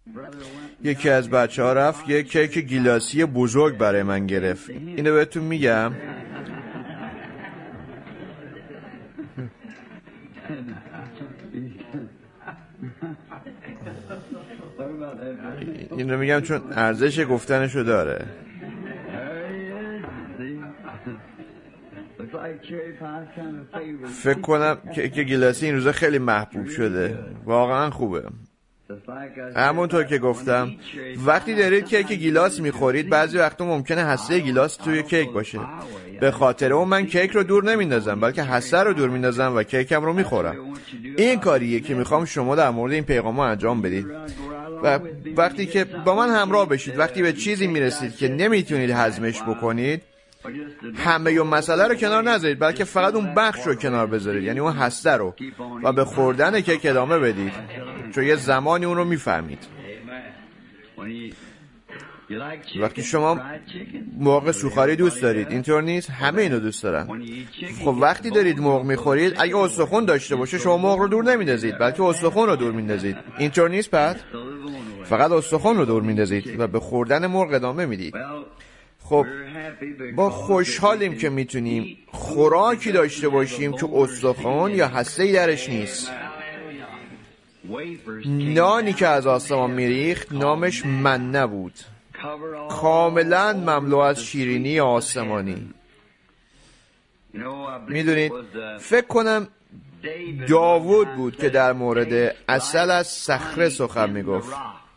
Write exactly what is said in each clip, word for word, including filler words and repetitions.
یکی از بچه ها رفت یک کیک گیلاسی بزرگ برای من گرفت. اینو بهتون میگم. این رو میگم چون ارزش گفتنشو داره. فکر کنم که گیلاسی این روزا خیلی محبوب شده. واقعا خوبه. همونطور که گفتم وقتی دارید کیک گیلاس میخورید بعضی وقتا ممکنه هسته گیلاس توی کیک باشه. به خاطر اون من کیک رو دور نمیندازم بلکه هسته رو دور میندازم و کیکم رو میخورم. این کاریه که میخوام شما در مورد این پیغام ها انجام بدید. و وقتی که با من همراه بشید وقتی به چیزی میرسید که نمیتونید هضمش بکنید همه اون مسئله رو کنار نذارید بلکه فقط اون بخش رو کنار بذارید، یعنی اون هسته رو، و به خوردن کیک ادامه بدید چون یه زمانی اون رو میفهمید. وقتی شما مرغ سوخاری دوست دارید اینطور نیست؟ همه اینو دوست دارن. خب وقتی دارید مرغ میخورید اگه استخوان داشته باشه شما مرغ رو دور نمیندازید بلکه استخوان رو دور میندازید. اینطور نیست؟ پس فقط استخوان رو دور میندازید و به خوردن مرغ ادامه میدید. خب با خوشحالیم که میتونیم خوراکی داشته باشیم که استخوان یا هسته‌ای درش نیست. نانی که از آسمان میریخت نامش منه بود، کاملا مملو از شیرینی آسمانی. میدونید فکر کنم داوود بود که در مورد عسل از صخره سخن میگفت.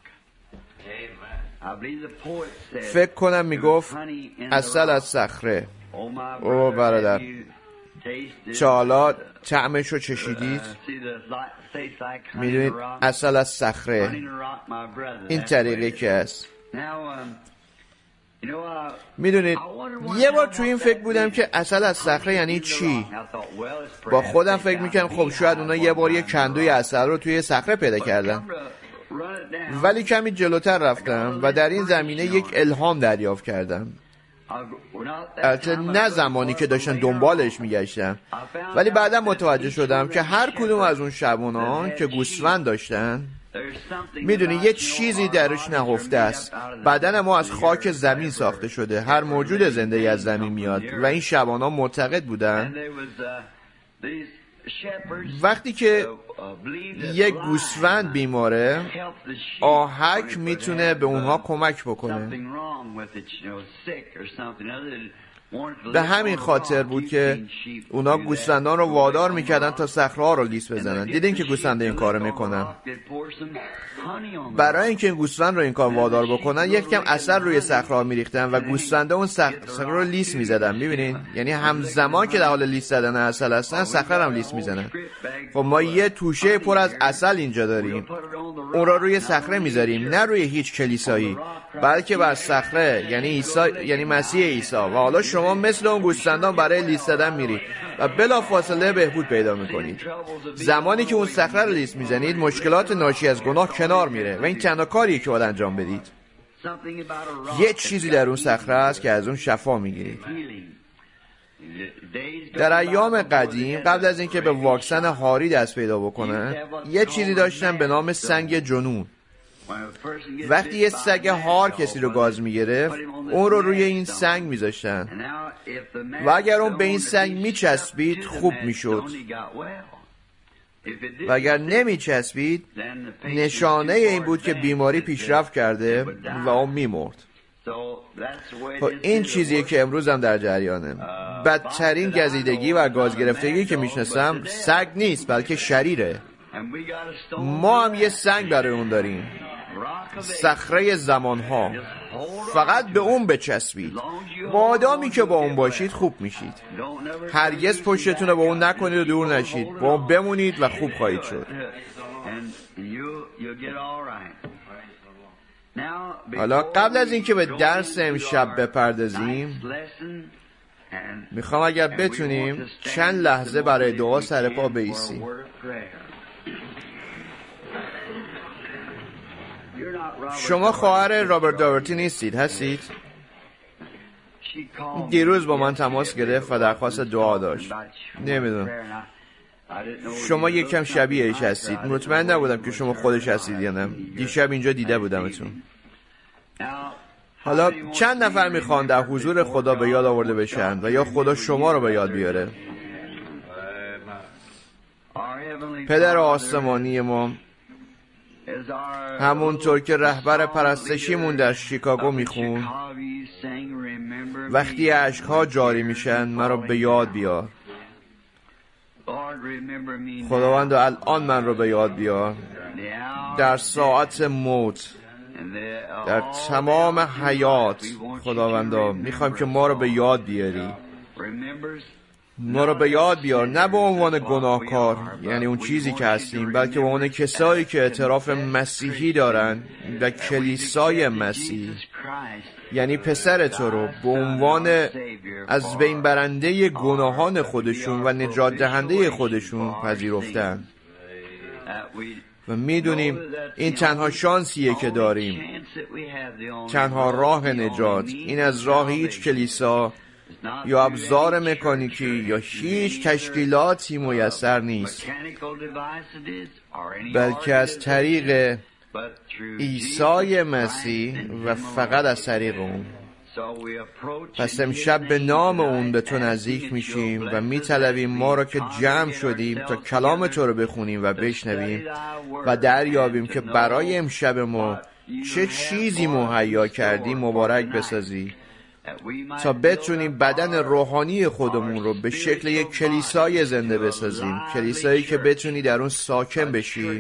فکر کنم میگفت عسل از صخره. او برادر چالا طعمش رو چشیدید؟ میدونید عسل از صخره این طریقه که هست. میدونید یه بار تو این فکر بودم که عسل از صخره یعنی چی. با خودم فکر میکنم خب شاید اونا یه بار یه کندوی عسل رو توی صخره پیدا کردن. ولی کمی جلوتر رفتم و در این زمینه یک الهام دریافت کردم. البته نه زمانی که داشتن دنبالش میگشتم، ولی بعدا متوجه شدم که هر کدوم از اون شبونان که گوسفند داشتن میدونی یه چیزی درش نهفته است. بدن ما از خاک زمین ساخته شده، هر موجود زنده از زمین میاد و این شبانا معتقد بودن وقتی که یک گوسفند بیماره آهک میتونه به اونها کمک بکنه. به همین خاطر بود که اونا گوسفندان رو وادار میکردن تا صخره‌ها رو لیس بزنن. دیدین که گوسفنده این کارو میکنن؟ برای اینکه این گوسفند رو این کار وادار بکنن یک کم عسل روی صخره‌ها میریختن و گوسفنده اون صخره رو لیس میزدن. میبینین؟ یعنی همزمان که در حال لیس زدن عسل هستن صخره هم لیس میزنن. خب ما یه توشه پر از عسل اینجا داریم، اون رو روی صخره میذاریم، نه روی هیچ کلیسایی بلکه بر صخره، یعنی عیسی، یعنی مسیح عیسی. و حالا شما مثل اون گوسفندان برای لیس زدن میرید و بلا فاصله بهبود پیدا میکنید. زمانی که اون صخره رو لیس میزنید مشکلات ناشی از گناه کنار میره و این تنها کاریه که باید انجام بدید. یه چیزی در اون صخره است که از اون شفا میگیرید. در ایام قدیم قبل از اینکه به واکسن هاری دست پیدا بکنن یه چیزی داشتن به نام سنگ جنون. وقتی یه سگ هار کسی رو گاز میگرفت اون رو روی این سنگ میذاشتن و اگر اون به این سنگ میچسبید خوب میشد و اگر نمیچسبید نشانه این بود که بیماری پیشرفت کرده و اون میمرد. خب این چیزیه که امروز هم در جریانه. بدترین گزیدگی و گاز گرفتگی که میشناسم سگ نیست بلکه شریره. ما هم یه سنگ برای اون داریم، صخره زمانها. فقط به اون بچسبید، مادامی که با اون باشید خوب میشید. هرگز پشتتون رو با اون نکنید و دور نشید، با اون بمونید و خوب خواهید شد. حالا قبل از اینکه به درس امشب بپردازیم میخوام اگر بتونیم چند لحظه برای دعا سر پا بایستیم. شما خواهر رابرت داورتی نیستید، هستید؟ دیروز با من تماس گرفت و درخواست دعا داشت. نمیدونم شما یکم شبیهش هستید. مطمئن نبودم که شما خودش هستید یا نه. دیشب اینجا دیده بودمتون. حالا چند نفر میخوان در حضور خدا به یاد آورده بشن و یا خدا شما رو به یاد بیاره؟ پدر آسمانی ما، همونطور که رهبر پرستشیمون در شیکاگو میخون، وقتی اشک‌ها جاری میشن مرا به یاد بیار. خداوند الان من رو به یاد بیار. در ساعت موت، در تمام حیات خداوندا میخوایم که ما رو به یاد بیاری. ما رو به یاد بیار، نه به عنوان گناهکار، یعنی اون چیزی که هستیم، بلکه به عنوان کسایی که اعتراف مسیحی دارن و کلیسای مسیح، یعنی پسر تو رو به عنوان از بین برنده گناهان خودشون و نجات دهنده خودشون پذیرفتن. و میدونیم این تنها شانسیه که داریم، تنها راه نجات. این از راه هیچ کلیسا یا ابزار مکانیکی یا هیچ تشکیلاتی میسر نیست، بلکه از طریق عیسی مسیح و فقط از طریق اون. پس امشب به نام اون به تو نزدیک میشیم و میطلبیم ما را که جمع شدیم تا کلام تو رو بخونیم و بشنویم و دریابیم که برای امشب ما چه چیزی مهیا کردی مبارک بسازی، تا بتونیم بدن روحانی خودمون رو به شکل یک کلیسای زنده بسازیم، کلیسایی که بتونی در اون ساکن بشی،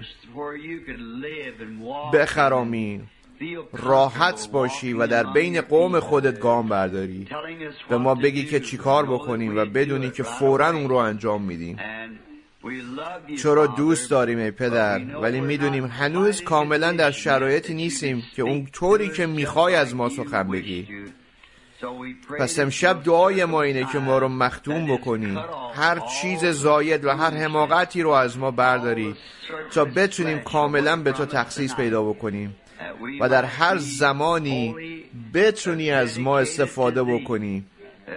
بخرامی، راحت باشی و در بین قوم خودت گام برداری، به ما بگی که چی کار بکنیم و بدونی که فوراً اون رو انجام میدیم. تو رو دوست داریم ای پدر، ولی میدونیم هنوز کاملا در شرایطی نیستیم که اون طوری که میخوای از ما سخن بگی. پس امشب دعای ما اینه که ما رو مختوم بکنی، هر چیز زاید و هر حماقتی رو از ما برداری تا بتونیم کاملا به تو تخصیص پیدا بکنیم و در هر زمانی بتونی از ما استفاده بکنی.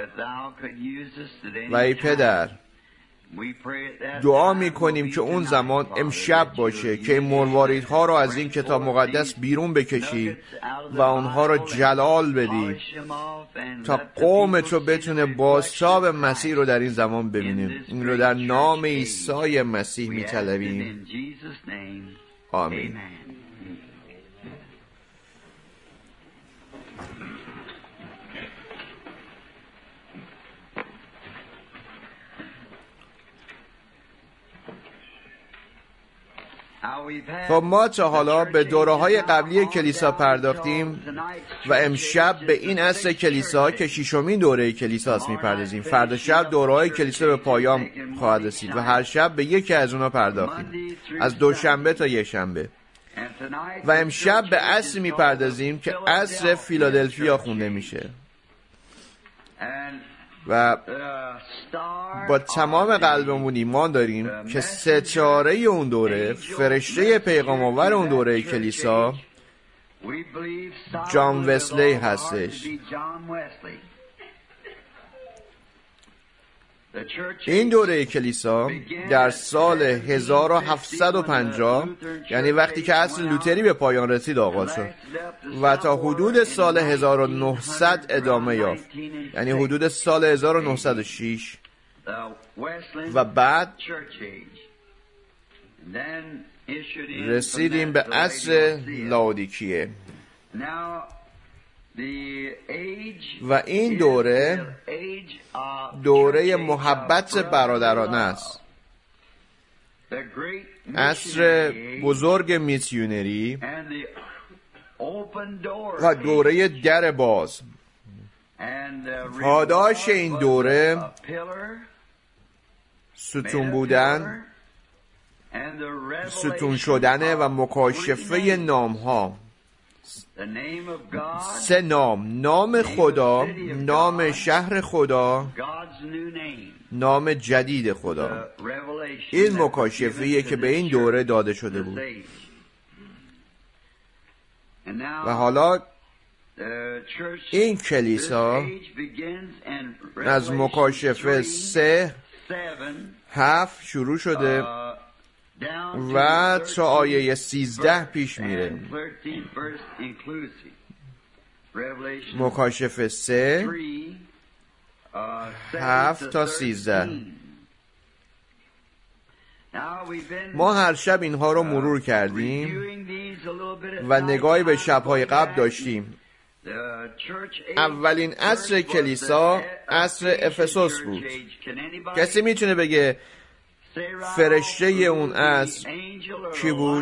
و ای پدر، دعا میکنیم که اون زمان امشب باشه که این مرواریدها رو از این کتاب مقدس بیرون بکشی و اونها رو جلال بدی تا قوم تو بتونه بازتاب مسیح رو در این زمان ببینیم. این رو در نام عیسی مسیح میطلبیم، آمین. خب ما تا حالا به دوره‌های قبلی کلیسا پرداختیم و امشب به این عصر کلیسا که ششمین دوره کلیساست میپردازیم. فردا شب دوره‌های کلیسا به پایان خواهد رسید و هر شب به یکی از اونها پرداختیم، از دوشنبه تا یک شنبه. و امشب به عصر میپردازیم که عصر فیلادلفیا خونده میشه و با تمام قلبمون ایمان داریم که ستاره اون دوره، فرشته پیغام آور اون دوره کلیسا، جان وسلی هستش. این دوره کلیسا در سال هزار و هفتصد و پنجاه، یعنی وقتی که عصر لوتری به پایان رسید، آغاز شد و تا حدود سال هزار و نهصد ادامه یافت، یعنی حدود سال هزار و نهصد و شش و بعد رسیدیم به عصر لاودیکیه. و این دوره دوره محبت برادرانه است، عصر بزرگ میسیونری و دوره در باز. پاداش این دوره ستون بودن، ستون شدن و مکاشفه نام ها. سه نام: نام خدا، نام شهر خدا، نام جدید خدا. این مکاشفه‌ایه که به این دوره داده شده بود. و حالا این کلیسا از مکاشفه سه هفت شروع شده و تا آیه سیزده پیش میره. مکاشفه سه هفت تا سیزده. ما هر شب اینها رو مرور کردیم و نگاهی به شب‌های قبل داشتیم. اولین عصر کلیسا عصر افسوس بود. کسی میتونه بگه فرشته اون عصر کی بود؟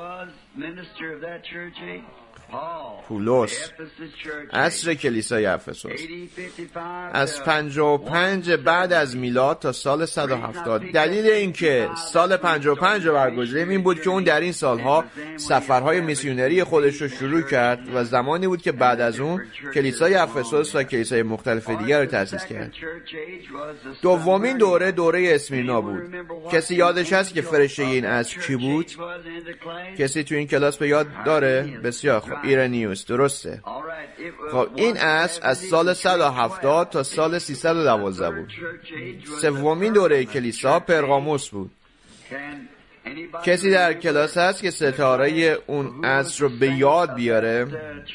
پولس، عصر کلیسای افسوس. از پنجاه و پنج بعد از میلاد تا سال صد و هفتاد. دلیل این که سال پنجاه و پنج رو برگزیدیم این بود که اون در این سالها سفرهای میسیونری خودش رو شروع کرد و زمانی بود که بعد از اون کلیسای افسوس و کلیسای مختلف دیگر رو تأسیس کرد. دومین دوره دوره اسمیرنا بود. کسی یادش هست که فرشته این عصر کی بود؟ کسی تو این کلاس به یاد داره؟ بسیار خوب، ایرانیوس، درسته. خب این عصر از سال صد و هفتاد تا سال سیصد و دوازده بود. سومین دوره کلیسا پرگاموس بود. کسی در کلاس هست که ستاره اون عصر رو به یاد بیاره؟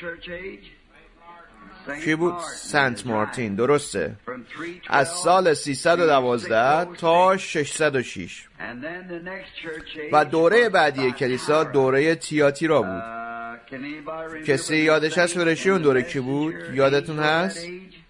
کی بود؟ سنت مارتین، درسته. از سال سیصد و دوازده تا ششصد و شش. و دوره بعدی کلیسا دوره تیاتیرا بود. کسی یادش هست فرشته اون دوره کی بود؟ یادتون هست؟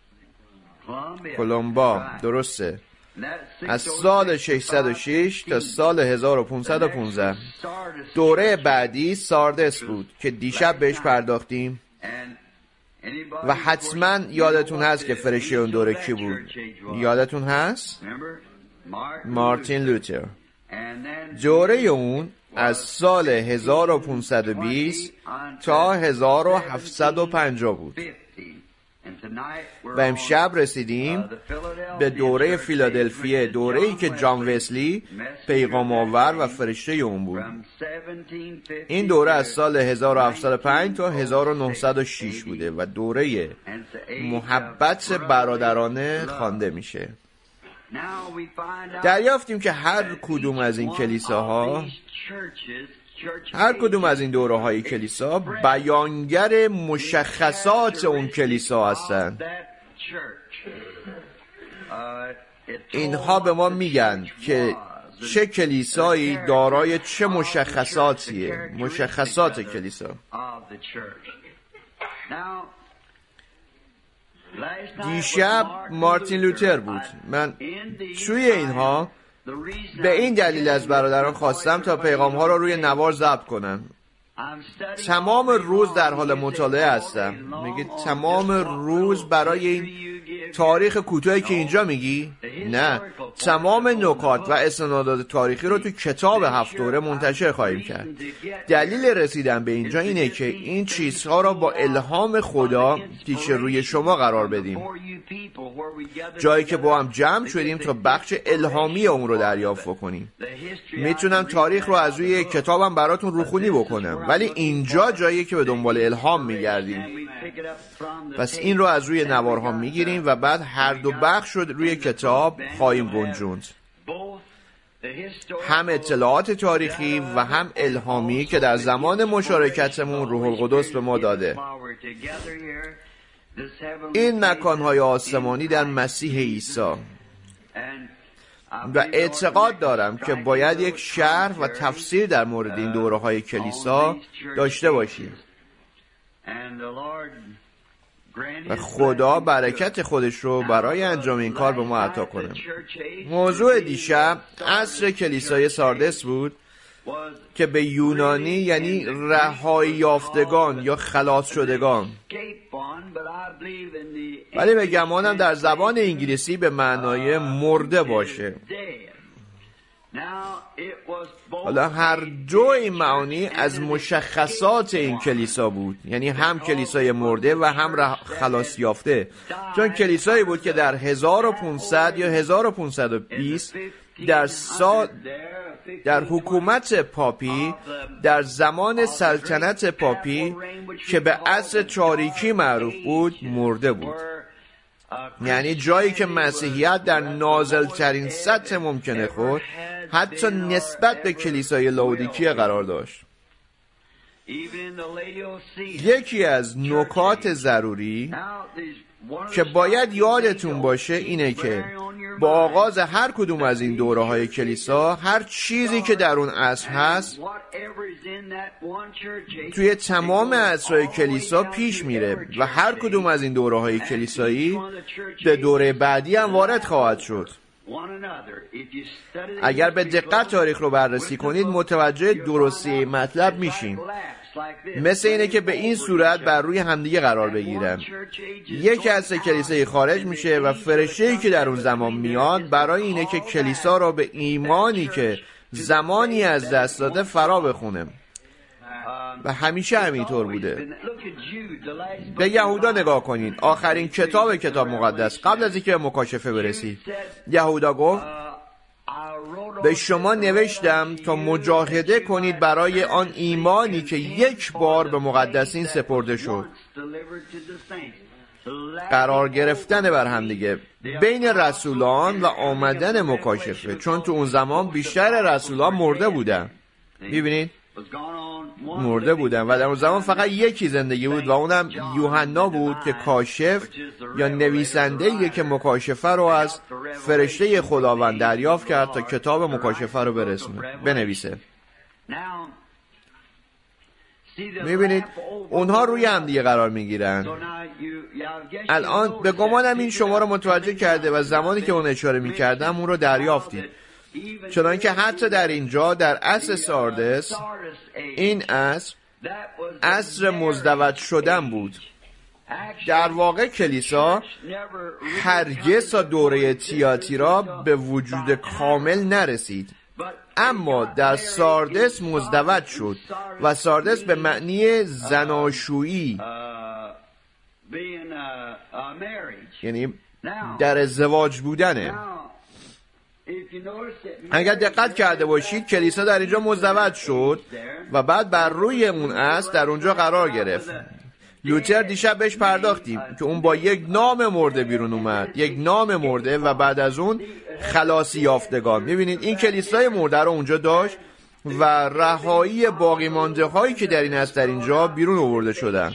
کلمبا، درسته. از سال ششصد و شش تا سال هزار و پانصد و پانزده. دوره بعدی ساردس بود که دیشب بهش پرداختیم و حتما یادتون هست که فرشته اون دوره کی بود؟ یادتون هست؟ مارتین لوتر. دوره اون از سال هزار و پانصد و بیست تا هزار و هفتصد و پنجاه بود. و امشب رسیدیم به دوره فیلادلفیه، دوره‌ای که جان وسلی پیغام آور و فرشته اون بود. این دوره از سال هزار و هفتصد و پنج تا هزار و نهصد و شش بوده و دوره محبت برادرانه خوانده میشه. دریافتیم که هر کدوم از این کلیساها، هر کدوم از این دوره های کلیسا بیانگر مشخصات اون کلیسا هستند. اینها به ما میگن که چه کلیسایی دارای چه مشخصاتیه، مشخصات کلیسا. دیشب مارتین لوتر بود. من توی اینها به این دلیل از برادران خواستم تا پیغام ها را روی نوار ضبط کنم. تمام روز در حال مطالعه هستم. میگه تمام روز برای این تاریخ کوتاهی که اینجا میگی؟ نه، تمام نکات و استنادات تاریخی رو تو کتاب هفت دوره منتشر خواهیم کرد. دلیل رسیدن به اینجا اینه که این چیزها را با الهام خدا پیش روی شما قرار بدیم، جایی که با هم جمع شدیم تا بخش الهامی اون رو دریافت بکنیم. میتونم تاریخ رو از روی کتابم براتون روخونی بکنم، ولی اینجا جاییه که به دنبال الهام میگردیم. پس این رو از روی نوارها میگیریم و بعد هر دو بخش رو روی کتاب خواهیم گنجوند، هم اطلاعات تاریخی و هم الهامی که در زمان مشارکتمون روح القدس به ما داده. این مکانهای آسمانی در مسیح عیسی، و اعتقاد دارم که باید یک شرح و تفسیر در مورد این دوره‌های کلیسا داشته باشیم و خدا برکت خودش رو برای انجام این کار به ما عطا کنه. موضوع دیشب عصر کلیسای ساردس بود که به یونانی یعنی رهایی یافتگان یا خلاص شدگان، ولی به گمانم در زبان انگلیسی به معنای مرده باشه. حالا هر دو این معانی از مشخصات این کلیسا بود، یعنی هم کلیسای مرده و هم خلاص یافته، چون کلیسایی بود که در هزار و پانصد یا هزار و پانصد و بیست در سال در حکومت پاپی، در زمان سلطنت پاپی که به عصر تاریکی معروف بود، مرده بود. یعنی جایی که مسیحیت در نازلترین سطح ممکنه خود حتی نسبت به کلیسای لاودیکیه قرار داشت. یکی از نکات ضروری که باید یادتون باشه اینه که با آغاز هر کدوم از این دوره های کلیسا هر چیزی که در اون عصر هست توی تمام عصرهای کلیسا پیش میره و هر کدوم از این دوره های کلیسایی به دوره بعدی هم وارد خواهد شد. اگر به دقت تاریخ رو بررسی کنید متوجه درستی مطلب میشین. مثل اینه که به این صورت بر روی همدیگه قرار بگیرن. یکی از سه کلیسای خارج میشه و فرشته‌ای که در اون زمان میاد برای اینه که کلیسا رو به ایمانی که زمانی از دست داده فرا بخونه و همیشه همینطور بوده. به یهودا نگاه کنید، آخرین کتاب کتاب مقدس قبل از اینکه به مکاشفه برسید. یهودا گفت به شما نوشتم تا مجاهده کنید برای آن ایمانی که یک بار به مقدسین سپرده شد. قرار گرفتن بر هم دیگه بین رسولان و آمدن مکاشفه، چون تو اون زمان بیشتر رسولان مرده بودن. میبینید؟ مرده بودن و در اون زمان فقط یکی زندگی بود و اونم یوحنا بود که کاشف یا نویسنده‌ای که مکاشفه رو از فرشته خداوند دریافت کرد تا کتاب مکاشفه رو برسونه بنویسه. میبینید اونها روی هم دیگه قرار میگیرن. الان به گمانم این شما رو متوجه کرده و زمانی که اون اشاره میکردم اون رو دریافتید، چنانکه حتی در اینجا در عصر ساردس این عصر عصر مزدوج شدن بود. در واقع کلیسا هرگز تا دوره تیاتیرا به وجود کامل نرسید، اما در ساردس مزدوج شد و ساردس به معنی زناشویی یعنی در ازدواج بودنه. اگر دقت کرده باشید کلیسا در اینجا مزدوج شد و بعد بر روی اون اصل در اونجا قرار گرفت. لوتر دیشب بهش پرداختیم که اون با یک نام مرده بیرون اومد، یک نام مرده و بعد از اون خلاصی یافتگان. میبینید این کلیسای مرده رو اونجا داشت و رهایی باقی مانده هایی که در این اصل در اینجا بیرون آورده شدن.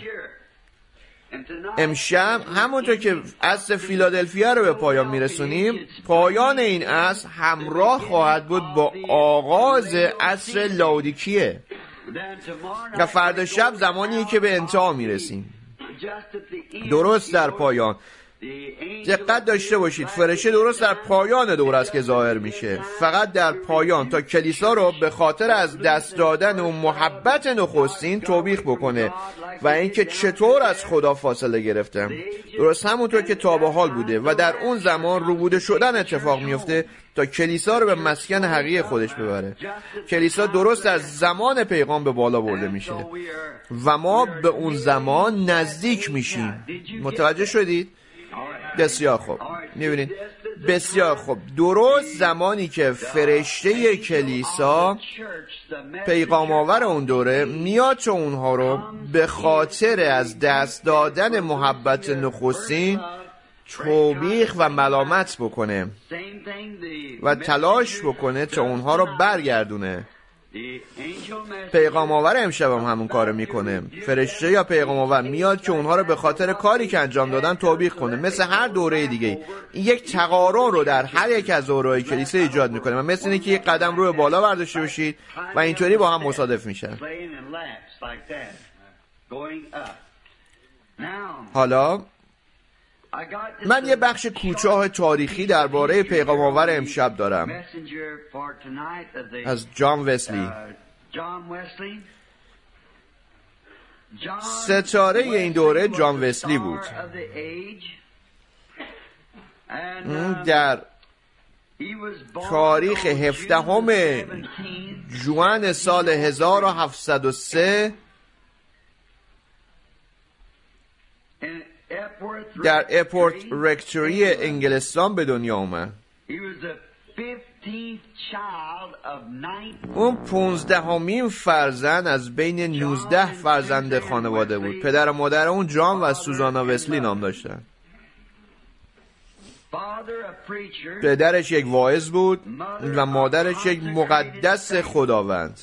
امشب همونطور که عصر فیلادلفیا رو به پایان میرسونیم، پایان این عصر همراه خواهد بود با آغاز عصر لاودیکیه و فردا شب زمانی که به انتها میرسیم. درست در پایان دقت داشته باشید، فرشته درست در پایان دوره است که ظاهر میشه، فقط در پایان، تا کلیسا رو به خاطر از دست دادن و محبت نخستین توبیخ بکنه و اینکه چطور از خدا فاصله گرفتم. درست همونطور که تا به حال بوده و در اون زمان روبوده شدن اتفاق میفته تا کلیسا رو به مسکن حقیقی خودش ببره. کلیسا درست از زمان پیغام به بالا برده میشه و ما به اون زمان نزدیک میشیم. متوجه شدید؟ بسیار خوب. میبینید؟ بسیار خوب. درست زمانی که فرشته کلیسا پیغام آور اون دوره میاد تا اونها رو به خاطر از دست دادن محبت نخستین توبیخ و ملامت بکنه و تلاش بکنه تا اونها رو برگردونه. پیغام آور امشب هم همون کارو میکنه. فرشته یا پیغام آور میاد که اونها رو به خاطر کاری که انجام دادن توبیخ کنه. مثل هر دوره دیگه این یک تقارن رو در هر یک از دوره‌های کلیسا ایجاد میکنه و مثل اینه که یک قدم رو به بالا برداشته باشید و اینطوری با هم مصادف میشن. حالا من یه بخش کوتاه تاریخی درباره پیغام آور امشب دارم از جان وسلی. ستاره این دوره جان وسلی بود. در تاریخ هفدهم ژوئن سال هزار و هفتصد و سه در اپورت رکتوری انگلستان به دنیا اومد. اون پونزدهمین فرزند از بین نوزده فرزند خانواده بود. پدر و مادر اون جان و سوزانا وسلی نام داشتن. پدرش یک واعظ بود و مادرش یک مقدس خداوند.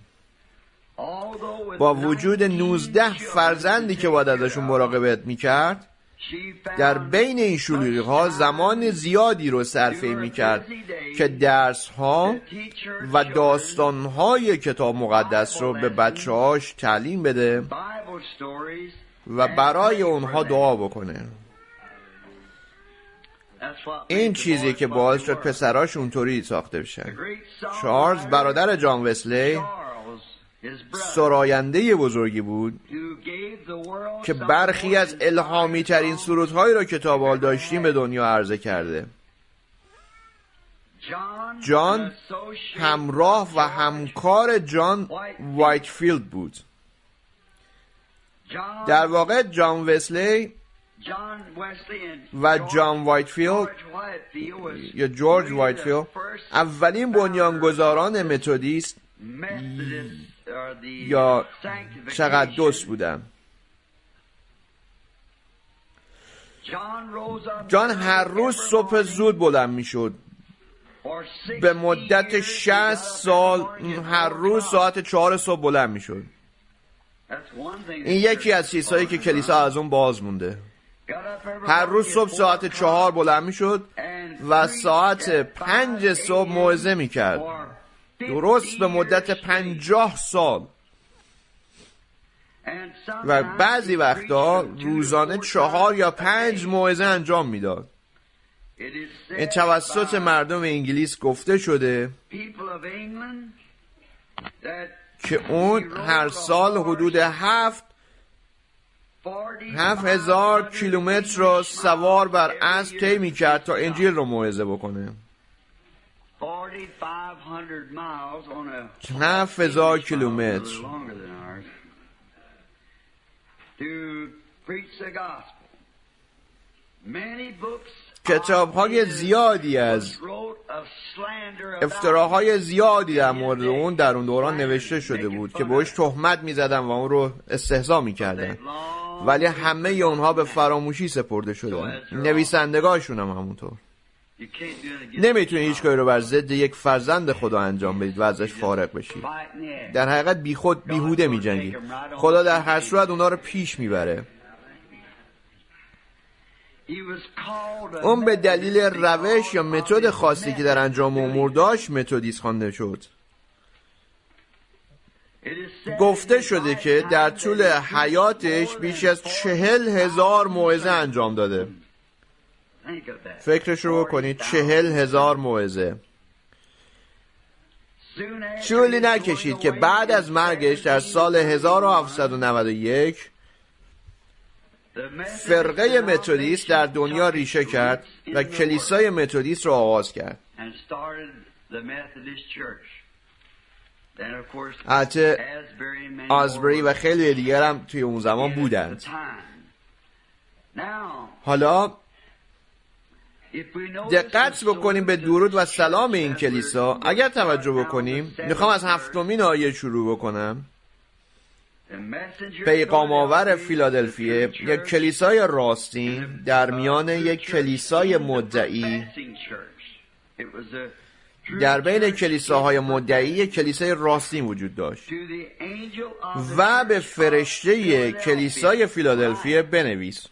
با وجود نوزده فرزندی که باید ازشون مراقبت میکرد، در بین این شلوغی ها زمان زیادی رو صرف میکرد که درس ها و داستان های کتاب مقدس رو به بچه هاش تعلیم بده و برای اونها دعا بکنه. این چیزی که باعث شد پسراش اونطوری ساخته بشن. چارلز برادر جان وسلی سراینده بزرگی بود که برخی از الهامی ترین سرودهایی را که تا به حال داشتیم به دنیا عرضه کرده. جان همراه و همکار جان وایتفیلد بود. در واقع جان وسلی و جان وایتفیلد یا جورج وایتفیلد اولین بنیانگذاران متدیست یا تقدس بودن. جان هر روز صبح زود بلند می شد. به مدت شصت سال هر روز ساعت چهار صبح بلند می شد. این یکی از چیزهایی که کلیسا از اون باز مونده. هر روز صبح ساعت چهار بلند می شد و ساعت پنج صبح موعظه می کرد. درست به مدت پنجاه سال. و بعضی وقتا روزانه چهار یا پنج موعظه انجام میداد. این توسط مردم انگلیس گفته شده که اون هر سال حدود هفت هفت هزار کیلومتر را سوار بر اسب طی می‌کرد تا انجیل رو موعظه بکنه. هفت هزار کیلومتر. کتاب‌های زیادی از افتراهای زیادی در مورد اون در اون دوران نوشته شده بود که بهش تهمت می‌زدن و اون رو استهزا می‌کردن، ولی همه اونها به فراموشی سپرده شدن. نویسندگانشون هم همونطور. نمیتونی هیچ کاری رو بر ضد یک فرزند خدا انجام بدید و ازش فارغ بشید. در حقیقت بی خود بیهوده می‌جنگید. خدا در هر صورت اونا رو پیش میبره. اون به دلیل روش یا متد خاصی که در انجام امور داشت متدیست خوانده شد. گفته شده که در طول حیاتش بیش از چهل هزار موعظه انجام داده. فکرش رو بکنید، چهل هزار موعظه. طولی نکشید که بعد از مرگش در سال هزار و هفتصد و نود و یک فرقه متدیست در دنیا ریشه کرد و کلیسای متدیست را آغاز کرد. البته آزبری و خیلی دیگر هم توی اون زمان بودند. حالا دقت بکنیم به درود و سلام این کلیسا. اگر توجه بکنیم، میخوام از هفتمین آیه شروع بکنم. پیغام آور فیلادلفیه، یک کلیسای راستین در میان یک کلیسای مدعی. در بین کلیساهای مدعی یک کلیسای راستین وجود داشت. و به فرشته کلیسای فیلادلفیه بنویس.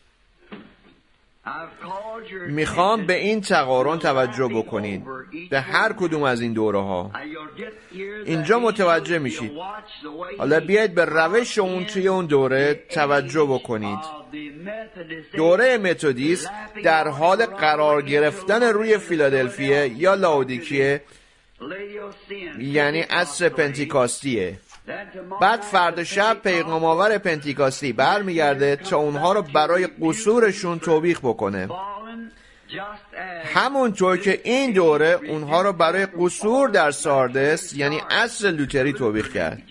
میخوام به این تقارن توجه بکنید به هر کدوم از این دوره ها. اینجا متوجه میشید. حالا بیاید به روش اون توی اون دوره توجه بکنید. دوره متدیست در حال قرار گرفتن روی فیلادلفیه یا لاودیکیه، یعنی عصر پنتیکاستیه. بعد فردا شب پیغام آور پنتیکاستی برمیگرده تا اونها رو برای قصورشون توبیخ بکنه، همونطور که این دوره اونها رو برای قصور در ساردس یعنی عصر لوتری توبیخ کرد.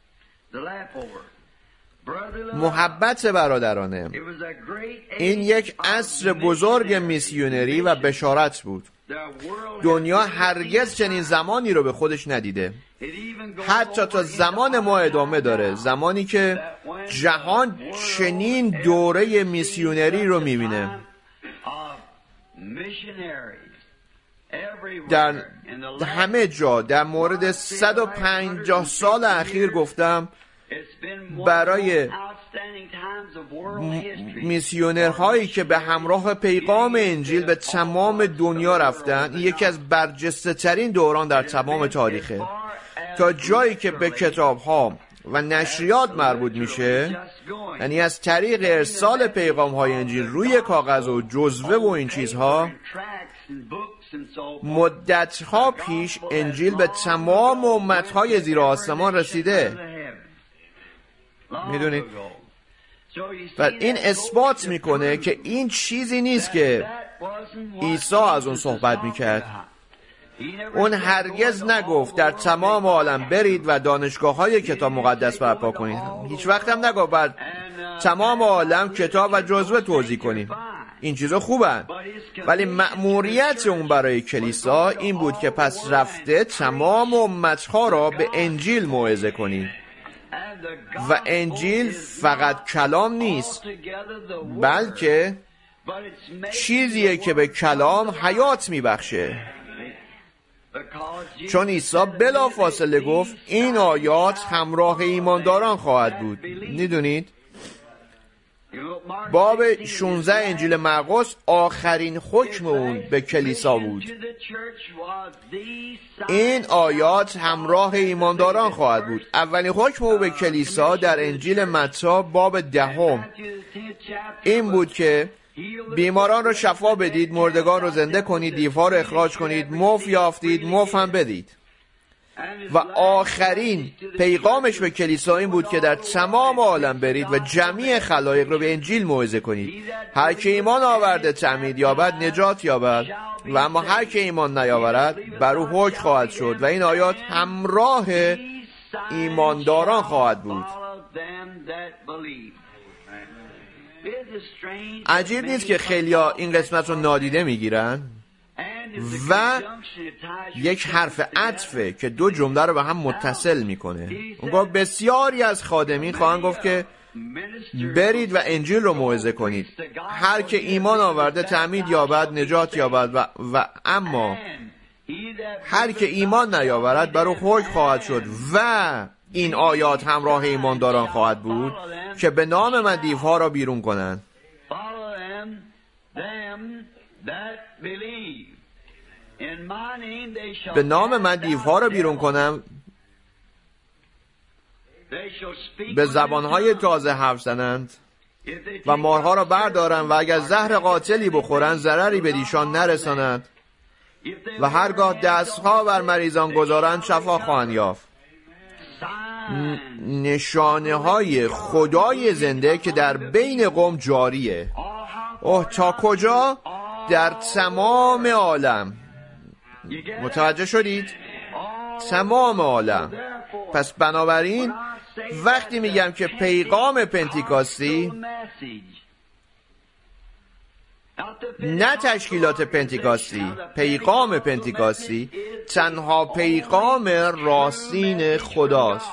محبت برادرانه، این یک عصر بزرگ میسیونری و بشارت بود. دنیا هرگز چنین زمانی رو به خودش ندیده. حتی تا زمان ما ادامه داره، زمانی که جهان چنین دوره میسیونری رو میبینه. در همه جا در مورد صد و پنجاه سال اخیر گفتم برای میسیونرهایی که به همراه پیغام انجیل به تمام دنیا رفتن، این یکی از برجسته ترین دوران در تمام تاریخه. تا جایی که به کتاب‌ها و نشریات مربوط میشه، یعنی از طریق ارسال پیغام‌های انجیل روی کاغذ و جزوه و این چیزها، مدت‌ها پیش انجیل به تمام امت‌های زیر آسمان رسیده. میدونید؟ و این اثبات میکنه که این چیزی نیست که عیسی از اون صحبت میکرد. اون هرگز نگفت در تمام عالم برید و دانشگاه‌های کتاب مقدس برپا کنید. هیچ وقت هم نگفت بر تمام عالم کتاب و جزوه توزیع کنید. این چیزا خوبن، ولی مأموریت اون برای کلیسا این بود که پس رفته تمام امت‌ها را به انجیل موعظه کنید. و انجیل فقط کلام نیست، بلکه چیزیه که به کلام حیات میبخشه. چون عیسی بلافاصله گفت این آیات همراه ایمانداران خواهد بود. میدونید؟ باب شانزده انجیل مرقس آخرین حکم اون به کلیسا بود. این آیات همراه ایمانداران خواهد بود. اولین حکم او به کلیسا در انجیل متی باب دهم این بود که بیماران رو شفا بدید، مردگان رو زنده کنید، دیوها رو اخراج کنید، مفت یافتید، مفت هم بدید. و آخرین پیغامش به کلیسا این بود که در تمام عالم برید و جمیع خلایق رو به انجیل موعظه کنید. هر که ایمان آورده تعمید یابد نجات یابد، و اما هر که ایمان نیاورد بر او حکم خواهد شد. و این آیات همراه ایمانداران خواهد بود. عجیب نیست که خیلیا این قسمت رو نادیده میگیرن و یک حرف عطفه که دو جمله رو به هم متصل میکنه. اون گفت بسیاری از خادمین خواهند گفت که برید و انجیل رو موعظه کنید، هر که ایمان آورده تعمید یابد نجات یابد، و, و اما هر که ایمان نیاورد بر او حکم خواهد شد. و این آیات همراه ایمانداران خواهد بود که به نام من دیوها را بیرون کنند. به نام من دیوها را بیرون کنم، به زبانهای تازه حرف زنند و مارها را بردارند، و اگر زهر قاتلی بخورند ضرری به ایشان نرسانند، و هرگاه دستها بر مریضان گذارند شفا خواهند یافت. نشانه های خدای زنده که در بین قوم جاریه. اوه تا کجا؟ در تمام عالم. متوجه شدید؟ تمام عالم. پس بنابراین وقتی میگم که پیغام پنتیکاستی، نه تشکیلات پنتیکاستی، پیغام پنتیکاستی تنها پیغام راستین خداست.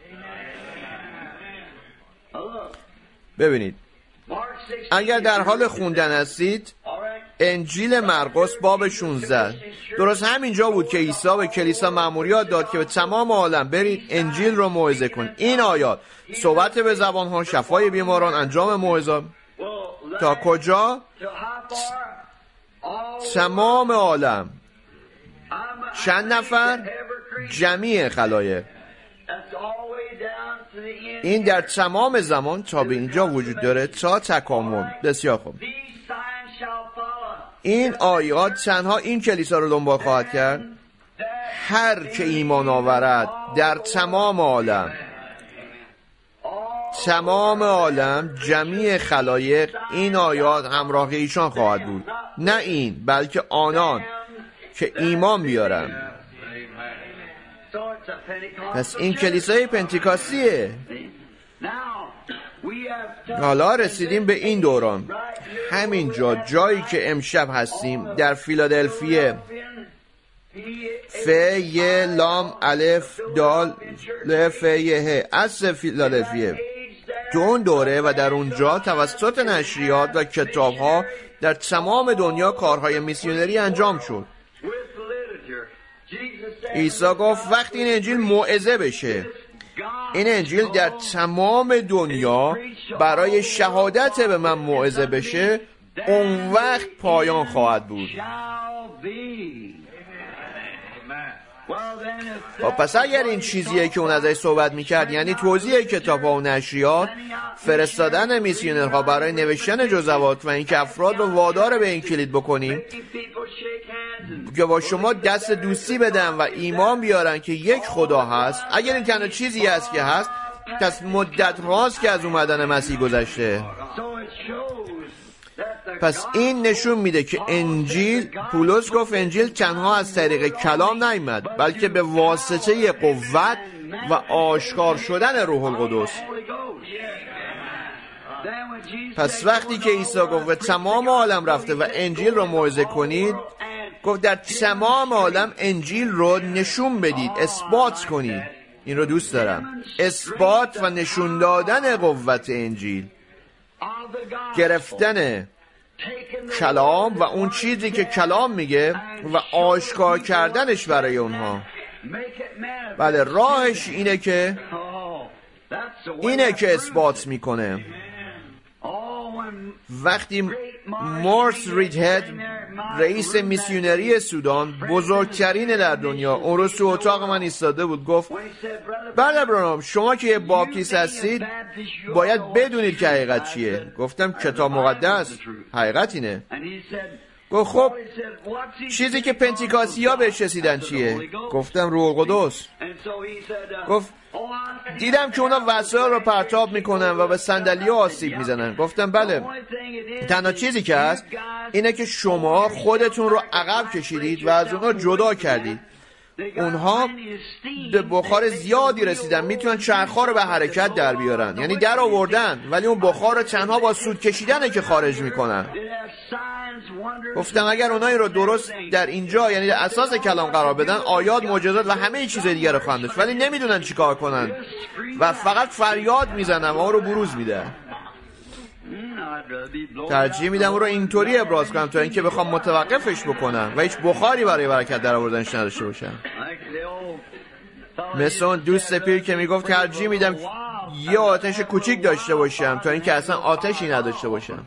ببینید، اگر در حال خوندن هستید انجیل مرقس باب شانزده، درست همینجا بود که عیسی به کلیسا مأموریت داد که به تمام عالم برید انجیل رو موعظه کنید. این آیات صحبت به زبانها، شفای بیماران، انجام موعظه تا کجا؟ تمام عالم. چند نفر؟ جمیع خلایق. این در تمام زمان تا به اینجا وجود داره، تا تکامل. بسیار خوب. این آیات تنها این کلیسا رو دنبال خواهد کرد. هر که ایمان آورد در تمام عالم، تمام عالم، جمیع خلایق، این آیات همراه ایشان خواهد بود. نه این، بلکه آنان که ایمان بیارن. پس این کلیسای پنتیکاستیه. حالا رسیدیم به این دوران. همینجا جایی که امشب هستیم در فیلادلفیه، ف ی لام الف دال ل ف ی ه، از فیلادلفیه. تو اون دوره و در اونجا توسط نشریات و کتاب‌ها در تمام دنیا کارهای میسیونری انجام شد. عیسی گفت وقتی این انجیل موعظه بشه، این انجیل در تمام دنیا برای شهادت به من موعظه بشه، اون وقت پایان خواهد بود. پس اگر این چیزیه که اون ازش صحبت میکرد، یعنی توزیع کتاب‌ها و نشریات، فرستادن میسیونرها برای نوشتن جزوات و اینکه افراد رو وادار به این کلید بکنیم که با شما دست دوستی بدن و ایمان بیارن که یک خدا هست، اگر این تنها چیزی هست که هست، پس مدت هاست که از اومدن مسیح گذشته. پس این نشون میده که انجیل، پولس گفت انجیل تنها از طریق کلام نیامد، بلکه به واسطه قوت و آشکار شدن روح القدس. پس وقتی که عیسی گفت تمام عالم رفته و انجیل رو موعظه کنید، گفت در تمام عالم انجیل رو نشون بدید، اثبات کنید. این رو دوست دارم، اثبات و نشون دادن قوت انجیل، گرفتن کلام و اون چیزی که کلام میگه و آشکار کردنش برای اونها. بله، راهش اینه که اینه که اثبات میکنه. وقتی مورس ریدهد، رئیس میسیونری سودان، بزرگترین در دنیا، اون روز تو اتاق من ایستاده بود، گفت بله برانام، شما که یه باپتیست هستید باید بدونید که حقیقت چیه. گفتم کتاب مقدس، حقیقت اینه. گفت خب چیزی که پنتیکاستی ها بهش رسیدن چیه؟ گفتم روح القدس. گفت دیدم که اونا وسایل رو پرتاب میکنن و به صندلی ها آسیب میزنن. گفتم بله، تنها چیزی که هست اینه که شما خودتون رو عقب کشیدید و از اونا جدا کردید. اونها به بخار زیادی رسیدن، میتونن چرخ‌ها رو به حرکت در بیارن، یعنی در آوردن، ولی اون بخار رو تنها با سود کشیدنه که خارج میکنن. گفتم اگر اونایی رو درست در اینجا، یعنی در اساس کلام قرار بدن، آیات، معجزات و همه چیز دیگه رو خواهند داشت، ولی نمیدونن چی کار کنن و فقط فریاد میزنن و اون رو بروز میدن. ترجیح میدم اون رو اینطوری ابراز کنم تا اینکه بخوام متوقفش بکنم و هیچ بخاری برای برکت در آوردنش نداشته باشم. مثل اون دوست پیر که میگفت ترجیح میدم یه آتش کوچیک داشته باشم تا اینکه اصلا آتشی نداشته باشم.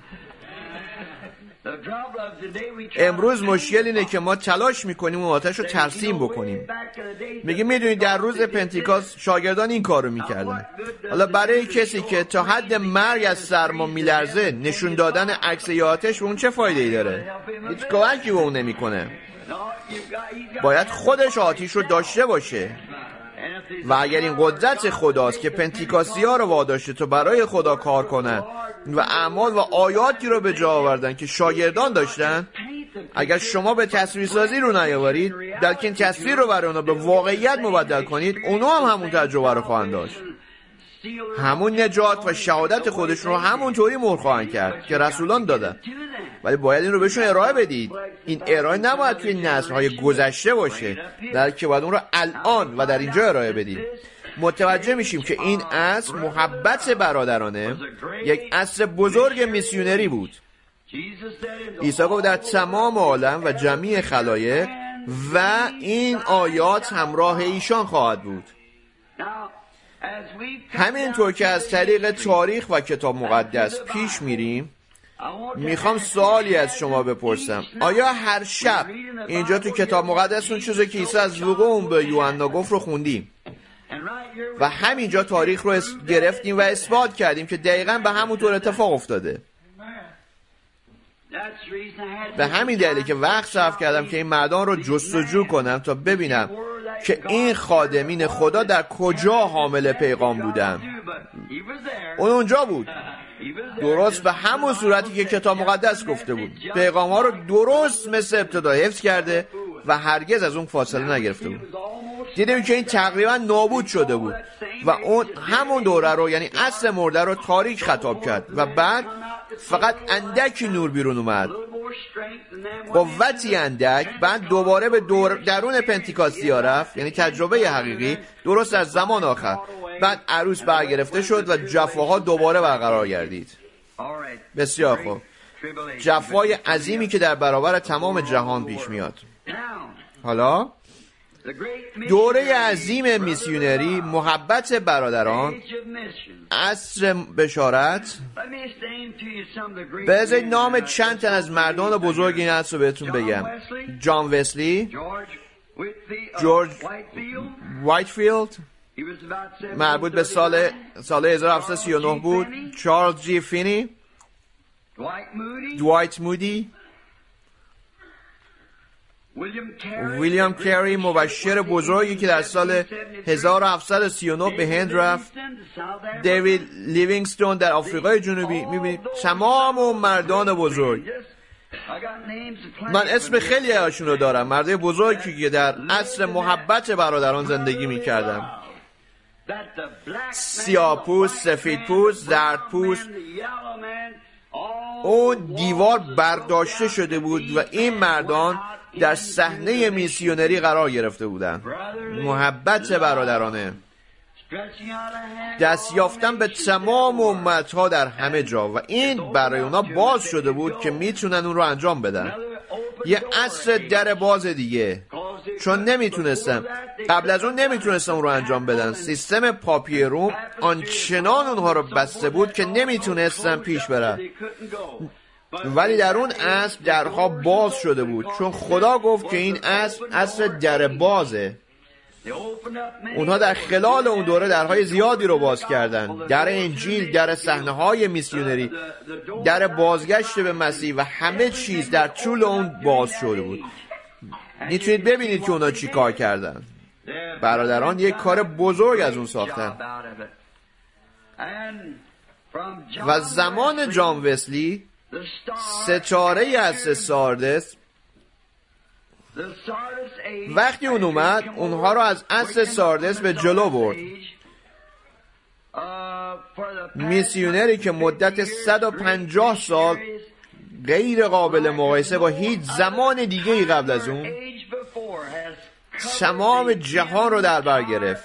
امروز مشکل اینه که ما تلاش میکنیم اون آتش رو ترسیم بکنیم. میگه میدونید در روز پنتیکاست شاگردان این کارو میکردن. حالا برای کسی که تا حد مرگ از سرما میلرزه، نشون دادن عکس یا آتش به اون چه فایده ای داره؟ هیچ کمکی به اون نمیکنه. باید خودش آتش رو داشته باشه. و اگر این قدرت خداست که پنتیکاستی ها رو واداشته تا برای خدا کار کنن و اعمال و آیاتی رو به جا آوردن که شاگردان داشتن، اگر شما به تصویرسازی رو نیاورید، بلکه این تصویر رو برای اونا به واقعیت مبدل کنید، اونا هم همون تجربه رو خواهند داشت، همون نجات و شهادت خودشون رو همونطوری مهر خواهند کرد که رسولان دادن. ولی باید این رو بهشون ارائه بدید. این ارائه نباید توی نسل‌های گذشته باشه، بلکه باید اون رو الان و در اینجا ارائه بدید. متوجه میشیم که این اصل محبت برادرانه یک اصل بزرگ میسیونری بود. عیسی گفت در تمام عالم و جمیع خلایق و این آیات همراه ایشان خواهد بود. همینطور که از طریق تاریخ و کتاب مقدس پیش میریم، میخوام سوالی از شما بپرسم. آیا هر شب اینجا تو کتاب مقدس اون چیزی که عیسی از وقوع به یوحنا گفت رو خوندیم و همینجا تاریخ رو گرفتیم و اثبات کردیم که دقیقاً به همون طور اتفاق افتاده؟ به همین دلیلی که وقت صرف کردم که این مردان رو جستجو کنم تا ببینم که این خادمین خدا در کجا حامل پیغام بودن. اون اونجا بود، درست به همون صورتی که کتاب مقدس گفته بود. پیغام ها رو درست مثل ابتدا حفظ کرده و هرگز از اون فاصله نگرفته بود. دیدیم که این تقریبا نابود شده بود و اون همون دوره رو، یعنی اصل مرده رو تاریک خطاب کرد و بعد فقط اندکی نور بیرون اومد، قوتی اندک. بعد دوباره به دور درون پنتیکاستی ها رفت، یعنی تجربه حقیقی درست از زمان آخر. بعد عروس برگرفته شد و جفاها دوباره برقرار گردید. بسیار خوب. جفای عظیمی که در برابر تمام جهان پیش میاد. حالا دوره عظیم میسیونری، محبت برادران، عصر بشارت. بذارید نام چند تن از مردان بزرگ این عصر رو بهتون بگم. جان وسلی، جورج وایتفیلد، مربوط به سال سال هزار و هفتصد و سی و نه بود. چارلز جی فینی، دوایت مودی، ویلیام کری، مبشر بزرگی که در سال هزار و هفتصد و سی و نه به هند رفت. دیوید لیوینگستون در آفریقای جنوبی. میبینید تمام اون مردان بزرگ. من اسم خیلی هاشون رو دارم، مردای بزرگی که در عصر محبت برادران زندگی میکردن. سیاه‌پوست، سفیدپوست، زردپوست. اون دیوار برداشته شده بود و این مردان در صحنه میسیونری قرار گرفته بودند. محبت برادرانه، دست یافتن به تمام امتها در همه جا و این برای اونا باز شده بود که میتونن اون رو انجام بدن. یه عصر در باز دیگه، چون نمیتونستن قبل از اون نمیتونستن اون رو انجام بدن. سیستم پاپی روم آنچنان اونها رو بسته بود که نمیتونستن پیش برن. ولی در اون عصر درها باز شده بود، چون خدا گفت که این عصر عصر در بازه. اونها در خلال اون دوره درهای زیادی رو باز کردن. در انجیل، در صحنه‌های میسیونری، در بازگشت به مسیح و همه چیز در طول اون باز شده بود. میتونید ببینید که اونها چی کار کردن. برادران یک کار بزرگ از اون ساختن. و زمان جان وسلی، ستاره عصر ساردس، وقتی اون اومد اونها رو از عصر ساردس به جلو برد. میسیونری که مدت صد و پنجاه سال غیر قابل مقایسه با هیچ زمان دیگه ای قبل از اون تمام جهان رو در بر گرفت.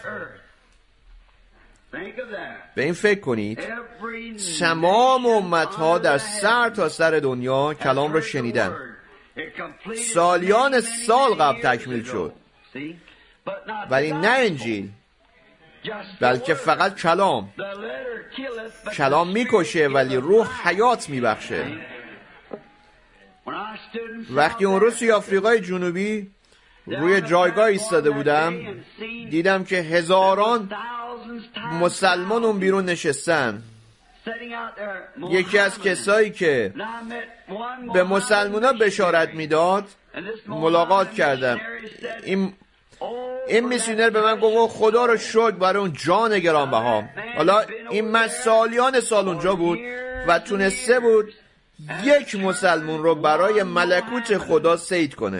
به این فکر کنید، تمام امتها در سر تا سر دنیا کلام رو شنیدن. سالیان سال قبل تکمیل شد، ولی نه انجیل، بلکه فقط کلام. کلام میکشه ولی روح حیات میبخشه. وقتی اون روز توی آفریقای جنوبی روی جایگاه ایستاده بودم، دیدم که هزاران مسلمان اون بیرون نشستن. یکی از کسایی که به مسلمونا بشارت میداد ملاقات کردم. این این میسیونر به من گفت خدا رو شکر برای اون جان گرانبها. حالا این من سالیان سال اونجا بود و تونسته بود یک مسلمون رو برای ملکوت خدا صید کنه،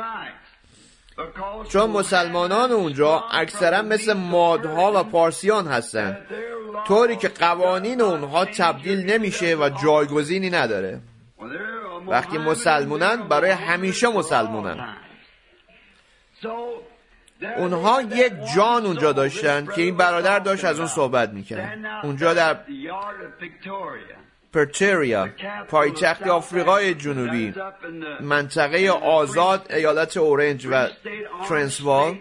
چون مسلمانان اونجا اکثرا مثل مادها و پارسیان هستن، طوری که قوانین اونها تبدیل نمیشه و جایگزینی نداره. وقتی مسلمونن برای همیشه مسلمونن. اونها یک جان اونجا داشتن که این برادر داشت از اون صحبت میکرد. اونجا در پرتوریا، پایتخت آفریقای جنوبی، منطقه آزاد ایالت اورنج و ترانسوال.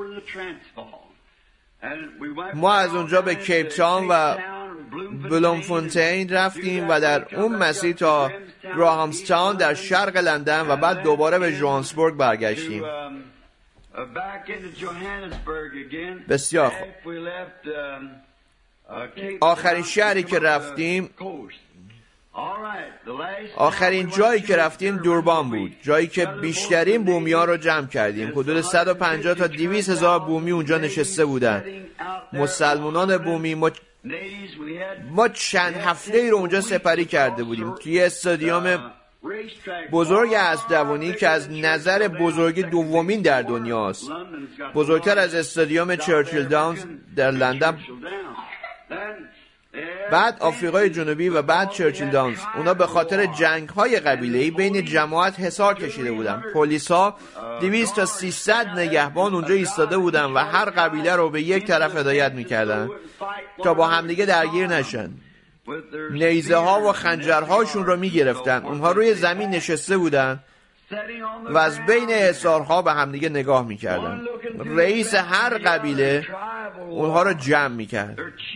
ما از اونجا به کیپ تاون و بلومفونتین رفتیم و در اون مسیر تا گراهامستاون در شرق لندن و بعد دوباره به جوهانسبورگ برگشتیم. بسیار خوب. آخرین شهری که رفتیم آخرین جایی که رفتیم دوربان بود، جایی که بیشترین بومیان رو جمع کردیم. حدود صد و پنجاه تا دویست هزار بومی اونجا نشسته بودن. مسلمانان بومی. ما, ما چند هفته ای رو اونجا سپری کرده بودیم توی استادیوم بزرگ اسدوانی که از نظر بزرگی دومین در دنیاست، بزرگتر از استادیوم چرچیل داونز در لندن. بعد آفریقای جنوبی و بعد چرچیل داونز. اونا به خاطر جنگ‌های قبیله‌ای بین جماعت حصار کشیده بودن. پلیس‌ها دویست تا سیصد نگهبان اونجا ایستاده بودن و هر قبیله رو به یک طرف هدایت می‌کردن تا با همدیگه درگیر نشن. نیزه ها و خنجرهاشون رو می‌گرفتن. اونها روی زمین نشسته بودن و از بین حصارها به همدیگه نگاه می‌کردن. رئیس هر قبیله اونها رو جمع می‌کرد.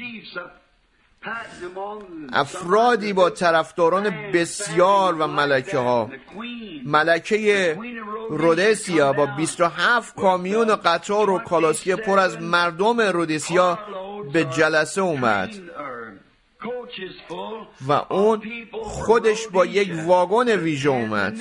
افرادی با طرفداران بسیار و ملکه ها. ملکه رودسیا با بیست و هفت کامیون و قطار و کالاسکه پر از مردم رودسیا به جلسه اومد و اون خودش با یک واگن ویژه اومد.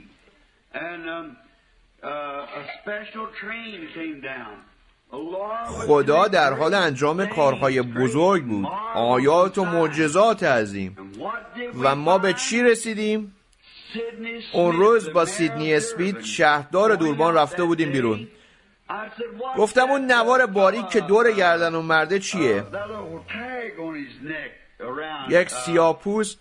خدا در حال انجام کارهای بزرگ بود، آیات و معجزات عظیم. و ما به چی رسیدیم؟ اون روز با سیدنی اسپید شهردار دوربان رفته بودیم بیرون. گفتم اون نوار باریک که دور گردن اون مرده چیه؟ یک سیاه‌پوست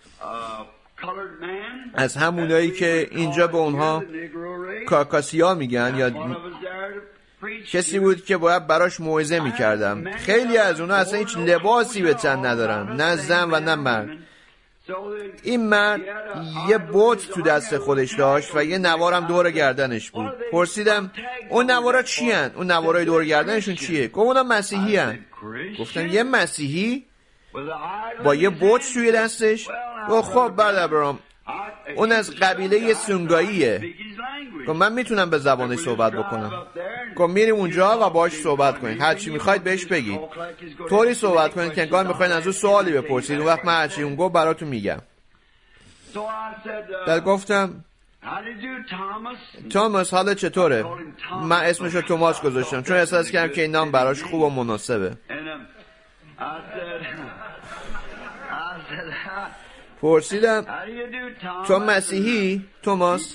از همونایی که اینجا به اونها کاکاسیا میگن، یا کسی بود که باید براش موعظه میکردم. خیلی از اونا اصلا هیچ لباسی به تن ندارن، نه زن و نه مرد. این مرد یه بوت تو دست خودش داشت و یه نوارم دور گردنش بود. پرسیدم اون نوارا چی هن؟ اون نوارای دور گردنشون چیه؟ گفت اونا مسیحی هن. گفتم یه مسیحی با یه بوت توی دستش؟ گفت خب برادر برام، اون از قبیله سونگاییه. گفت من میتونم به زبانش صحبت بکنم. گفت میریم اونجا و باهاش صحبت کنید، هر چی میخواید بهش بگید، طوری صحبت کنید که انگار میخواید از اون سوالی بپرسید، اون وقت من هر چی اون گفت براتون میگم. بعد گفتم توماس حالت چطوره؟ من اسمشو توماس گذاشتم چون احساس کردم که این نام براش خوب و مناسبه. پرسیدم تو مسیحی توماس؟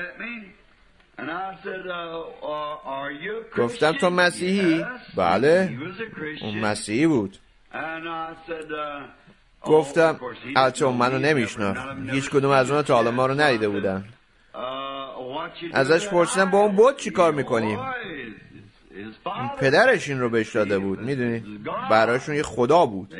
گفتم تو مسیحی؟ بله، اون مسیحی بود. گفتم البته اون منو نمیشناخت، هیچ کدوم از اونا تا حالا ما رو ندیده بودن. ازش پرسیدم با اون بود چی کار میکنیم؟ پدرش این رو بهش داده بود، میدونی، براشون یه خدا بود.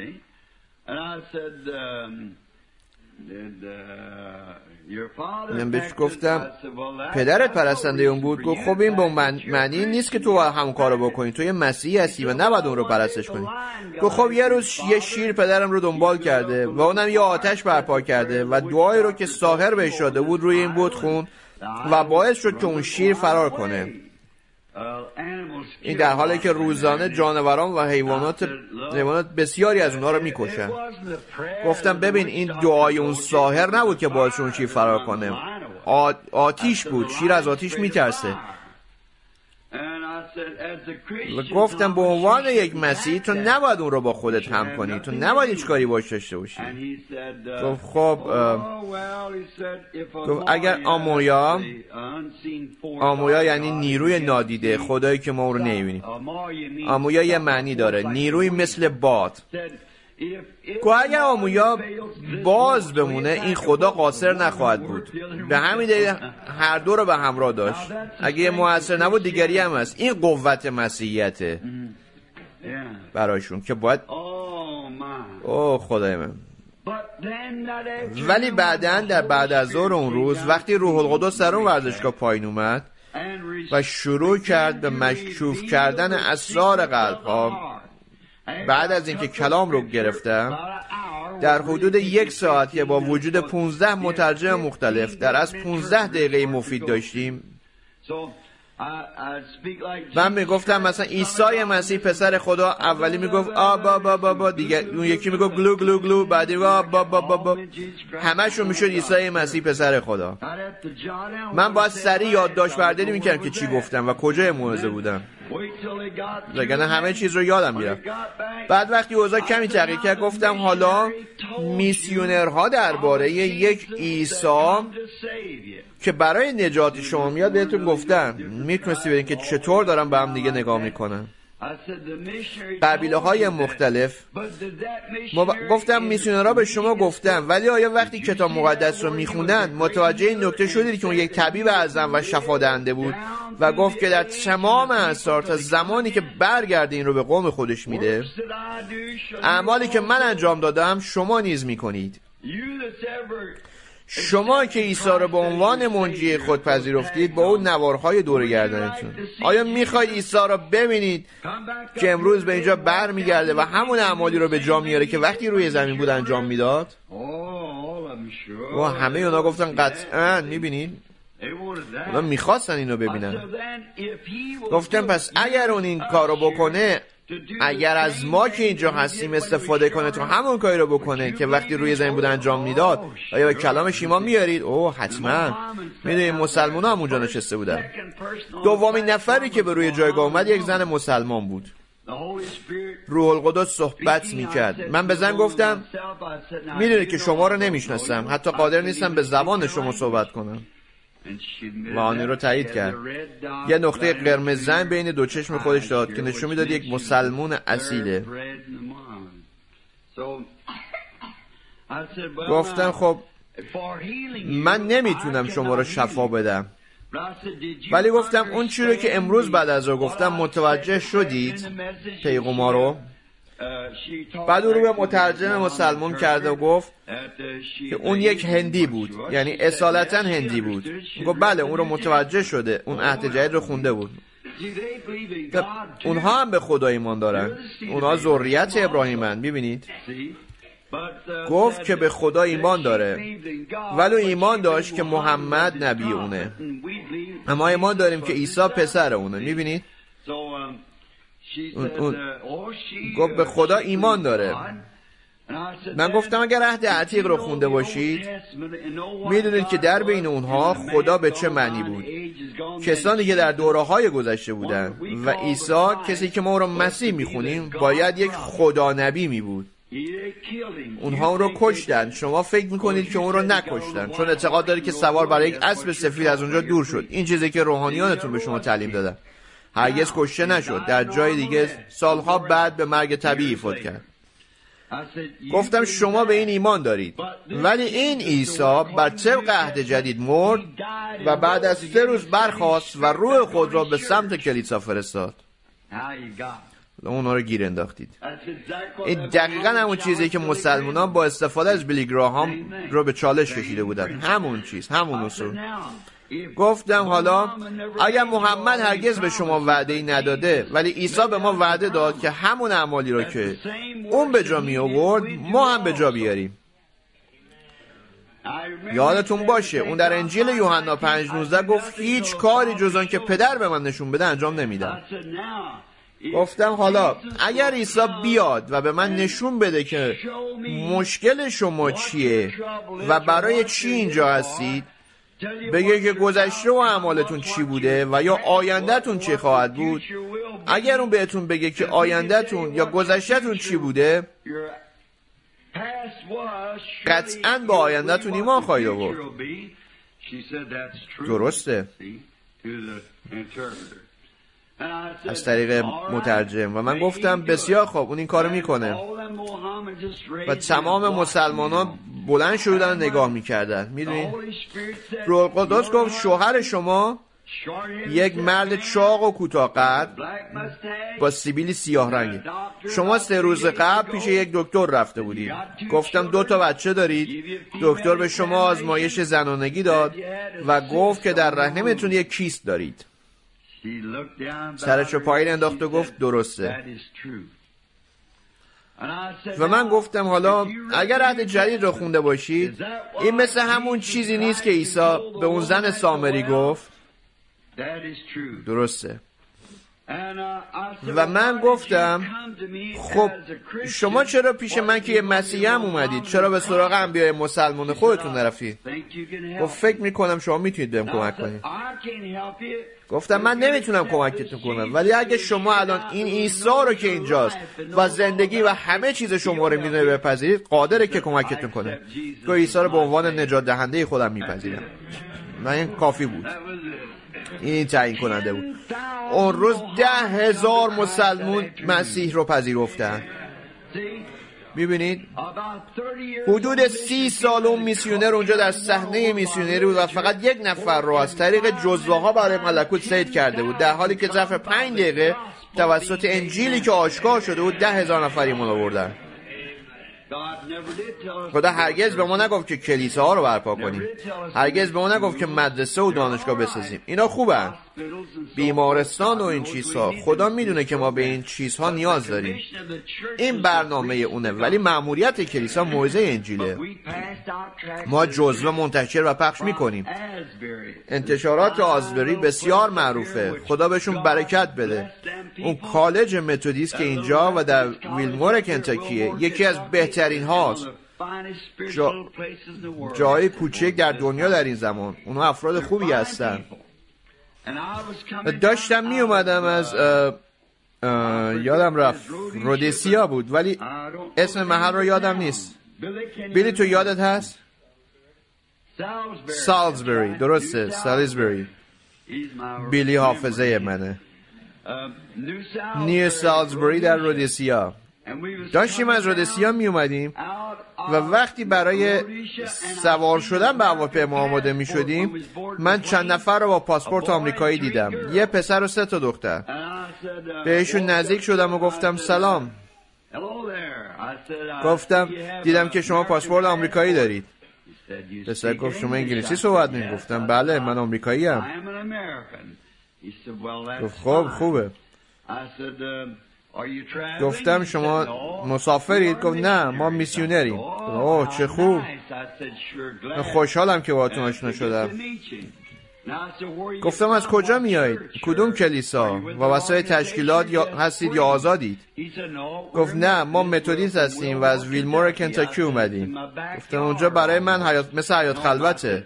من بهش گفتم پدرت پرستنده اون بود؟ گفت خب این به معنی نیست که تو همون کارو بکنی، تو یه مسیحی هستی و نباید اون رو پرستش کنی. گفت خب یه روز یه شیر پدرم رو دنبال کرده و اونم یه آتش برپا کرده و دعایی رو که ساحر بهش داده بود روی این بود خوند و باعث شد که اون شیر فرار کنه. این در حالی که روزانه جانوران و حیوانات حیوانات بسیاری از اونها رو میکشن. گفتم ببین این دعای اون ساحر نبود که باعث اون شیر فرار کنه، آتیش بود، شیر از آتیش میترسه. و گفتم به عنوان یک مسیحی تو نباید اون رو با خودت هم کنی، تو نباید هیچ کاری باش داشته باشی. گفت خب گفت اگر آمویا، آمویا یعنی نیروی نادیده، خدایی که ما اون رو نمیبینیم. آمویا یه معنی داره، نیروی مثل باد. که اگر آمویا باز بمونه این خدا قاصر نخواهد بود. به همین دلیل هر دو رو به همراه داشت. اگه یه موثر نبود دیگری هم هست. این قوت مسیحیته برایشون که باید اوه خدای من. ولی بعدن در بعد از ظهر اون روز وقتی روح القدس در اون ورزشگاه پایین اومد و شروع کرد به مکشوف کردن اسرار قلب‌ها، بعد از اینکه کلام رو گرفتم در حدود یک ساعت که با وجود پونزده مترجم مختلف در از پونزده دقیقه مفید داشتیم، من میگفتم مثلا عیسی مسیح پسر خدا، اولی میگفت آ با با با با، دیگه اون یکی میگفت گلو گلو گلو، بعدی با با با با, با. همشون میشد عیسی مسیح پسر خدا. من باید سریع یادداشت برداری میکردم که چی گفتم و کجای موعظه بودم، وگرنه همه چیز رو یادم میرفت. بعد وقتی اوضاع کمی تغییر کرد گفتم حالا میسیونرها درباره یک عیسی که برای نجات شما میاد بهتون گفتن، میتونستی ببینید که چطور دارم به هم دیگه نگاه میکنن. قبیله های مختلف. ما گفتم میسیونرها به شما گفتم، ولی آیا وقتی کتاب مقدس رو میخوندن متوجه این نکته شدید که اون یک طبیب اعظم و شفا دهنده بود و گفت که در تمام اثار تا زمانی که برگرده این رو به قوم خودش میده، اعمالی که من انجام دادم شما نیز میکنید. شما که عیسی رو به عنوان منجی خود پذیرفتید با اون نوارهای دور گردنتون، آیا میخواید عیسی رو ببینید که امروز به اینجا بر میگرده و همون اعمالی رو به جا میاره که وقتی روی زمین بود انجام میداد؟ و همه اونا گفتن قطعاً. میبینید اونا میخواستن اینو ببینن. گفتن پس اگر اون این کارو بکنه، اگر از ما که اینجا هستیم استفاده کنه تو همون کاری رو بکنه که وقتی روی زمین بود انجام میداد، آیا به کلامش ایمان میارید؟ اوه حتما. میدونید مسلمان ها هم اونجا نشسته بودن. دومین نفری که به روی جایگاه اومد یک زن مسلمان بود. روح القدس صحبت میکرد. من به زن گفتم میدونید که شما رو نمیشناسم، حتی قادر نیستم به زبان شما صحبت کنم. و آنی رو تایید کرد. یه نقطه قرمز زن بین دو چشم خودش داد که نشون میداد یک مسلمون اصیله. گفتم خب من نمیتونم شما رو شفا بدم، ولی گفتم اون چی رو که امروز بعد از رو گفتم متوجه شدید پیغوما رو؟ بعد او رو به مترجم مسلمان کرده و گفت که اون یک هندی بود، یعنی اصالتا هندی بود. گفت بله اون رو متوجه شده، اون عهد جدید رو خونده بود. اونها هم به خدا ایمان دارن، اونها ذریت ابراهیمن. ببینید گفت که به خدا ایمان داره، ولی ایمان داشت که محمد نبی اونه. اما ایمان داریم که عیسی پسر اونه. میبینید اون, اون گفت به خدا ایمان داره. من گفتم اگر عهد عتیق رو خونده باشید میدونید که در بین اونها خدا به چه معنی بود. کسانی که در دوره‌های گذشته بودن و عیسی کسی که ما اون رو مسیح میخونیم باید یک خدا نبی می بود. اونها اون رو کشتن. شما فکر میکنید که اون رو نکشتن چون اعتقاد دارید که سوار برای یک اسب سفید از اونجا دور شد. این چیزی که روحانیانتون به شما تعلیم دادن. هرگز کشته نشد، در جای دیگه سالها بعد به مرگ طبیعی فوت کرد. گفتم شما به این ایمان دارید، ولی این عیسی بر طبق عهد جدید مرد و بعد از سه روز برخاست و روح خود را به سمت کلیسا فرستاد. اونا رو گیر انداختید. این دقیقا همون چیزی که مسلمانان با استفاده از بیلی گراهام رو به چالش کشیده بودن. همون چیز، همون اصول. گفتم حالا اگر محمد هرگز به شما وعده ای نداده ولی عیسی به ما وعده داد که همون اعمالی رو که اون به جا می آورد ما هم به جا بیاریم. یادتون باشه اون در انجیل یوحنا پنج نوزده گفت هیچ کاری جز آن که پدر به من نشون بده انجام نمیدم. گفتم حالا اگر عیسی بیاد و به من نشون بده که مشکل شما چیه و برای چی اینجا هستید، بگه که گذشته و اعمالتون چی بوده و یا آیندهتون چی خواهد بود، اگر اون بهتون بگه که آیندهتون یا گذشتهتون چی بوده، قطعاً با آیندهتون ایمان خواهید آورد. درسته؟ از طریق مترجم. و من گفتم بسیار خوب، اون این کارو میکنه. و تمام مسلمان ها بلند شدن و نگاه میکردن. میدونید روح القدس گفت شوهر شما یک مرد چاق و کوتاه قد با سیبیل سیاه رنگه. شما سه روز قبل پیش یک دکتر رفته بودید. گفتم دو تا بچه دارید. دکتر به شما آزمایش زنانگی داد و گفت که در رحمتون یک کیست دارید. سرشو پایین انداخت و گفت درسته. و من گفتم حالا اگر عهد جدید رو خونده باشید این مثل همون چیزی نیست که عیسی به اون زن سامری گفت. درسته. و من گفتم خب شما چرا پیش من که یه مسیحی هم اومدید، چرا به سراغ انبیاء مسلمان خودتون نرفتید؟ گفت فکر میکنم شما میتونید بهم کمک کنید. گفتم من نمیتونم کمکتون کنم، ولی اگه شما الان این عیسی رو که اینجاست و زندگی و همه چیز شما رو میدونه بپذیرید، قادره که کمکتون کنه. که عیسی رو به عنوان نجات دهنده خودم میپذیرم. نه این کافی بود. این تعیین کننده بود. اون روز ده هزار مسلمون مسیح رو پذیرفتن. ببینید حدود سی سال اون میسیونر اونجا در صحنه میسیونری بود و فقط یک نفر رو از طریق جزوه‌ها برای ملکوت صید کرده بود، در حالی که ظرف پنج دقیقه توسط انجیلی که آشکار شده بود ده هزار نفر ایمان آوردن. خدا هرگز به ما نگفت که کلیساها رو برپا کنیم، هرگز به ما نگفت که مدرسه و دانشگاه بسازیم. اینا خوبن، بیمارستان و این چیزها، خدا میدونه که ما به این چیزها نیاز داریم، این برنامه اونه، ولی مأموریت کلیسا موعظه انجیله. ما جزوه منتشر و پخش میکنیم. انتشارات آزبری بسیار معروفه، خدا بهشون برکت بده. اون کالج متودیست که اینجا و در ویلمور کنتاکیه یکی از بهترین هاست، جا... جای کوچک در دنیا در این زمان. اونها افراد خوبی هستن. داشتم می اومدم از اه اه یادم رفت رودسیا بود، ولی اسم محل رو یادم نیست. بیلی تو یادت هست؟ سالزبری. درسته، سالیزبری. بیلی حافظه منه. نیو سالزبری در رودسیا. داشتیم از رودسیا می اومدیم و وقتی برای سوار شدن به هواپیما آماده می شدیم، من چند نفر رو با پاسپورت آمریکایی دیدم، یه پسر و سه تا دختر. بهشون نزدیک شدم و گفتم سلام. گفتم دیدم که شما پاسپورت آمریکایی دارید. پسر گفت شما انگلیسی صحبت می؟ گفتم بله، من آمریکایی ام. گفت خب خوبه. گفتم شما مسافرید؟ گفت نه، ما میسیونریم. اوه چه خوب، خوشحالم که باهاتون آشنا شدم. گفتم از کجا میایید؟ کدوم کلیسا؟ و واسه تشکیلات یا هستید یا آزادید؟ گفت نه، ما متودیست هستیم و از ویلمور کنتاکی اومدیم. گفتم اونجا برای من حیات مثل حیات خلوته.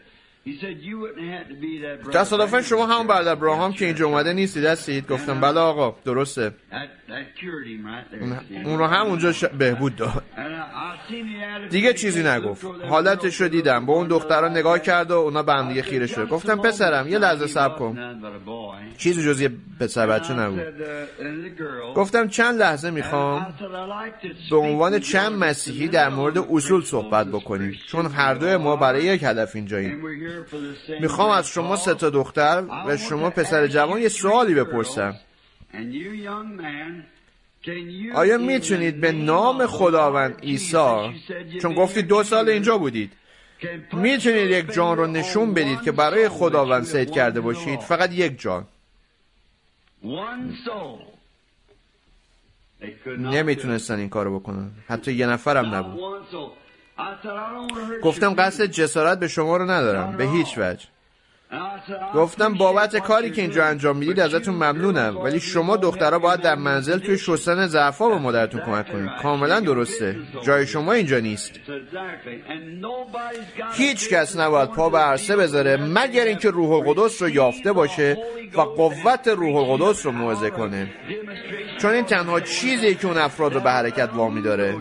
تصادفاً شما همون برادر براهام که اینجا اومده نیستید هستید؟ گفتم بله آقا، درسته. اون رو هم اونجا ش... بهبود داد. دیگه چیزی نگفت. حالتش رو دیدم، با اون دخترها نگاه کرد و اونا به هم دیگه خیره شد. گفتم پسرم یه لحظه صبر کن. چیزی جز یه پسر بچه نبود. گفتم چند لحظه میخوام به عنوان چند مسیحی در مورد اصول صحبت بکنیم، چون هر دوی ما برای یک هدف اینجاییم. میخوام از شما سه تا دختر و شما پسر جوان یه سوالی بپرسم. آیا میتونید به نام خداوند عیسی، چون گفتید دو سال اینجا بودید، میتونید یک جان رو نشون بدید که برای خداوند صید کرده باشید؟ فقط یک جان. نمیتونستن این کارو بکنن، حتی یه نفرم نبود. گفتم قصد جسارت به شما رو ندارم به هیچ وجه. گفتم بابت کاری که اینجا انجام میدید ازتون ممنونم، ولی شما دخترها باید در منزل توی شستن ظرفا به مادرتون کمک کنید. کاملا درسته، جای شما اینجا نیست. هیچ کس نباید پا به عرصه بذاره مگر اینکه روح القدس رو یافته باشه و قوت روح القدس رو موعظه کنه، چون این تنها چیزی که اون افراد رو به حرکت وامی داره.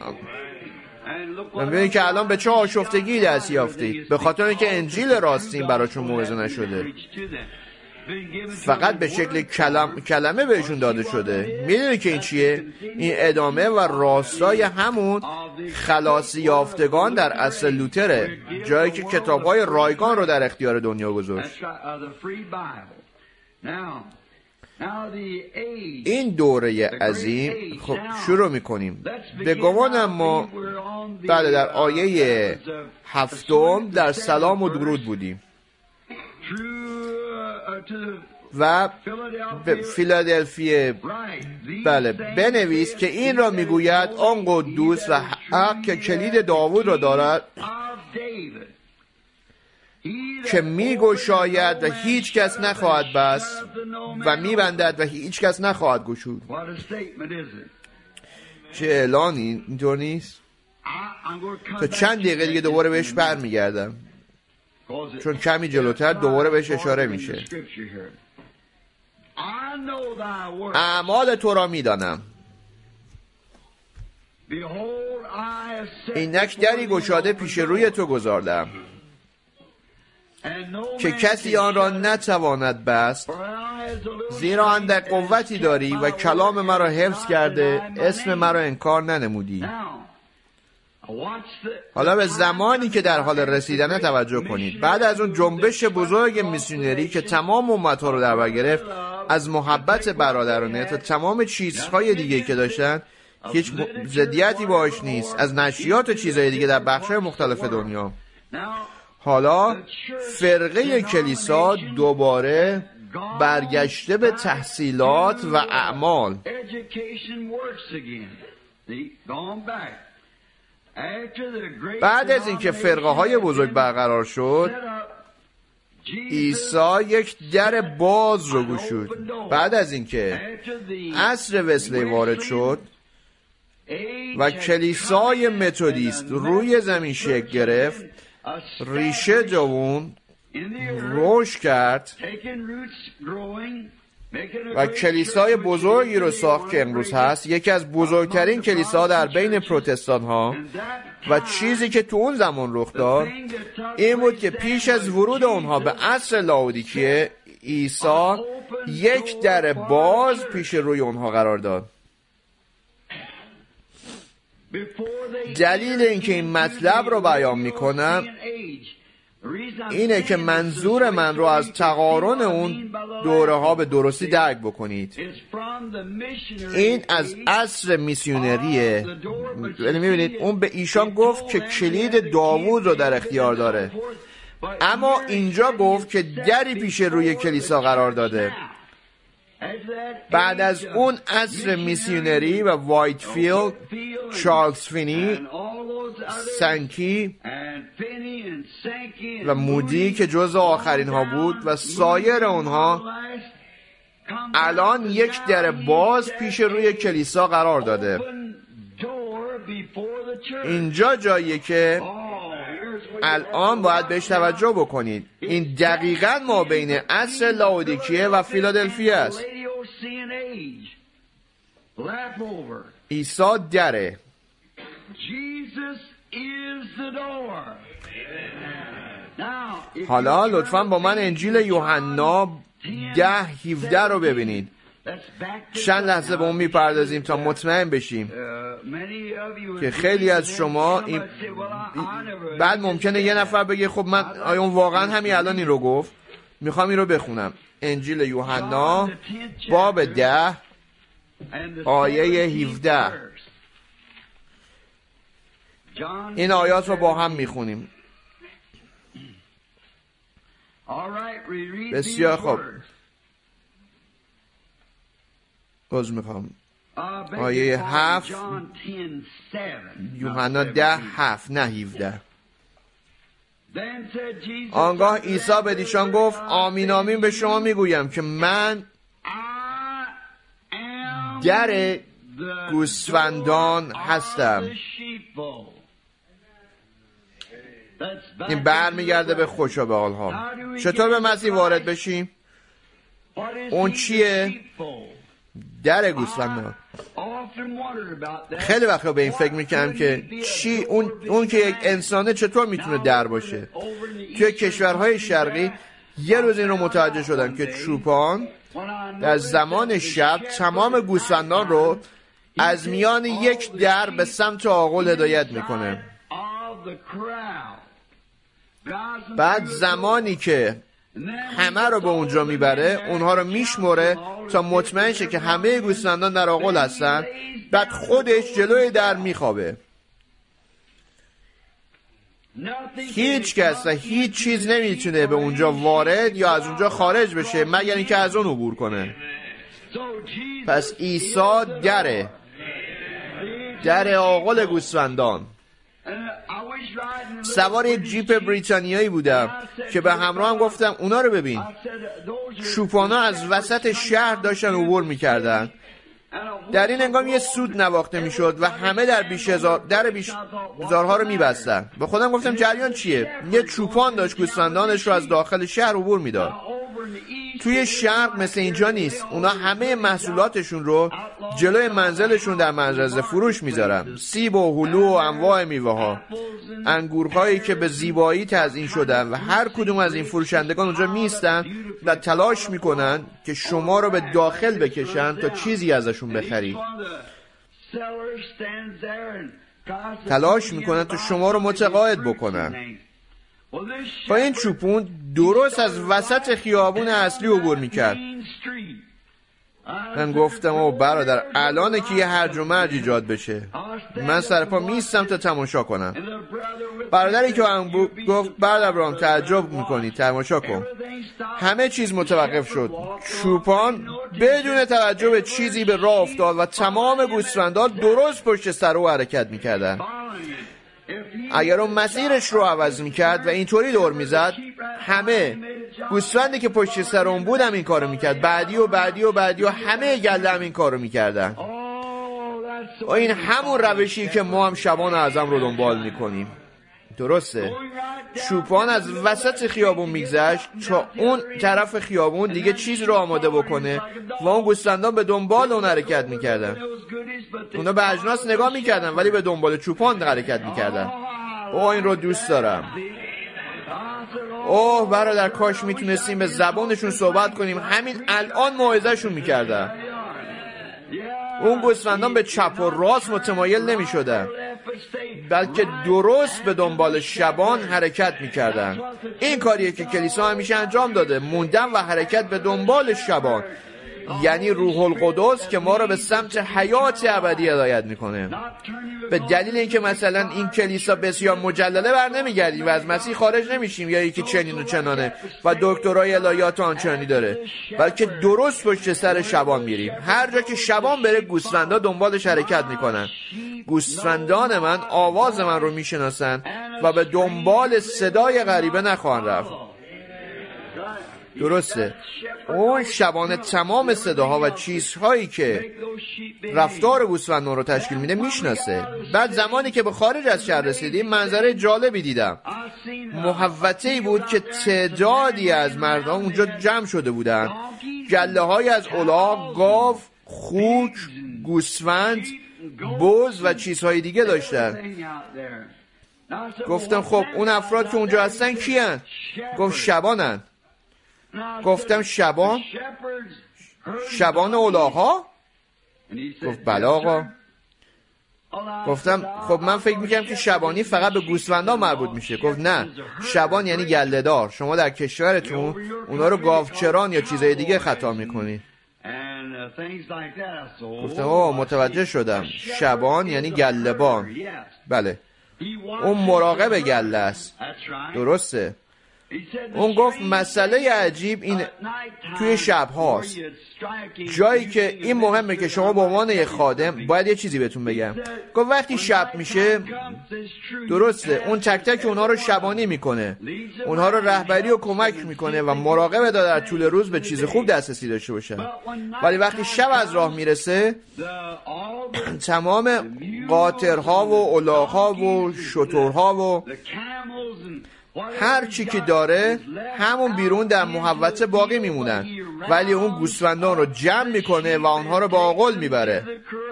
من ببینید که الان به چه آشفتگی دست یافتید، به خاطر اینکه انجیل راستین براشون موعظه نشده، فقط به شکل کلم، کلمه بهشون داده شده. میدونی که این چیه؟ این ادامه و راستای همون خلاص یافتگان در اصل لوتره، جایی که کتاب‌های رایگان رو در اختیار دنیا گذاشت. این دوره عظیم خب شروع میکنیم. به گمانم ما بله در آیه هفتم در سلام و درود بودیم و به فیلادلفی بله بنویس که این را میگوید آن قدوس و حق که کلید داوود را دارد، که میگشاید و هیچ کس نخواهد بست و میبندد و هیچ کس نخواهد گشود. چه اعلانی، اینطور نیست؟ تا چند دقیقه دیگه دوباره بهش برمیگردم، چون کمی جلوتر دوباره بهش اشاره میشه. اعمال تو را میدانم، اینک دری گشاده پیش روی تو گذاردم که کسی آن را نتواند بست، زیرا اندک قوتی داری و کلام مرا حفظ کرده، اسم مرا انکار ننمودی. حالا به زمانی که در حال رسیدن توجه کنید. بعد از اون جنبش بزرگ میسیونری که تمام امتها رو در بر گرفت، از محبت برادرانه تا تمام چیزهای دیگه که داشتن، هیچ ضدیتی باش نیست، از نشریات و چیزهای دیگه در بخش‌های مختلف دنیا. حالا فرقه کلیسا دوباره برگشته به تحصیلات و اعمال. بعد از اینکه فرقه های بزرگ برقرار شد، عیسی یک در باز رو گشود. بعد از اینکه عصر وسلی وارد شد و کلیسای متودیست روی زمین شکل گرفت، ریشه دوون رشد کرد و کلیسای بزرگی رو ساخت که امروز هست، یکی از بزرگترین کلیسا در بین پروتستان ها. و چیزی که تو اون زمان رخ داد این بود که پیش از ورود اونها به عصر لاودیکیه، عیسی یک در باز پیش روی اونها قرار داد. دلیل اینکه این مطلب رو بیان میکنم اینه که منظور من رو از تقارن اون دوره ها به درستی درک بکنید. این از عصر میسیونریه. یعنی میبینید اون به ایشان گفت که کلید داوود رو در اختیار داره، اما اینجا گفت که دری پیش روی کلیسا قرار داده. بعد از اون عصر میسیونری و وایتفیلد، چارلز فینی، سنکی و مودی که جز آخرین ها بود و سایر اونها، الان یک در باز پیش روی کلیسا قرار داده. اینجا جاییه که الان باید بهش توجه بکنید. این دقیقاً ما بین عصر لاودیکیه و فیلادلفی است. عیسی دره. حالا لطفاً با من انجیل یوحنا ده هفده رو ببینید. چند لحظه به اون میپردازیم تا مطمئن بشیم که خیلی از شما این... بعد ممکنه یه نفر بگه خب من آیا اون واقعا همین الان این رو گفت؟ میخوام این رو بخونم. انجیل یوحنا باب ده آیه هفده. این آیات رو با هم میخونیم. بسیار خوب. باز میخوام آیه هفت، یوحنا ده هفت، نه هفده. آنگاه عیسی به ایشان گفت آمین آمین به شما میگویم که من در گوسفندان هستم. این برمیگرده به خوشا به حالها. چطور به مسیح وارد بشیم؟ اون چیه؟ در گوسفندان. خیلی وقتا به این فکر میکنم که چی اون اون که یک انسانه چطور میتونه در باشه. توی کشورهای شرقی یه روز این رو متوجه شدم که چوپان در زمان شب تمام گوسفندان رو از میان یک در به سمت آغل هدایت میکنه. بعد زمانی که همه رو به اونجا میبره، اونها رو میشموره تا مطمئن شه که همه گوسفندان در آغل هستن. بعد خودش جلوی در میخوابه. هیچ کس و هیچ چیز نمیتونه به اونجا وارد یا از اونجا خارج بشه مگر اینکه از اون عبور کنه. پس عیسی دره، در آغل گوسفندان. سوار یک جیپ بریتانیایی بودم که به همراه هم گفتم اونا رو ببین. چوپانا از وسط شهر داشتن عبور میکردن. در این هنگام یه سود نواخته میشد و همه در بیش هزار در بیش هزارها رو میبستن. به خودم گفتم جریان چیه؟ یه چوپان داشت گوسفندانش رو از داخل شهر عبور میداد. توی شرق مثل اینجا نیست. اونا همه محصولاتشون رو جلوی منزلشون در مغازه فروش میذارن. سیب و هلو و انواع میوه ها، انگورهایی که به زیبایی تزیین شدن و هر کدوم از این فروشندگان اونجا میستن و تلاش میکنن که شما رو به داخل بکشن تا چیزی ازشون بخری. تلاش میکنن تا شما رو متقاعد بکنن. با این چوپون درست از وسط خیابون اصلی عبور میکرد. من گفتم او برادر الانه که یه هرج و مرج ایجاد بشه، من سرپا میستم تا تماشا کنم. برادری که هم گفت برادر برام تعجب میکنی، تماشا کن. همه چیز متوقف شد. چوپان بدون توجه به چیزی به راه افتاد و تمام گوسفندان درست پشت سر او حرکت میکردن. اگر اون مسیرش رو عوض میکرد و اینطوری دور میزد، همه گوسفندی که پشت سر اون بود هم این کارو میکرد. بعدی و بعدی و بعدی و همه گله هم این کارو میکردن. و این همون روشی که ما هم شبان اعظم رو دنبال میکنیم. درسته؟ چوپان از وسط خیابون میگذشت تا اون طرف خیابون دیگه چیز رو آماده بکنه و اون گوسفندان به دنبال اون حرکت میکردن. اونا به اجناس نگاه میکردن ولی به دنبال چوپان حرکت میکردن. اوه این رو دوست دارم. اوه برادر کاش میتونستیم به زبانشون صحبت کنیم. همین الان موعظه‌شون میکردن. اون گوسفندان به چپ و راست متمایل نمی شدن، بلکه درست به دنبال شبان حرکت می کردن. این کاریه که کلیسا همیشه انجام داده، موندن و حرکت به دنبال شبان، یعنی روح القدس که ما رو به سمت حیات ابدی هدایت میکنه. به دلیل اینکه مثلا این کلیسا بسیار مجلله بر نمیگردیم و از مسیح خارج نمیشیم یا یکی چنین و چنانه و دکترای الهیات آنچنانی داره، بلکه درست پشت سر شبان میریم. هر جا که شبان بره گوسفندا دنبالش حرکت میکنن. گوسفندان من آواز من رو میشناسن و به دنبال صدای غریبه نخواهند رفت. درسته. اون شبانه تمام صداها و چیزهایی که رفتار گوسفندان رو تشکیل میده میشناسه. بعد زمانی که به خارج از شهر رسیدیم منظره جالبی دیدم. محوطه‌ای بود که تعدادی از مردم اونجا جمع شده بودن. گله های از الاغ، گاو، خوک، گوسفند، بز و چیزهای دیگه داشتن. گفتم خب اون افراد که اونجا هستن کیان؟ گفت شبانن. گفتم شبان؟ شبان الاغ‌ها؟ گفت بله آقا. گفتم خب من فکر میکنم که شبانی فقط به گوسفندان مربوط میشه. گفت نه، شبان یعنی گله‌دار. شما در کشورتون اونا رو گاوچران یا چیزای دیگه خطا میکنی. گفتم اوه متوجه شدم، شبان یعنی گله‌بان. بله، اون مراقب گله است. درسته. اون گفت مسئله عجیب این توی شب هاست، جایی که این مهمه که شما به عنوان یه خادم باید یه چیزی بهتون بگم. گفت وقتی شب میشه، درسته، اون تک تک اونها رو شبانی میکنه، اونها رو رهبری و کمک میکنه و مراقبه داره در طول روز به چیز خوب دسترسی داشته باشن. ولی وقتی شب از راه میرسه، تمام قاطرها و الاغ‌ها و شترها و هر چی که داره همون بیرون در محوطه باقی میمونن، ولی اون گوسفندان رو جمع میکنه و آنها رو با آغل میبره.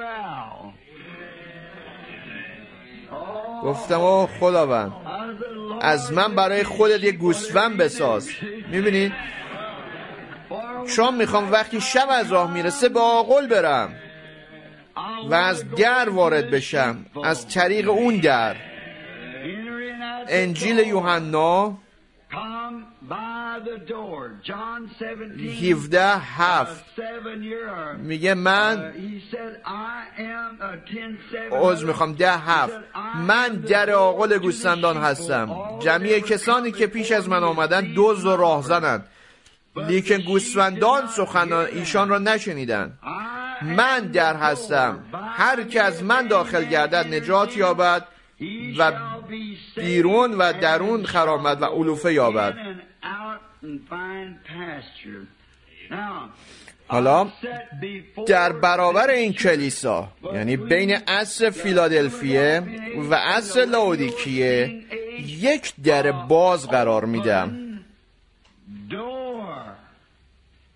گفتم اوه خداوند، از من برای خودت یک گوسفند بساز. میبینید؟ چون میخوام وقتی شب از راه میرسه با آغل برم و از در وارد بشم، از طریق اون در. انجیل یوحنا هفده هفت میگه من عذر میخوام ده هفت من در آغل گوسفندان هستم. جمعی کسانی که پیش از من آمدن دزد و راهزنند، لیکن گوسفندان سخن ایشان را نشنیدند. من در هستم، هر که از من داخل گردد نجات یابد و بیرون و درون خرامد و علوفه یابد. حالا در برابر این کلیسا، یعنی بین عصر فیلادلفیه و عصر لاودیکیه، یک در باز قرار میدم.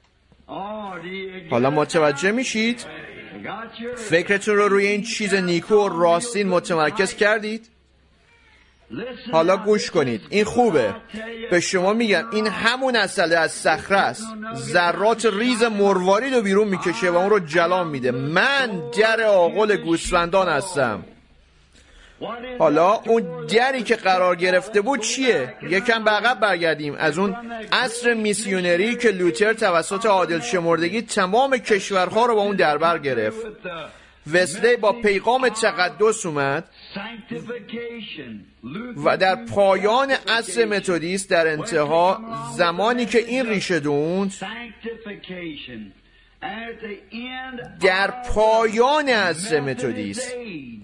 حالا متوجه میشید؟ فکرتون رو روی این چیز نیکو و راستین متمرکز کردید؟ حالا گوش کنید، این خوبه. به شما میگم این همون عسل از صخره است، ذرات ریز مروارید رو بیرون میکشه و اون رو جلان میده. من در آغل گوسفندان هستم. حالا اون دری که قرار گرفته بود چیه؟ یکم به عقب برگردیم، از اون عصر میسیونری که لوتر توسط عادل شمردگی تمام کشورها رو با اون دربر گرفت. وسلی با پیغام تقدس اومد و در پایان عصر متودیست، در انتها زمانی که این ریشه دوند، در پایان عصر متودیست،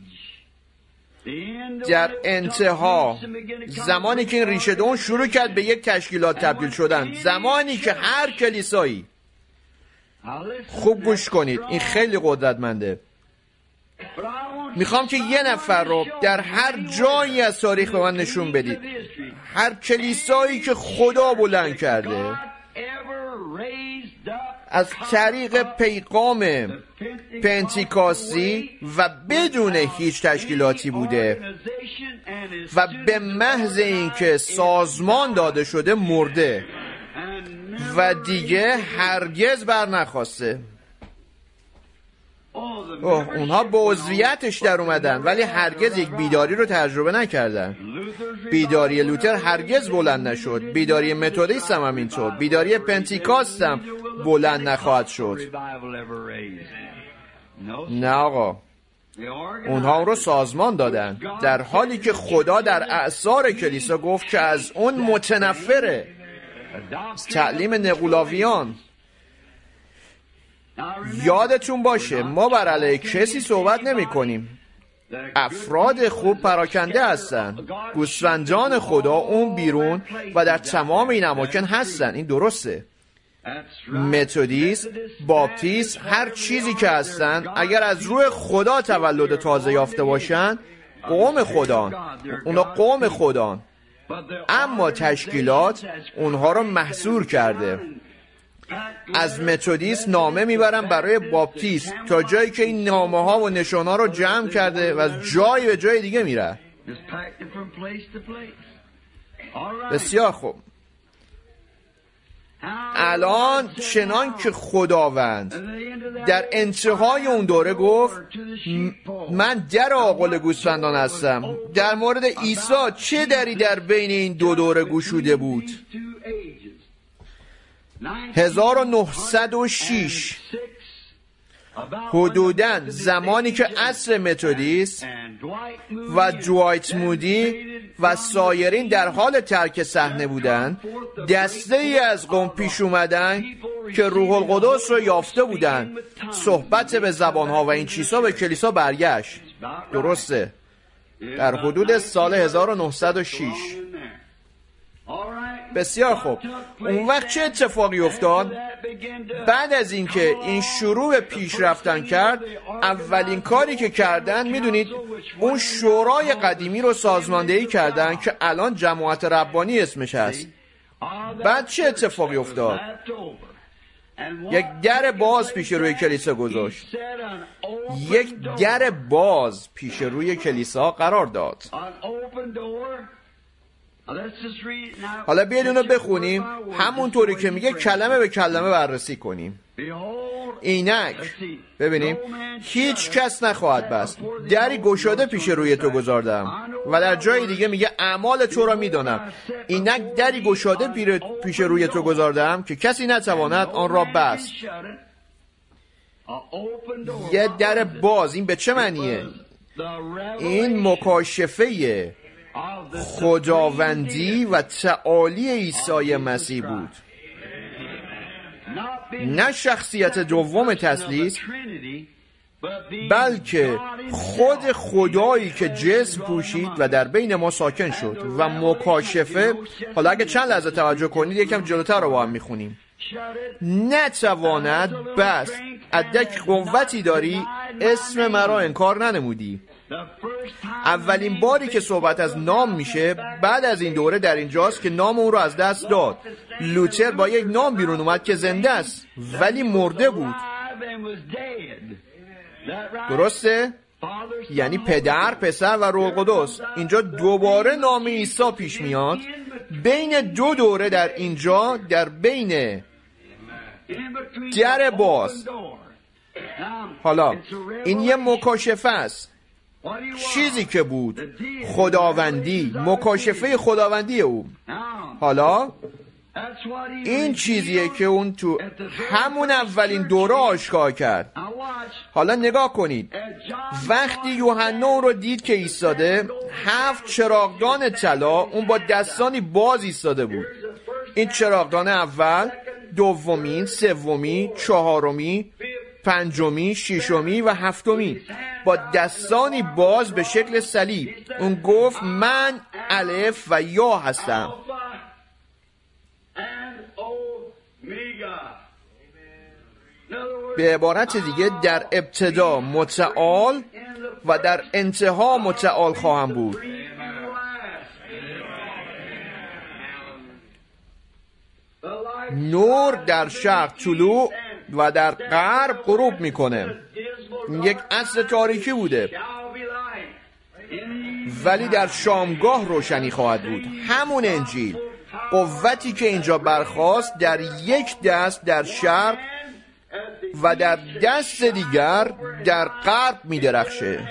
در انتها زمانی که این ریشه دوند شروع کرد به یک تشکیلات تبدیل شدن، زمانی که هر کلیسایی، خوب گوش کنید این خیلی قدرتمنده، میخوام که یه نفر رو در هر جایی از تاریخ به من نشون بدید، هر کلیسایی که خدا بلند کرده از طریق پیغام پنتیکاستی و بدون هیچ تشکیلاتی بوده و به محض اینکه سازمان داده شده مرده و دیگه هرگز بر نخواسته. اوه اونها به عضویتش در اومدن ولی هرگز یک بیداری رو تجربه نکردن. بیداری لوتر هرگز بلند نشد، بیداری متودیست هم همینطور، بیداری پنتیکاست هم بلند نخواهد شد. نه آقا، اونها اون رو سازمان دادن، در حالی که خدا در اعصار کلیسا گفت که از اون متنفره. تعلیم نقولاویان. یادتون باشه ما بر علیه کسی صحبت نمی کنیم. افراد خوب پراکنده هستن، گوسفندان خدا اون بیرون و در تمام این اماکن هستن. این درسته. متودیست، باپتیست، هر چیزی که هستن اگر از روح خدا تولد تازه یافته باشن قوم خدان، اونا قوم خدان، اما تشکیلات اونها رو محصور کرده. از متودیست نامه میبرن برای باپتیست تا جایی که این نامه ها و نشانه ها رو جمع کرده و از جای به جای دیگه میره. بسیار خوب. الان چنان که خداوند در انتهای اون دوره گفت من در آغل گوسفندان هستم، در مورد عیسی چه دری در بین این دو دوره گشوده بود؟ هزار و نهصد و شش حدوداً زمانی که عصر متودیست و دوایت مودی و سایرین در حال ترک صحنه بودند، دسته ای از قوم پیش اومدن که روح القدس رو یافته بودند. صحبت به زبانها و این چیزها به کلیسا برگشت. درسته، در حدود سال هزار و نهصد و شش. بسیار خوب. اون وقت چه اتفاقی افتاد؟ بعد از اینکه این شروع به پیشرفتن کرد، اولین کاری که کردن میدونید اون شورای قدیمی رو سازماندهی کردن که الان جماعت ربانی اسمش هست. بعد چه اتفاقی افتاد؟ یک در باز پیش روی کلیسا گذاشت. یک در باز پیش روی کلیسا قرار داد. حالا بیاید اونو بخونیم، همونطوری که میگه کلمه به کلمه بررسی کنیم. اینک ببینیم هیچ کس نخواهد بست، دری گشاده پیش روی تو گذاردم. و در جای دیگه میگه اعمال تو را میدانم. اینک دری گشاده پیش روی تو گذاردم که کسی نتواند آن را بست. یه در باز، این به چه معنیه؟ این مکاشفه خداوندی و تعالی عیسی مسیح بود، نه شخصیت دوم تثلیث، بلکه خود خدایی که جسم پوشید و در بین ما ساکن شد. و مکاشفه، حالا اگه چند لحظه توجه کنید یکم جلوتر رو با هم میخونیم. نتواند بس ادک قوتی داری اسم مرا انکار ننمودی. اولین باری که صحبت از نام میشه بعد از این دوره در اینجاست که نام اون رو از دست داد. لوتر با یک نام بیرون اومد که زنده است ولی مرده بود. درسته؟ یعنی پدر، پسر و روح القدس. اینجا دوباره نام عیسی پیش میاد بین دو دوره در اینجا، در بین در باز. حالا این یه مکاشفه است، چیزی که بود خداوندی، مکاشفه خداوندی او. حالا این چیزیه که اون تو همون اولین دوره آشکار کرد. حالا نگاه کنید، وقتی یوحنا اون رو دید که ایستاده، هفت چراغدان طلا اون با دستانی باز ایستاده بود. این چراغدان اول، دومی، سومی، چهارمی، پنجمی، ششمی و هفتمی با دستانی باز به شکل صلیب. اون گفت من الف و یا هستم. به عبارت دیگه در ابتدا متعال و در انتها متعال خواهم بود. نور در شرق طلوع و در غرب غروب میکنه. یک عصر تاریکی بوده ولی در شامگاه روشنی خواهد بود. همون انجیل، قوتی که اینجا برخاست در یک دست در شرق و در دست دیگر در غرب می‌درخشه.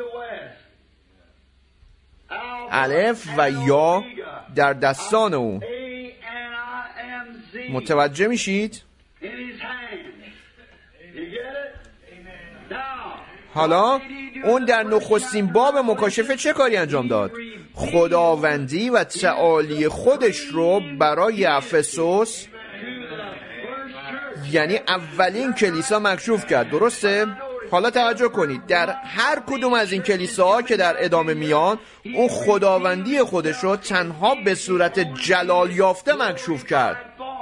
الف و یا در دستان او. متوجه میشید؟ حالا اون در نخستین باب مکاشفه چه کاری انجام داد؟ خداوندی و تعالی خودش رو برای افسوس، یعنی اولین کلیسا مکشوف کرد. درسته؟ حالا توجه کنید، در هر کدوم از این کلیساها که در ادامه میان، اون خداوندی خودش رو تنها به صورت جلال یافته مکشوف کرد.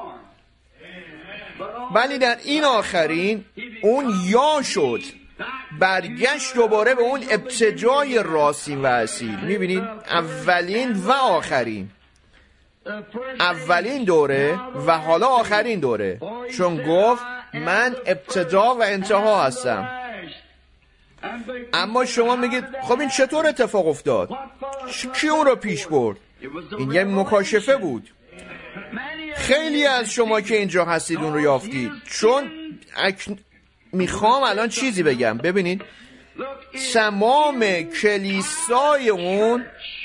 ولی در این آخرین اون یا شد، برگشت دوباره به اون ابتدای راسین و اصیل. میبینید؟ اولین و آخرین، اولین دوره و حالا آخرین دوره، چون گفت من ابتدا و انتها هستم. اما شما میگید خب این چطور اتفاق افتاد؟ کی اون رو پیش برد؟ این یه مکاشفه بود. خیلی از شما که اینجا هستید اون رو یافتید، چون اک... میخوام الان چیزی بگم. ببینید، تمام کلیسای اون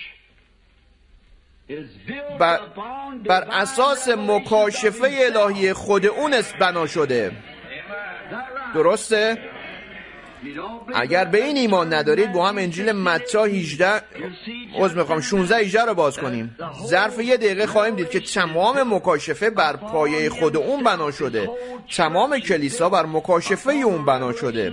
بر, بر اساس مکاشفه الهی خود اون بنا شده. درسته؟ اگر به این ایمان ندارید، با هم انجیل متی هجده عذر میخوام شانزده هجده رو باز کنیم. ظرف یه دقیقه خواهیم دید که تمام مکاشفه بر پایه خود اون بنا شده. تمام کلیسا بر مکاشفه اون بنا شده.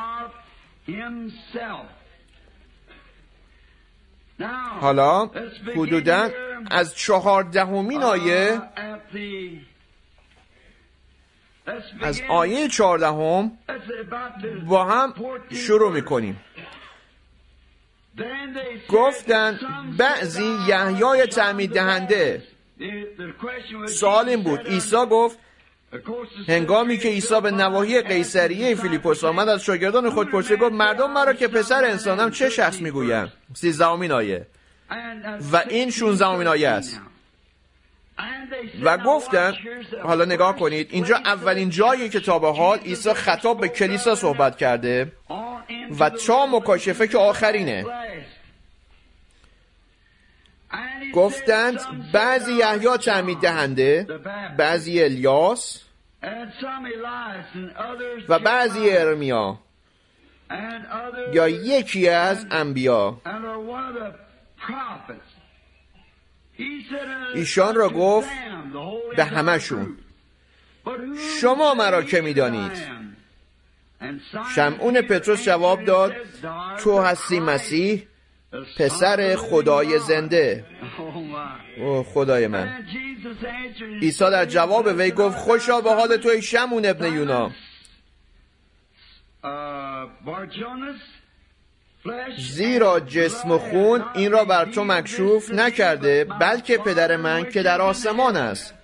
حالا حدوداً از چهاردهمین آیه، از آیه چهاردهم با هم شروع میکنیم. گفتن بعضی یحیای تعمید دهنده. سوال این بود، عیسی گفت هنگامی که عیسی به نواحی قیصریه فیلیپوس آمد، از شاگردان خود پرسید، گفت مردم مرا که پسر انسانم چه شخص میگویند؟ سیزدهمین آیه و این شانزدهمین آیه است. و گفتن، حالا نگاه کنید، اینجا اولین جایی که تا به حال عیسی خطاب به کلیسا صحبت کرده و تا مکاشفه که آخرینه. گفتند بعضی یحیی تعمید دهنده، بعضی الیاس و بعضی ارمیا یا یکی از انبیا. ایشان را گفت به همشون، شما مرا که می‌دانید؟ شمعون پتروس جواب داد، تو هستی مسیح پسر خدای زنده. اوه خدای من. عیسی در جواب وی گفت، خوشا به حال توی شمعون ابن یونا. زیرا جسم و خون این را بر تو مکشوف نکرده، بلکه پدر من که در آسمان است.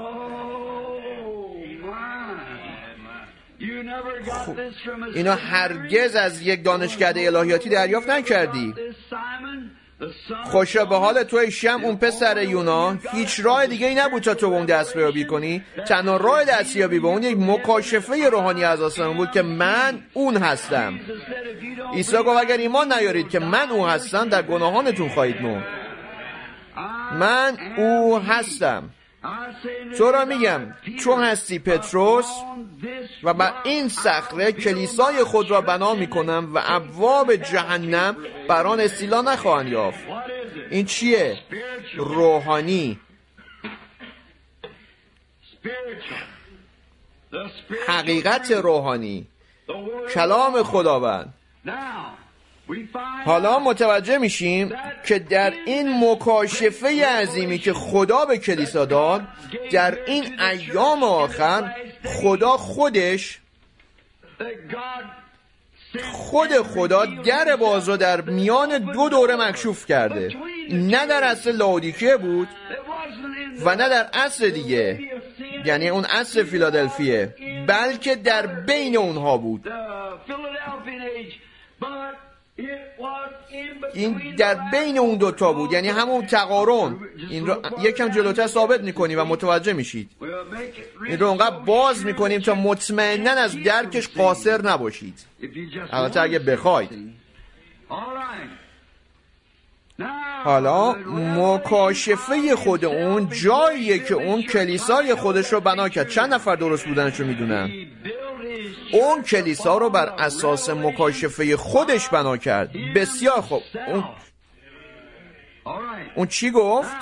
خب. اینا هرگز از یک دانشکده الهیاتی دریافت نکردی. خوشا به حال توی شم اون پسر یونا، هیچ راه دیگه ای نبود تا تو به اون دستیابی کنی. تنها راه دستیابی به اون یک مکاشفه روحانی از آسمان بود که من اون هستم. عیسی گفت اگر ایمان نیارید که من او هستم در گناهانتون خواهید مرد. من او هستم. تو را میگم تو هستی پتروس و بر این صخره کلیسای خود را بنا میکنم و ابواب جهنم بر آن استیلا نخواهند یافت. این چیه؟ روحانی، حقیقت روحانی، کلام خداوند. حالا متوجه میشیم که در این مکاشفه عظیمی که خدا به کلیسا داد، در این ایام آخر خدا خودش خود خدا در باز رو در میان دو دوره مکشوف کرده. نه در عصر لاودیکیه بود و نه در عصر دیگه، یعنی اون عصر فیلادلفیه، بلکه در بین اونها بود. این در بین اون دوتا بود، یعنی همون تقارن. این رو یکم جلوتر ثابت میکنیم و متوجه میشید. این رو اونقدر باز میکنیم تا مطمئناً از درکش قاصر نباشید، البته اگه بخواید. حالا مکاشفه خود اون جاییه که اون کلیسای خودش رو بنا کرد. چند نفر درست بودنش رو میدونن؟ اون کلیسا رو بر اساس مکاشفه خودش بنا کرد. بسیار خوب. اون, اون چی گفت؟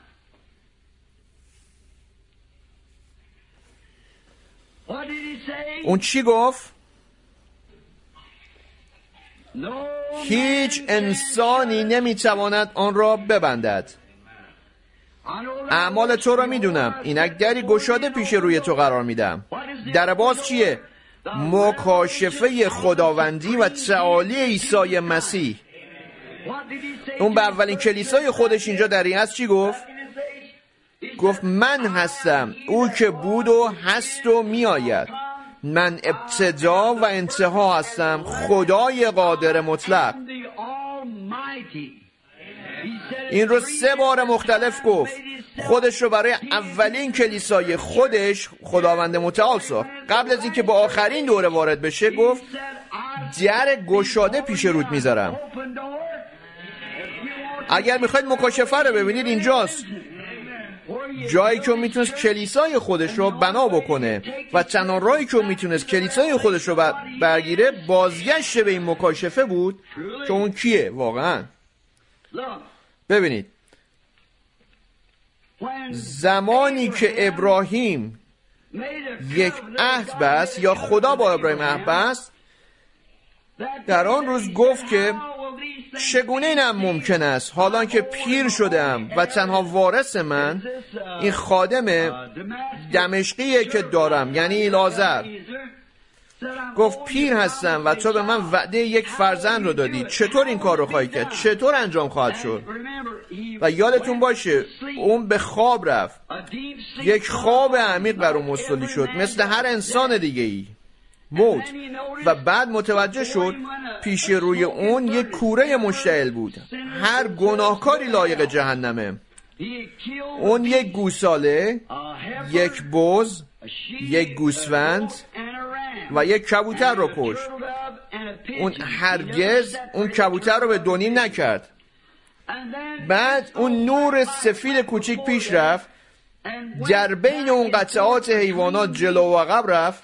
اون چی گفت؟ هیچ انسانی نمیتواند آن را ببندد. اعمال تو را میدونم، اینک دری گشاده پیش روی تو قرار میدم. در باز چیه؟ مکاشفه خداوندی و تعالی عیسی مسیح. اون به اولین کلیسای خودش اینجا در این هست چی گفت؟ گفت من هستم او که بود و هست و میآید. من ابتدا و انتها هستم، خدای قادر مطلق. این رو سه بار مختلف گفت. خودش رو برای اولین کلیسای خودش خداوند متعال ساخت. قبل از اینکه به آخرین دوره وارد بشه گفت در گشاده پیش رود میذارم. اگر میخواید مکاشفه رو ببینید اینجاست، جایی که میتونست کلیسای خودش رو بنا بکنه و تنها راهی که میتونست کلیسای خودش رو برگیره بازگشت به این مکاشفه بود که اون کیه واقعا. ببینید زمانی که ابراهیم یک عهد بست یا خدا با ابراهیم عهد بست، در آن روز گفت که چگونه اینم ممکن است حالا که پیر شدم و تنها وارث من این خادم دمشقیه که دارم، یعنی ایلعازر. گفت پیر هستم و تو به من وعده یک فرزند رو دادی، چطور این کار رو خواهی کرد؟ چطور انجام خواهد شد؟ و یادتون باشه اون به خواب رفت، یک خواب عمیق بر اون مستولی شد مثل هر انسان دیگه ای موت. و بعد متوجه شد پیش روی اون یک کوره مشتعل بود. هر گناهکاری لایق جهنمه. اون یک گوساله، یک بز، یک گوسفند و یک کبوتر رو کشت. اون هرگز اون کبوتر رو به دونیم نکرد. بعد اون نور سفید کوچیک پیش رفت، در بین اون قطعات حیوانات جلو و عقب رفت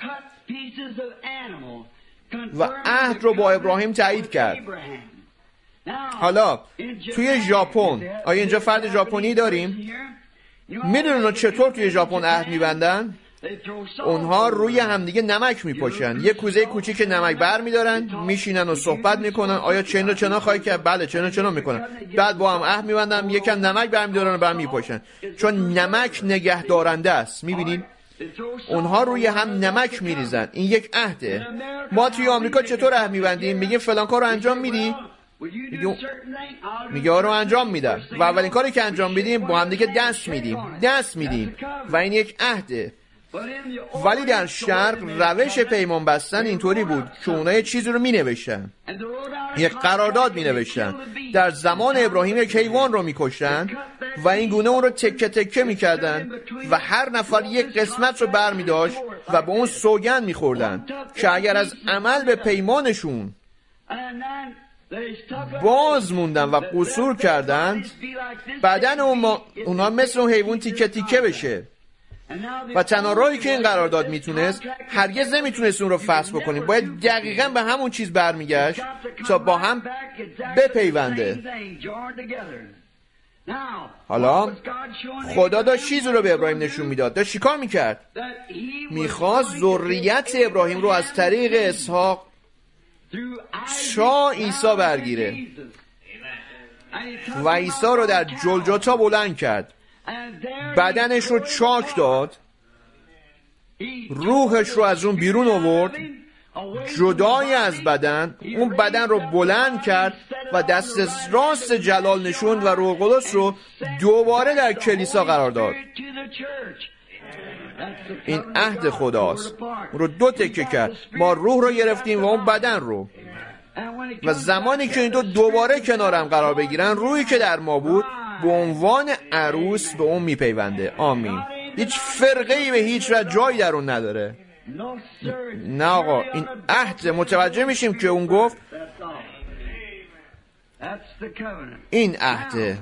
و عهد رو با ابراهیم تایید کرد. حالا توی ژاپن، آیا اینجا فرد ژاپنی داریم؟ میدونن چطور توی ژاپن عهد میبندن؟ اونها روی همدیگه نمک میپاشن، یه کوزه کوچیک نمک بر میدارن، میشینن و صحبت میکنن. آیا چنین و چنان خواهی کرد؟ بله چنین و چنان میکنن. بعد با هم عهد میبندن، یکم نمک بر میدارن و بر میپاشن، چون نمک نگه دارنده است. میبینین اونها روی هم نمک میریزن. این یک عهده. ما توی آمریکا چطور عهد میبندیم؟ میگیم فلان کار رو انجام میدی؟ میگه میگه رو انجام میدم و اولین کاری که انجام میدیم با هم دیگه دست میدیم دست میدیم و این یک عهده. ولی در شرق روش پیمان بستن اینطوری بود که اونها یه چیزی رو می نوشتن، یک قرارداد می نوشتن. در زمان ابراهیم یک حیوان رو می کشتن و این گونه اون رو تکه تکه می کردن و هر نفر یک قسمت رو بر می داشت و به اون سوگند می خوردن که اگر از عمل به پیمانشون باز موندن و قصور کردند بدن اونها مثل اون حیوان تیکه تیکه بشه. و تنها راهی که این قرارداد میتونست، هرگز نمیتونست اون رو فسخ بکنیم، باید دقیقاً به همون چیز برمیگشت تا با هم بپیونده. حالا خدا داشت چیزی رو به ابراهیم نشون میداد. داشت چیکار میکرد؟ میخواست ذریت ابراهیم رو از طریق اسحاق تا عیسی برگیره و عیسی رو در جلجتا بلند کرد، بدنش رو چاک داد، روحش رو از اون بیرون آورد، جدای از بدن اون بدن رو بلند کرد و دست راست جلال نشوند و روح القدس رو دوباره در کلیسا قرار داد. این عهد خداست. اون رو دو تکه کرد. ما روح رو گرفتیم و اون بدن رو، و زمانی که این دو دوباره کنارم قرار بگیرن، روحی که در ما بود به عنوان عروس به اون میپیونده. آمین. هیچ فرقه‌ای به هیچ وجه جایی در اون نداره. نه آقا، این عهد. متوجه میشیم که اون گفت این عهده.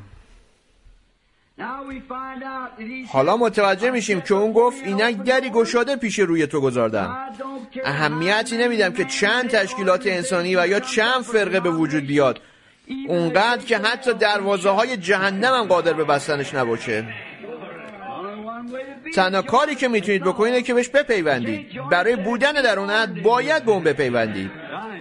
حالا متوجه میشیم که اون گفت اینک دری گشاده پیش روی تو گذاردم. اهمیتی نمیدم که چند تشکیلات انسانی و یا چند فرقه به وجود بیاد، اونقدر که حتی دروازه های جهنم هم قادر به بستنش نباشه. تنها کاری که میتونید بکنید اینه که بهش بپیوندید. برای بودن در اون عهد باید به اون بپیوندید.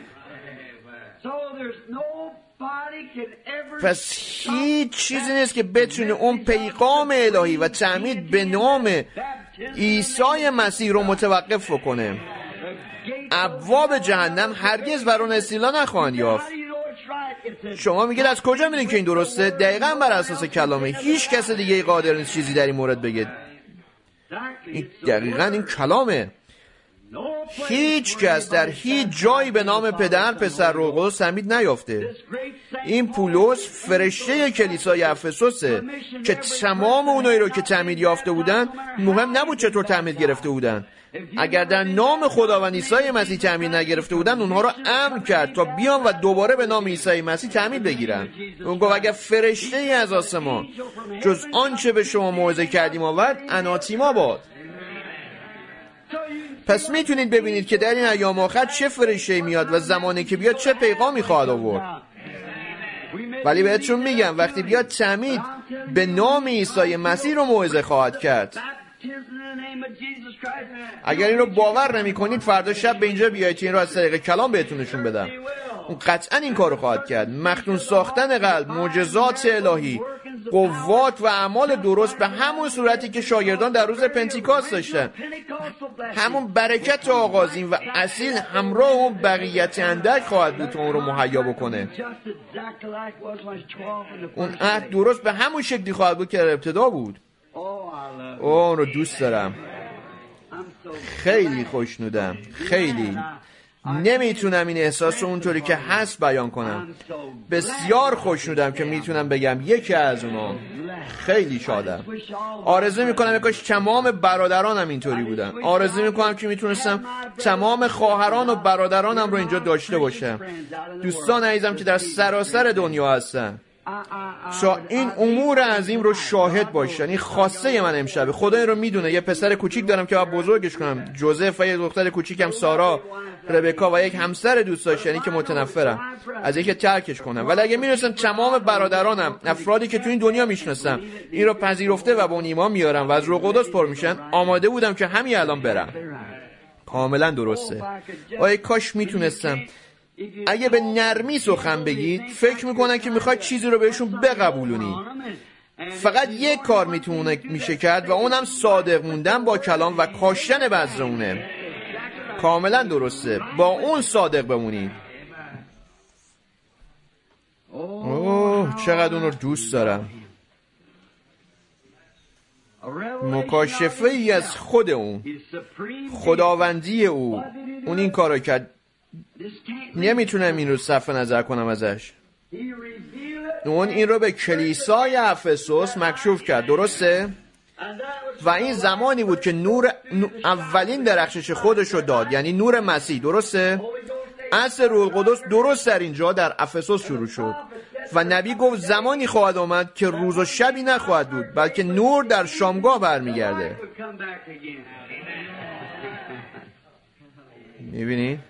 پس هیچ چیزی نیست که بتونه اون پیغام الهی و تعمید به نام عیسی مسیح رو متوقف بکنه. ابواب جهنم هرگز بر اون استیلا نخواهند یافت. شما میگید از کجا میدونید که این درسته؟ دقیقاً بر اساس کلامه. هیچ کس دیگه قادر نیست چیزی در این مورد بگه. این دقیقاً این کلامه. هیچ کس در هیچ جایی به نام پدر، پسر، روح القدس تعمید نیافته. این پولس فرشته کلیسای افسوسه که تمام اونایی رو که تعمید یافته بودن مهم نبود چطور تعمید گرفته بودن. اگر در نام خداوند عیسی مسیح تعمید نگرفته بودن، اونها رو امر کرد تا بیان و دوباره به نام عیسی مسیح تعمید بگیرن. اون گفت اگر فرشته ای از آسمان جز آنچه به شما موعظه کردیم آورد، اناتیما باد. پس میتونید ببینید که در این ایام آخر چه فرشته‌ای میاد و زمانی که بیاد چه پیغامی خواهد آورد. ولی بهتون میگم وقتی بیاد تعمید به نام عیسی مسیح رو موعظه خواهد کرد. اگر این رو باور نمی کنید، فردا شب به اینجا بیایید این رو از طریق کلام بهتون نشون بدم. اون قطعا این کار رو خواهد کرد. مختون ساختن قلب، معجزات الهی، قوات و اعمال درست به همون صورتی که شاگردان در روز پنتیکاست داشتن. همون برکت آغازین و اصیل همراه اون بقیت اندک خواهد بود اون رو مهیا بکنه. اون عهد درست به همون شکلی خواهد بود که در ابتدا بود. اون رو دوست دارم. خیلی خوشنودم. خیلی نمیتونم این احساس رو اونطوری که هست بیان کنم. بسیار خوشنودم که میتونم بگم یکی از اونا. خیلی شادم. آرزو میکنم یکاش تمام برادرانم اینطوری بودن. آرزو میکنم که میتونستم تمام خواهران و برادرانم رو اینجا داشته باشم. دوستان عزیزم که در سراسر دنیا هستن تا این امور عظیم رو شاهد باشن. این خواسته من امشبه. خدا این رو میدونه. یه پسر کوچیک دارم که باید بزرگش کنم، جوزف، و یه دختر کوچیکم سارا، ربکا، و یک همسر دوست داشتنی که متنفرم از اینکه ترکش کنم. ولی اگه میدونستم تمام برادرانم، افرادی که تو این دنیا میشناسم، این رو پذیرفته و به اون ایمان میارم و از روح القدس پر میشن، آماده بودم که همین الان برم. کاملا درسته. آیا کاش میتونستم. اگه به نرمی سخن بگید، فکر میکنن که میخواد چیزی رو بهشون بقبولونی. فقط یک کار میتونه میشه کرد و اونم صادق موندن با کلام و کاشتن بذر اونه. کاملا درسته. با اون صادق بمونید. اوه چقدر اون رو دوست دارم. مکاشفه ای از خود اون، خداوندی او. اون این کارو کرد. نمیتونم این رو صرف نظر کنم ازش. اون این رو به کلیسای افسوس مکشوف کرد، درسته؟ و این زمانی بود که نور اولین درخشش خودش رو داد، یعنی نور مسیح، درسته؟ اصل روح القدس درست در اینجا در افسوس شروع شد و نبی گفت زمانی خواهد آمد که روز و شبی نخواهد بود، بلکه نور در شامگاه برمیگرده. میبینی؟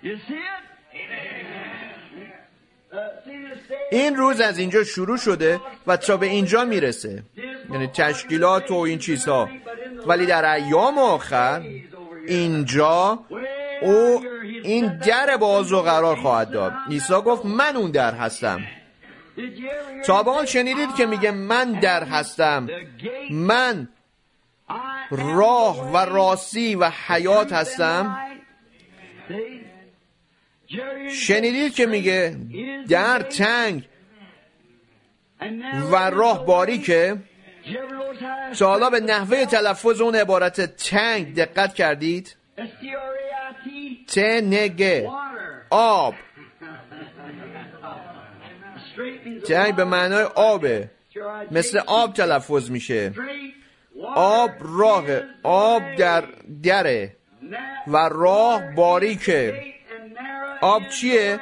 این روز از اینجا شروع شده و تا به اینجا میرسه، یعنی تشکیلات و این چیزها، ولی در ایام آخر اینجا او این در باز و قرار خواهد داد. عیسی گفت من اون در هستم. تا به آن شنیدید که میگه من در هستم، من راه و راستی و حیات هستم. شنیدید که میگه در تنگ و راه باریکه. تا حالا به نحوه تلفظ اون عبارت تنگ دقت کردید؟ تنگه، آب. تنگ به معنای آبه، مثل آب تلفظ میشه. آب راه، آب در دره و راه باریکه. آب چیه؟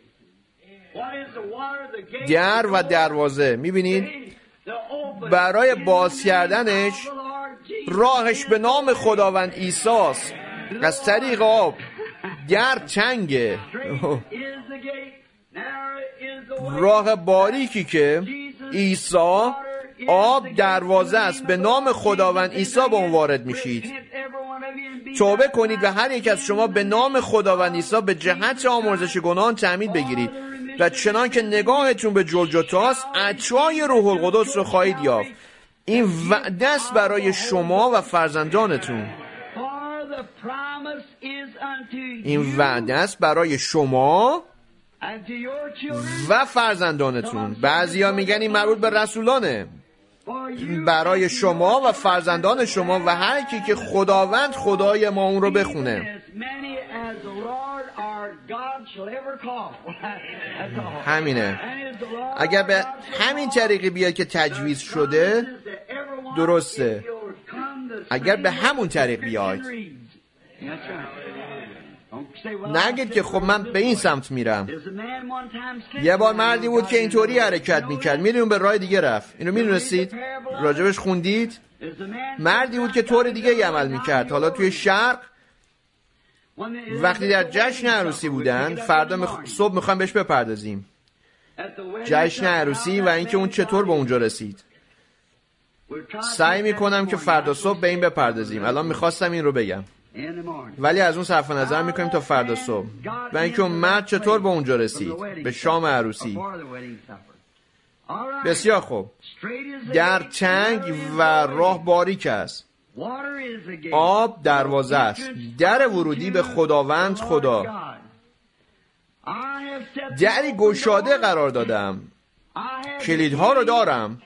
در و دروازه. میبینید؟ برای باز کردنش راهش به نام خداوند عیسی است، از طریق آب. در تنگه، راه باریکی که عیسی، آب دروازه است. به نام خداوند عیسی به اون وارد میشید. توبه کنید و هر یک از شما به نام خداوند عیسی به جهت آمرزش گناهان تعمید بگیرید و چنان که نگاهتون به جلجتاست عطای روح القدس رو خواهید یافت. این وعده است برای شما و فرزندانتون. این وعده است برای شما و فرزندانتون. بعضیا میگن این مربوط به رسولانه. برای شما و فرزندان شما و هر کی که خداوند خدای ما اون رو بخونه. همینه. اگر به همین طریقی بیاد که تجویز شده درسته. اگر به همون طریق بیاید، نگید که خب من به این سمت میرم. یه بار مردی بود که اینطوری حرکت میکرد، میدونم به راه دیگه رفت. اینو میدونستید؟ راجبش خوندید؟ مردی بود که طور دیگه عمل میکرد. حالا توی شرق وقتی در جشن عروسی بودن، فردا مخ... صبح میخوایم بهش بپردازیم، جشن عروسی و اینکه اون چطور به اونجا رسید. سعی میکنم که فردا صبح به این بپردازیم. الان میخواستم این رو بگم ولی از اون صرف نظر میکنیم تا فردا صبح. و اینکه اون مرد چطور به اونجا رسید، به شام عروسی. بسیار خوب. در تنگ و راه باریک است، آب دروازه است، در ورودی به خداوند خدا. دری گشاده قرار دادم، کلیدها رو دارم.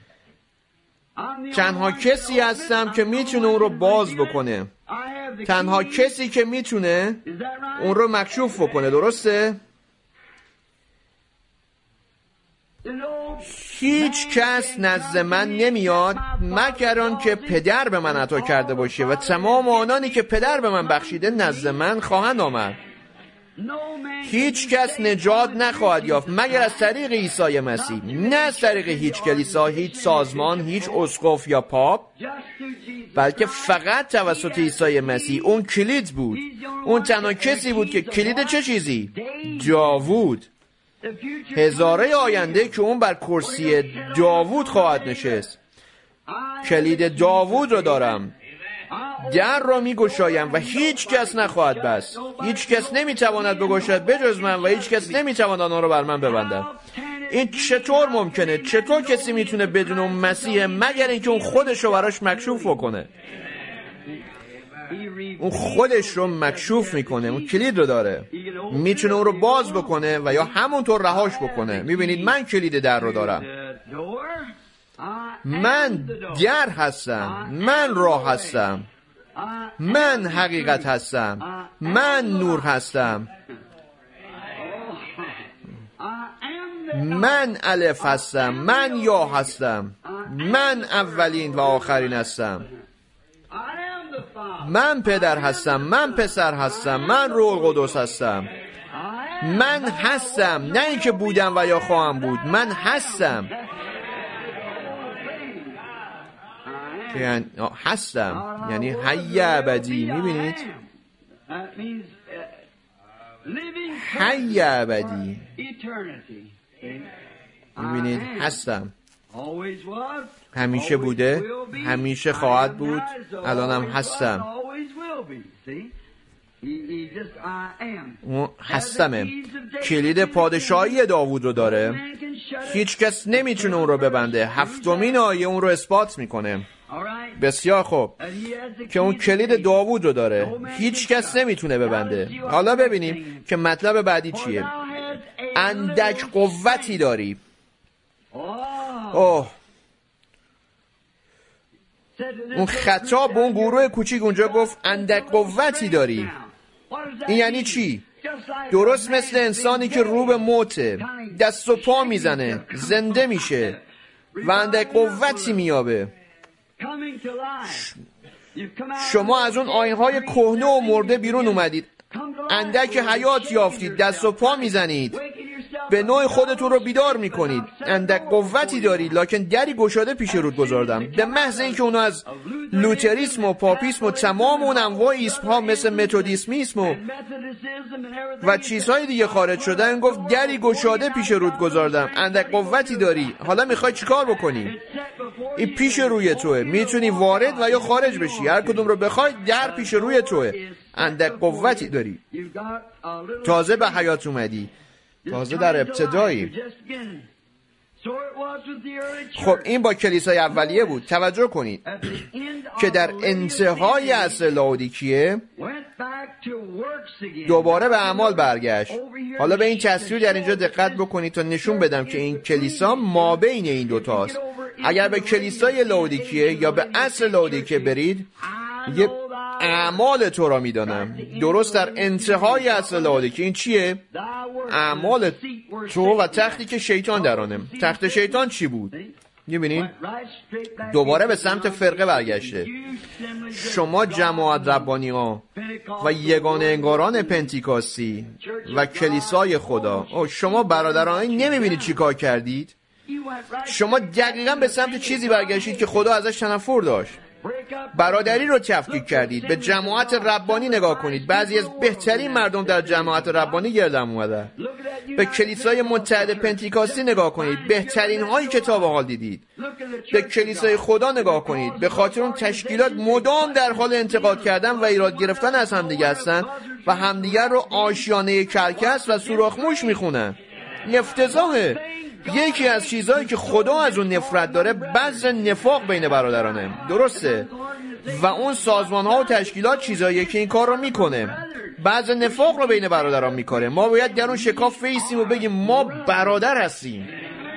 تنها کسی هستم که میتونه اون رو باز بکنه. تنها کسی که میتونه اون رو مکشوف بکنه، درسته؟ هیچ کس نزد من نمیاد مگر آن که پدر به من عطا کرده باشه و تمام آنانی که پدر به من بخشیده نزد من خواهند آمد. هیچ کس نجات نخواهد یافت مگر از طریق عیسی مسیح، نه از طریق هیچ کلیسا، هیچ سازمان، هیچ اسقف یا پاپ، بلکه فقط توسط عیسی مسیح. اون کلید بود. اون تنها کسی بود که کلید چه چیزی؟ داوود. هزاره آینده که اون بر کرسی داوود خواهد نشست. کلید داوود رو دارم. در را می گشایم و هیچ کس نخواهد بست. هیچ کس نمی تواند بگشاید بجز من و هیچ کس نمی تواند آن را بر من ببندد. این چطور ممکنه؟ چطور کسی میتونه بدون اون مسیح مگر اینکه اون خودش رو براش مکشوف بکنه؟ اون خودش رو مکشوف میکنه، اون کلید رو داره، میتونه اون رو باز بکنه و یا همونطور رهاش بکنه. میبینید من کلید در رو دارم، من در هستم، من راه هستم، من حقیقت هستم، من نور هستم، من الف هستم، من یا هستم، من اولین و آخرین هستم، من پدر هستم، من پسر هستم، من روح القدس هستم، من هستم، نه اینکه بودم و یا خواهم بود، من هستم، یعنی هستم یعنی حی ابدی. میبینید حی ابدی، میبینید هستم، همیشه بوده، همیشه خواهد بود، الانم هستم، اون هستمه. کلید پادشاهی داوود رو داره، هیچ کس نمیتونه اون رو ببنده. هفتمین آیه اون رو اثبات میکنه. بسیار خوب، که اون کلید داوود رو داره، هیچ کس نمیتونه ببنده. حالا ببینیم که مطلب بعدی چیه. اندک قوتی داری. اوه، اون خطاب به اون گروه کوچیک اونجا گفت اندک قوتی داری. این یعنی چی؟ درست مثل انسانی که رو به موته، دست و پا میزنه، زنده میشه و اندک قوتی میابه. شما از اون آیین‌های کهنه و مرده بیرون اومدید، اندک حیات یافتید، دست و پا میزنید، به نوع خودتون رو بیدار میکنید، اندک قوتی دارید. لکن دری گشاده پیش رود گذاردم. به محض اینکه اونو از لوتریسم و پاپیسم و تمام اون انواع ایسم ها مثل متودیسمیسم و و چیزهای دیگه خارج شدن، گفت دری گشاده پیش رود گذاردم، اندک قوتی داری. حالا میخوای چیکار بکنی؟ این پیش روی توه، میتونی وارد و یا خارج بشی، هر کدوم رو بخوای. در پیش روی توه، اندک قوتی داری، تازه به حیات اومدی، تازه در ابتدایی. خب این با کلیسای اولیه بود. توجه کنید که در انتهای عصر لاودیکیه دوباره به اعمال برگشت. حالا به این تصویر در اینجا دقت بکنید تا نشون بدم که این کلیسا مابین این دوتاست. اگر به کلیسای لاودیکیه یا به عصر لاودیکیه برید، یه اعمال تو را میدانم درست در انتهای عصر لاودیکیه. این چیه؟ اعمال تو و تختی که شیطان درانه. تخت شیطان چی بود؟ می‌بینید دوباره به سمت فرقه برگشته. شما جماعت ربانی ها و یگانه انگاران پنتیکاستی و کلیسای خدا، او شما برادران نمی‌بینید چی کار کردید؟ شما دقیقاً به سمت چیزی برگشتید که خدا ازش تنفر داشت. برادری رو تفکیک کردید. به جماعت ربانی نگاه کنید، بعضی از بهترین مردم در جماعت ربانی گردن اومدن. به کلیسای متحد پنتیکاستی نگاه کنید، بهترین های کتاب حال دیدید. به کلیسای خدا نگاه کنید، به خاطر اون تشکیلات مدام در حال انتقاد کردن و ایراد گرفتن از همدیگه هستن و همدیگر رو آشیانه کرکس و سوراخ‌موش میخونن. افتضاحه. یکی از چیزهایی که خدا از اون نفرت داره بذر نفاق بین برادرانه. درسته؟ و اون سازمان ها و تشکیلات چیزهایی که این کار رو میکنه، بذر نفاق رو بین برادران میکنه. ما باید در اون شکاف بیستیم و بگیم ما برادر هستیم،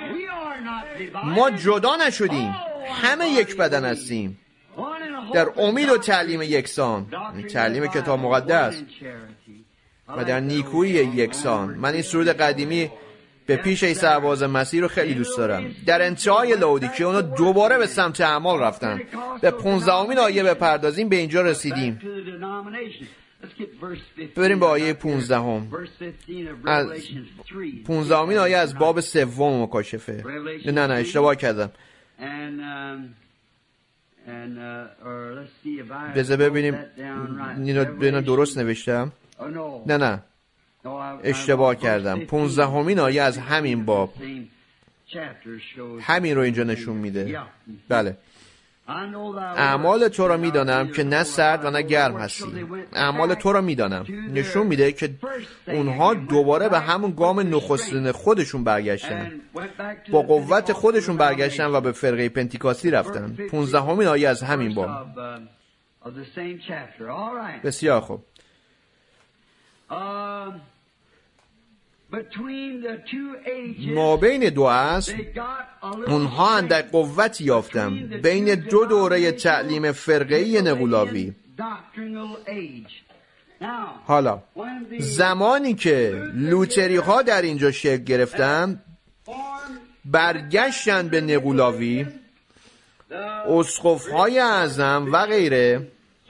ما جدا نشدیم، همه یک بدن هستیم در امید و تعلیم یکسان، تعلیم کتاب مقدس و در نیکویی یکسان. من این سرود قدیمی به پیش عیسی عباس مسیح رو خیلی دوست دارم. در انتهای لاودیکیه اونا دوباره به سمت اعمال رفتن. به پونزدهمین آیه بپردازیم، به اینجا رسیدیم. بریم به آیه پونزدهم. از پونزدهمین آیه از باب سوم مکاشفه. نه نه اشتباه کردم. بذار ببینیم اینو درست نوشتم. نه نه اشتباه کردم. پونزدهمین آیه از همین باب همین رو اینجا نشون میده. بله. اعمال تو را میدانم که نه سرد و نه گرم هستی. اعمال تو را میدانم نشون میده که اونها دوباره به همون گام نخستین خودشون برگشتن، با قوت خودشون برگشتن و به فرقه پنتیکاستی رفتن. پونزدهمین آیه از همین باب. بسیار خوب. ما بین دو عصر اونها اندک قوتی یافتن بین دو دوره تعلیم فرقه‌ای نقولاوی. حالا زمانی که لوتری ها در اینجا شکل گرفتن، برگشتن به نقولاوی، اسقف های اعظم و غیره،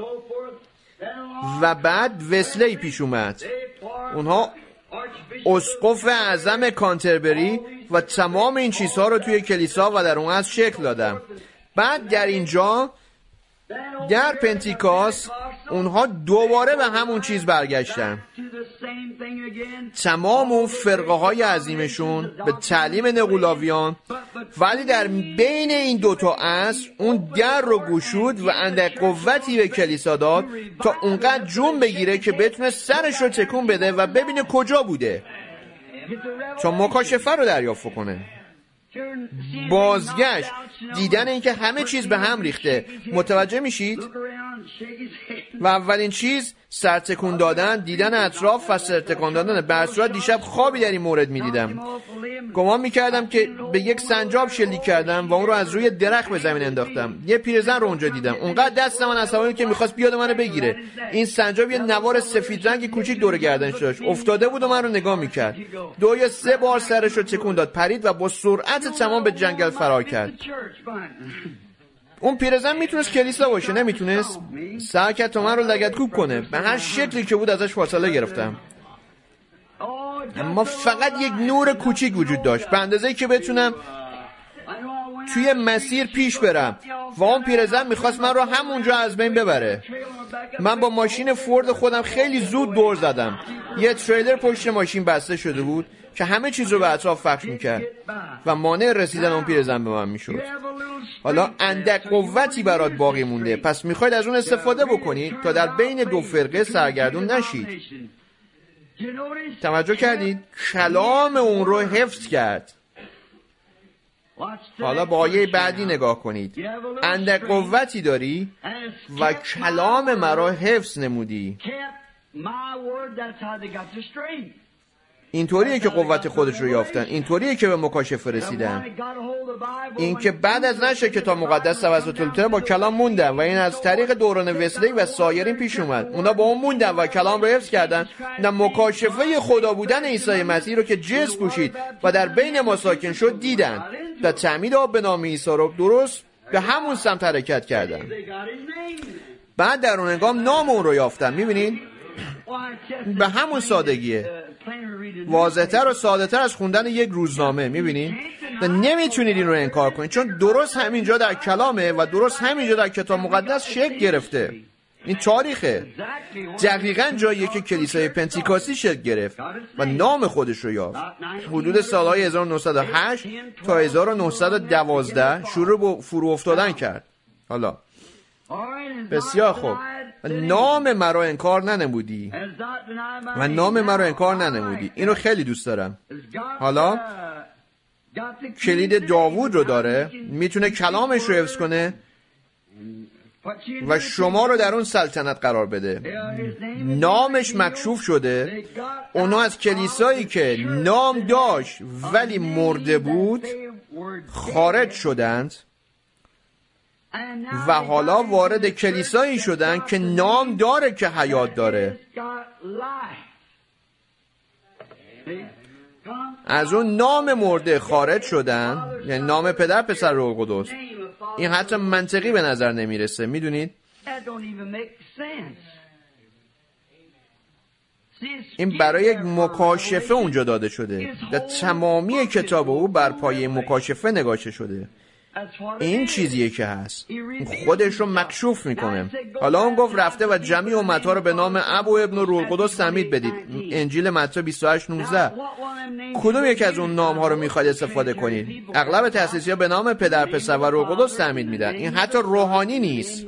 و بعد وسلی پیش اومد. اونها اسقف اعظم کانتربری و تمام این چیزها رو توی کلیسا و در اون از شکل دادن. بعد در اینجا در پنتیکاست اونها دوباره به همون چیز برگشتن. تمام اون فرقه های عظیمشون به تعلیم نقولاویان، ولی در بین این دوتا عصر اون در رو گشود و اندک قوتی به کلیسا داد تا اونقدر جون بگیره که بتونه سرش رو تکون بده و ببینه کجا بوده تا مکاشفه رو دریافت کنه. بازگشت، دیدن اینکه همه چیز به هم ریخته. متوجه میشید؟ و اولین چیز سرتکون دادن، دیدن اطراف و سرتکون دادن. به هر صورت دیشب خوابی در این مورد میدیدم. گمان میکردم که به یک سنجاب شلیک کردم و اون رو از روی درخت به زمین انداختم. یه پیرزن رو اونجا دیدم، اونقدر دست من عصبانی که میخواست بیاد منو بگیره. این سنجاب یه نوار سفید رنگی کوچیک دور گردنش داشت. افتاده بود و من رو نگاه میکرد. دو یا سه بار سرش رو تکون داد، پرید و با سرعت تمام به جنگل فرار کرد. اون پیرزن میتونست کلیسا باشه، نمیتونست. سعی کرد تا من رو لگدکوب کنه. به هر شکلی که بود ازش فاصله گرفتم. اما فقط یک نور کوچیک وجود داشت، به اندازه‌ای که بتونم توی مسیر پیش برم و اون پیرزن میخواست من رو همونجا از بین ببره. من با ماشین فورد خودم خیلی زود دور زدم. یه تریلر پشت ماشین بسته شده بود که همه چیز رو به اطراف پخش میکرد و مانع رسیدن اون پیرزن به من میشد. حالا اندک قوتی برات باقی مونده، پس میخواید از اون استفاده بکنید تا در بین دو فرقه سرگردون نشید. توجه کردید؟ کلام اون رو حفظ کرد. حالا با آیه بعدی نگاه کنید. اندک قوتی داری و کلام مرا حفظ نمودی. اینطوریه که قوت خودش رو یافتن، اینطوریه که به مکاشفه رسیدن. این که بعد از نشر کتاب مقدس توسط لوتر با کلام موندن و این از طریق دوران وسلی و سایرین پیش اومد. اونا با اون موندن و کلام رو حفظ کردن. نه مکاشفه خدا بودن عیسی مسیح رو که جسم پوشید و در بین ما ساکن شد دیدن و تعمید آب به نام عیسی رو درست به همون سمت حرکت کردن. بعد در اون هنگام نام اون رو یافتن. میبینید؟ به همون سادگیه، واضح‌تر و ساده‌تر از خوندن یک روزنامه. می‌بینید؟ نمیتونید این رو انکار کنید، چون درست همینجا در کلامه و درست همینجا در کتاب مقدس شکل گرفته. این تاریخه. دقیقاً جاییه که کلیسای پنتیکاستی شکل گرفت و نام خودش رو یافت. حدود سالهای هزار و نهصد و هشت تا هزار و نهصد و دوازده شروع به فرو افتادن کرد. حالا بسیار خوب. نام مرا انکار ننمودی و نام مرا انکار ننمودی. اینو خیلی دوست دارم. حالا کلید داوود رو داره، میتونه کلامش رو حفظ کنه و شما رو در اون سلطنت قرار بده. نامش مکشوف شده. اونا از کلیسایی که نام داشت ولی مرده بود خارج شدند و حالا وارد کلیسایی شدن که نام داره که حیات داره. از اون نام مرده خارج شدن، یعنی نام پدر، پسر، روح القدس. این حتی منطقی به نظر نمیرسه. میدونید؟ این برای یک مکاشفه اونجا داده شده. در تمامی کتاب او بر پایه مکاشفه نگاشته شده. این چیزیه که هست، خودش رو مکشوف میکنه. حالا اون گفت رفته و جمعی امتها رو به نام اب و ابن و روح القدس تعمید بدید. انجیل متی بیست و هشت نوزده. کدوم یک از اون نام ها رو میخواید استفاده کنید؟ اغلب تأسیسی‌ها به نام پدر، پسر و روح القدس تعمید میدن. این حتی روحانی نیست،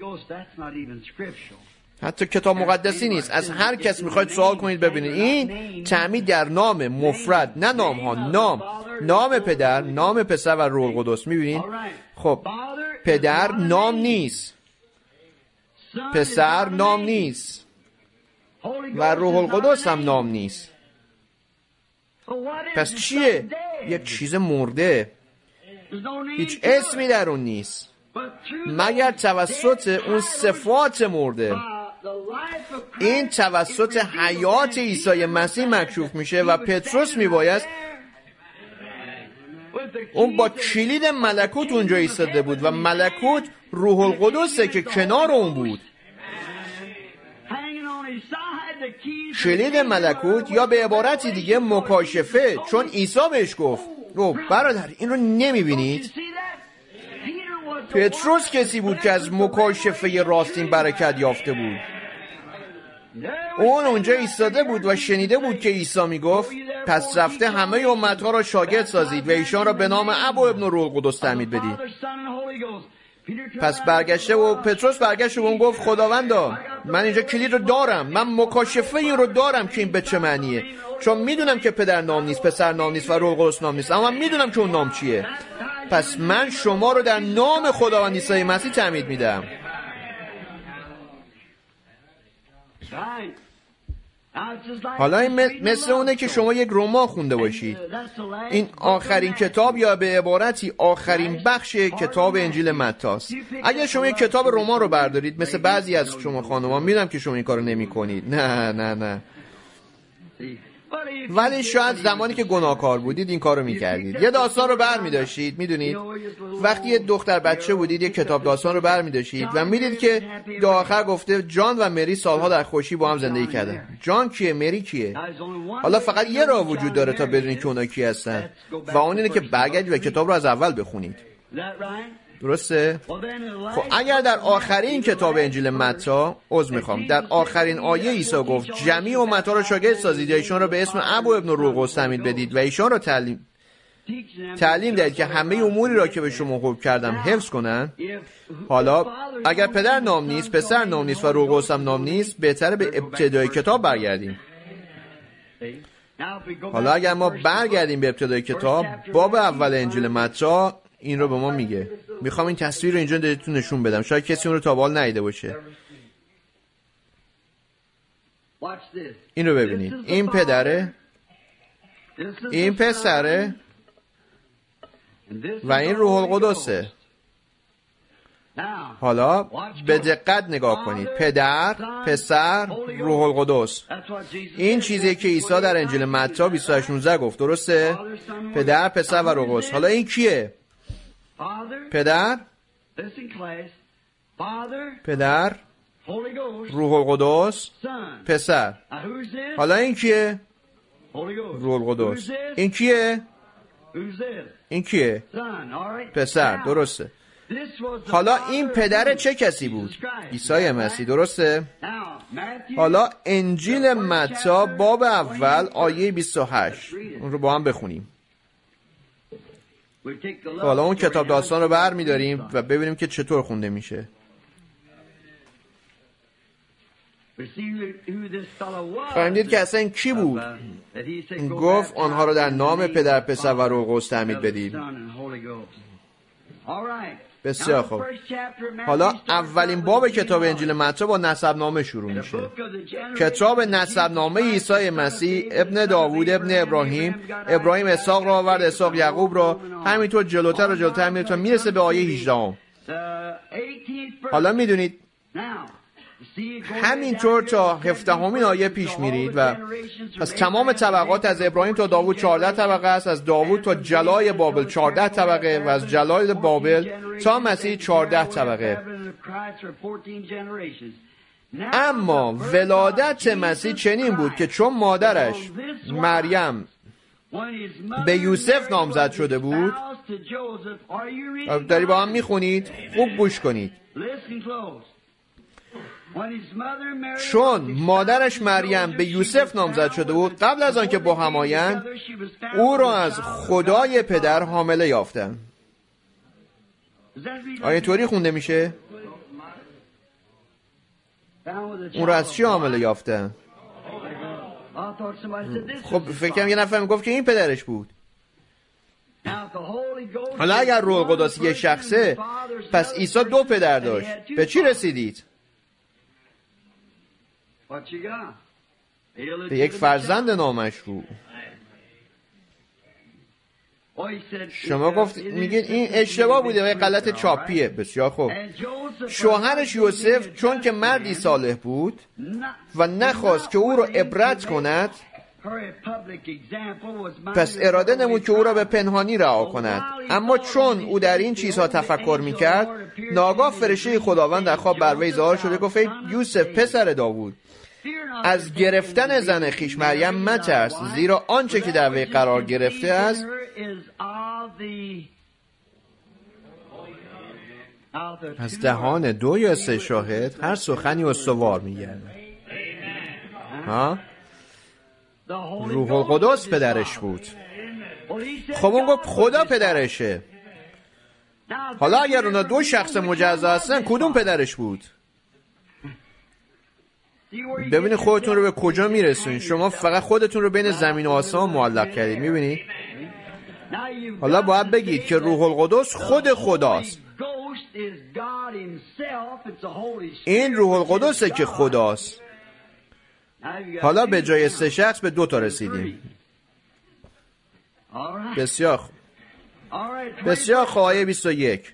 حتی کتاب مقدسی نیست. از هر کس میخواید سوال کنید ببینید. این تعمید در نام مفرد، نه نام ها. نام نام پدر، نام پسر و روح القدس. میبینید؟ خب پدر نام نیست. پسر نام نیست و روح القدس هم نام نیست. پس چیه؟ یک چیز مرده، هیچ اسمی در اون نیست مگر توسط اون صفات مرده. این توسط حیات عیسی مسیح مکشوف میشه و پتروس میبایست اون با کلید ملکوت اونجا ایستاده بود و ملکوت روح القدسه که کنار اون بود. کلید ملکوت یا به عبارتی دیگه مکاشفه، چون عیسی بهش گفت او برادر این رو نمیبینید؟ پتروس کسی بود که از مکاشفه راستین برکت یافته بود. اون اونجا ایستاده بود و شنیده بود که عیسی میگفت پس رفته همه امتها را شاگرد سازید و ایشان را به نام اب و ابن و روح القدس تعمید بدید. پس برگشته و پتروس برگشته و اون گفت خداوندا من اینجا کلید رو دارم، من مکاشفه این رو دارم که این به چه معنیه، چون میدونم که پدر نام نیست، پسر نام نیست و روح القدس نام نیست، اما من میدونم که اون نام چیه. پس من شما رو در نام خداوند عیسی مسیح تعمید میدم. حالا این مثل اونه که شما یک رمان خونده باشید. این آخرین کتاب یا به عبارتی آخرین بخش کتاب انجیل متی. اگر شما یک کتاب رمان رو بردارید، مثل بعضی از شما خانوما، میدونم که شما این کارو نمی‌کنید، نه نه نه ولی شاید زمانی که گناهکار بودید این کارو میکردید. یه داستان رو برمی‌داشتید، میدونید وقتی یه دختر بچه بودید یه کتاب داستان رو برمی‌داشتید و میدید که در آخر گفته جان و مری سالها در خوشی با هم زندگی کردن. جان کیه؟ مری کیه؟ حالا فقط یه راه وجود داره تا بدونید که اونا کی هستن و اون اینه که برگردید و کتاب رو از اول بخونید. درسته؟ خب اگر در آخرین کتاب انجیل متی، عذر میخوام، در آخرین آیه عیسی گفت جمیع امتها را شاگرد سازید، ایشان را به اسم اب و ابن و روح القدس تعمید بدید و ایشان را تعلیم تعلیم دهید که همه اموری را که به شما حکم کردم حفظ کنند. حالا اگر پدر نام نیست، پسر نام نیست و روح القدس هم نام نیست، بهتره به ابتدای کتاب برگردیم. حالا اگر ما برگردیم به ابتدای کتاب، باب اول انجیل متی این رو به ما میگه. میخوام این تصویر رو اینجا بهتون نشون بدم، شاید کسی اون رو تا حال ندیده باشه. این رو ببینید، این پدره، این پسره و این روح القدسه. حالا به دقت نگاه کنید، پدر، پسر، روح القدس. این چیزی که عیسی در انجیل متی بیست و هشت نوزده گفت، درسته؟ پدر، پسر و روح القدس. حالا این کیه؟ پدر، پدر، روح القدس، پسر. حالا این کیه؟ روح القدس. این کیه؟ این کیه؟ پسر، درسته. حالا این پدر چه کسی بود؟ عیسی مسیح، درسته؟ حالا انجیل متی باب اول آیه بیست و هشت، اون رو با هم بخونیم. حالا اون کتاب داستان رو بر می‌داریم و ببینیم که چطور خونده میشه. خواهیم دید که اصلا این کی بود. این گفت آنها رو در نام پدر، پسر و روح القدس تعمید بدید. بسیار خوب. حالا اولین باب کتاب انجیل متی با نسب نامه شروع میشه. کتاب نسب نامه عیسی مسیح ابن داوود ابن ابراهیم. ابراهیم اسحاق را آورد، اسحاق یعقوب را، همینطور جلوتر و جلوتر میره تا میرسه به آیه هجده. حالا میدونید همینطور تا هفدهمین آیه پیش میرید و از تمام طبقات از ابراهیم تا داوود چهارده طبقه است، از داوود تا جلای بابل چهارده طبقه و از جلای بابل تا مسیح چهارده طبقه. اما ولادت مسیح چنین بود که چون مادرش مریم به یوسف نامزد شده بود، داری با هم میخونید، خوب گوش کنید. چون مادرش مریم به یوسف نامزد شده بود، قبل از آن که با هم آیند او را از خدای پدر حامله یافتند. آیا طوری خونده میشه؟ اون را از چی حامله یافتند؟ خب فکر کنم یه نفر میگفت که این پدرش بود. حالا اگر روح القدس یه شخصه، پس عیسی دو پدر داشت. به چی رسیدید؟ به یک فرزند نامشروع. شما گفت میگید این اشتباه بوده و یک غلط چاپیه. بسیار خوب. شوهرش یوسف چون که مردی صالح بود و نخواست که او را عبرت کند، پس اراده نمود که او را به پنهانی رها کند. اما چون او در این چیزها تفکر میکرد، ناگاه فرشته خداوند در خواب بر وی ظاهر شد و گفت: یوسف پسر داوود، از گرفتن زن خویش مریم مترس، زیرا آنچه که در وی قرار گرفته است از دهان دو یا سه شاهد هر سخنی استوار میگرده. ها؟ روح القدس پدرش بود. خب اون گفت خدا پدرشه. حالا اگر اونا دو شخص مجزا هستن، کدوم پدرش بود؟ ببینید خودتون رو به کجا میرسونید. شما فقط خودتون رو بین زمین و آسمان معلق کردید. میبینید؟ حالا باید بگید که روح القدس خود خداست. این روح القدسه که خداست. حالا به جای سه شخص به دو تا رسیدیم. بسیار خوب. بسیار خوب. آیه بیست و یک.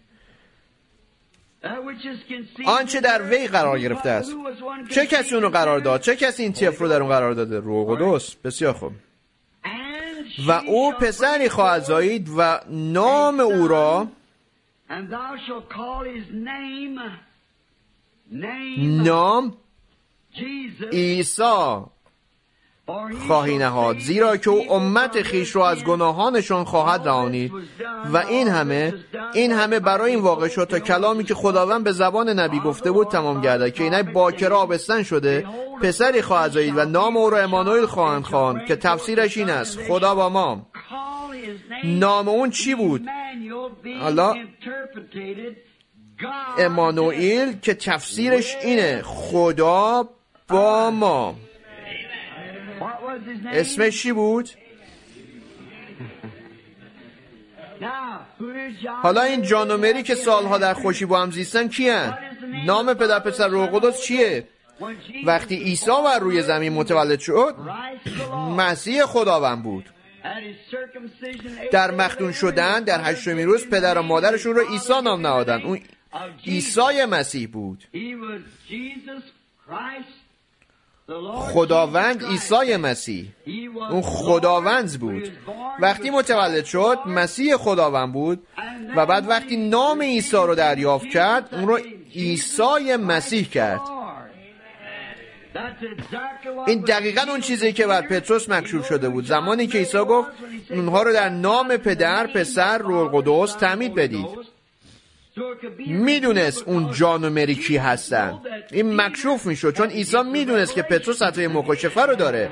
آنچه در وی قرار گرفته است. چه کسی اونو قرار داد؟ چه کسی این طفل رو در اون قرار داده؟ روح القدس. بسیار خوب. و او پسری خواهد زایید و نام او را نام عیسی خواهی نهاد، زیرا که او امت خویش را از گناهانشان خواهد رهانید. و این همه این همه برای این واقع شد تا کلامی که خداوند به زبان نبی گفته بود تمام گردد که اینک باکره آبستن شده، پسری خواهد زایید و نام او را امانوئل خواهند خواند، که تفسیرش این است: خدا با ما. نام اون چی بود؟ حالا امانوئل که تفسیرش اینه: خدا با ما. اسمش چی بود؟ حالا این جان و مری که سالها در خوشی با هم زیستن کیان؟ نام پدر پسر روح القدس چیه؟ وقتی عیسی بر روی زمین متولد شد، مسیح خداوند بود. در مختون شدن در هشتمین روز پدر و مادرشون رو عیسی نام نهادن. اون عیسی مسیح بود. خداوند عیسی مسیح، اون خداوند بود. وقتی متولد شد مسیح خداوند بود و بعد وقتی نام عیسی رو دریافت کرد اون رو عیسی مسیح کرد. این دقیقاً اون چیزی که بر پتروس مکشوف شده بود زمانی که عیسی گفت اونها رو در نام پدر، پسر، روح القدس تعمید بدید. میدونست اون جان و مری کی هستن. این مکشوف میشد چون عیسی میدونست که پتروس عطای مکاشفه رو داره.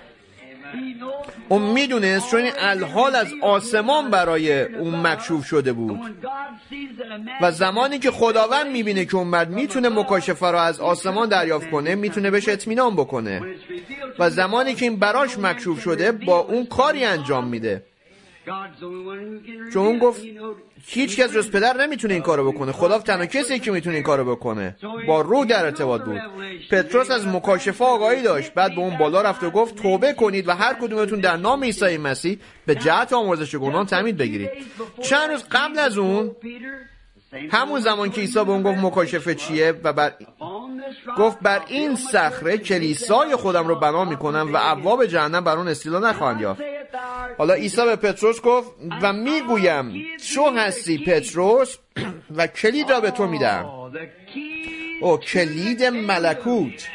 اون میدونست چون این الحال از آسمان برای اون مکشوف شده بود. و زمانی که خداوند میبینه که اون مرد میتونه مکاشفه رو از آسمان دریافت کنه، میتونه بهش اطمینان بکنه. و زمانی که این براش مکشوف شده با اون کاری انجام میده. چون اون گفت هیچ کس جز پدر نمیتونه این کارو بکنه. خدا تنها کسی که میتونه این کارو بکنه. با روح در ارتباط بود. پتروس از مکاشفه آگاهی داشت. بعد به اون بالا رفت و گفت توبه کنید و هر کدومتون در نام عیسی مسیح به جهت آمرزش گناهان تعمید بگیرید. چند روز قبل از اون، همون زمان که عیسی به اون گفت مکاشفه چیه و بر گفت بر این صخره کلیسای خودم رو بنا میکنم و ابواب جهنم بر اون استیلا نخواهند یافت. حالا عیسی به پتروس گفت و میگویم تو هستی پتروس و کلید را به تو میدم. او کلید ملکوت.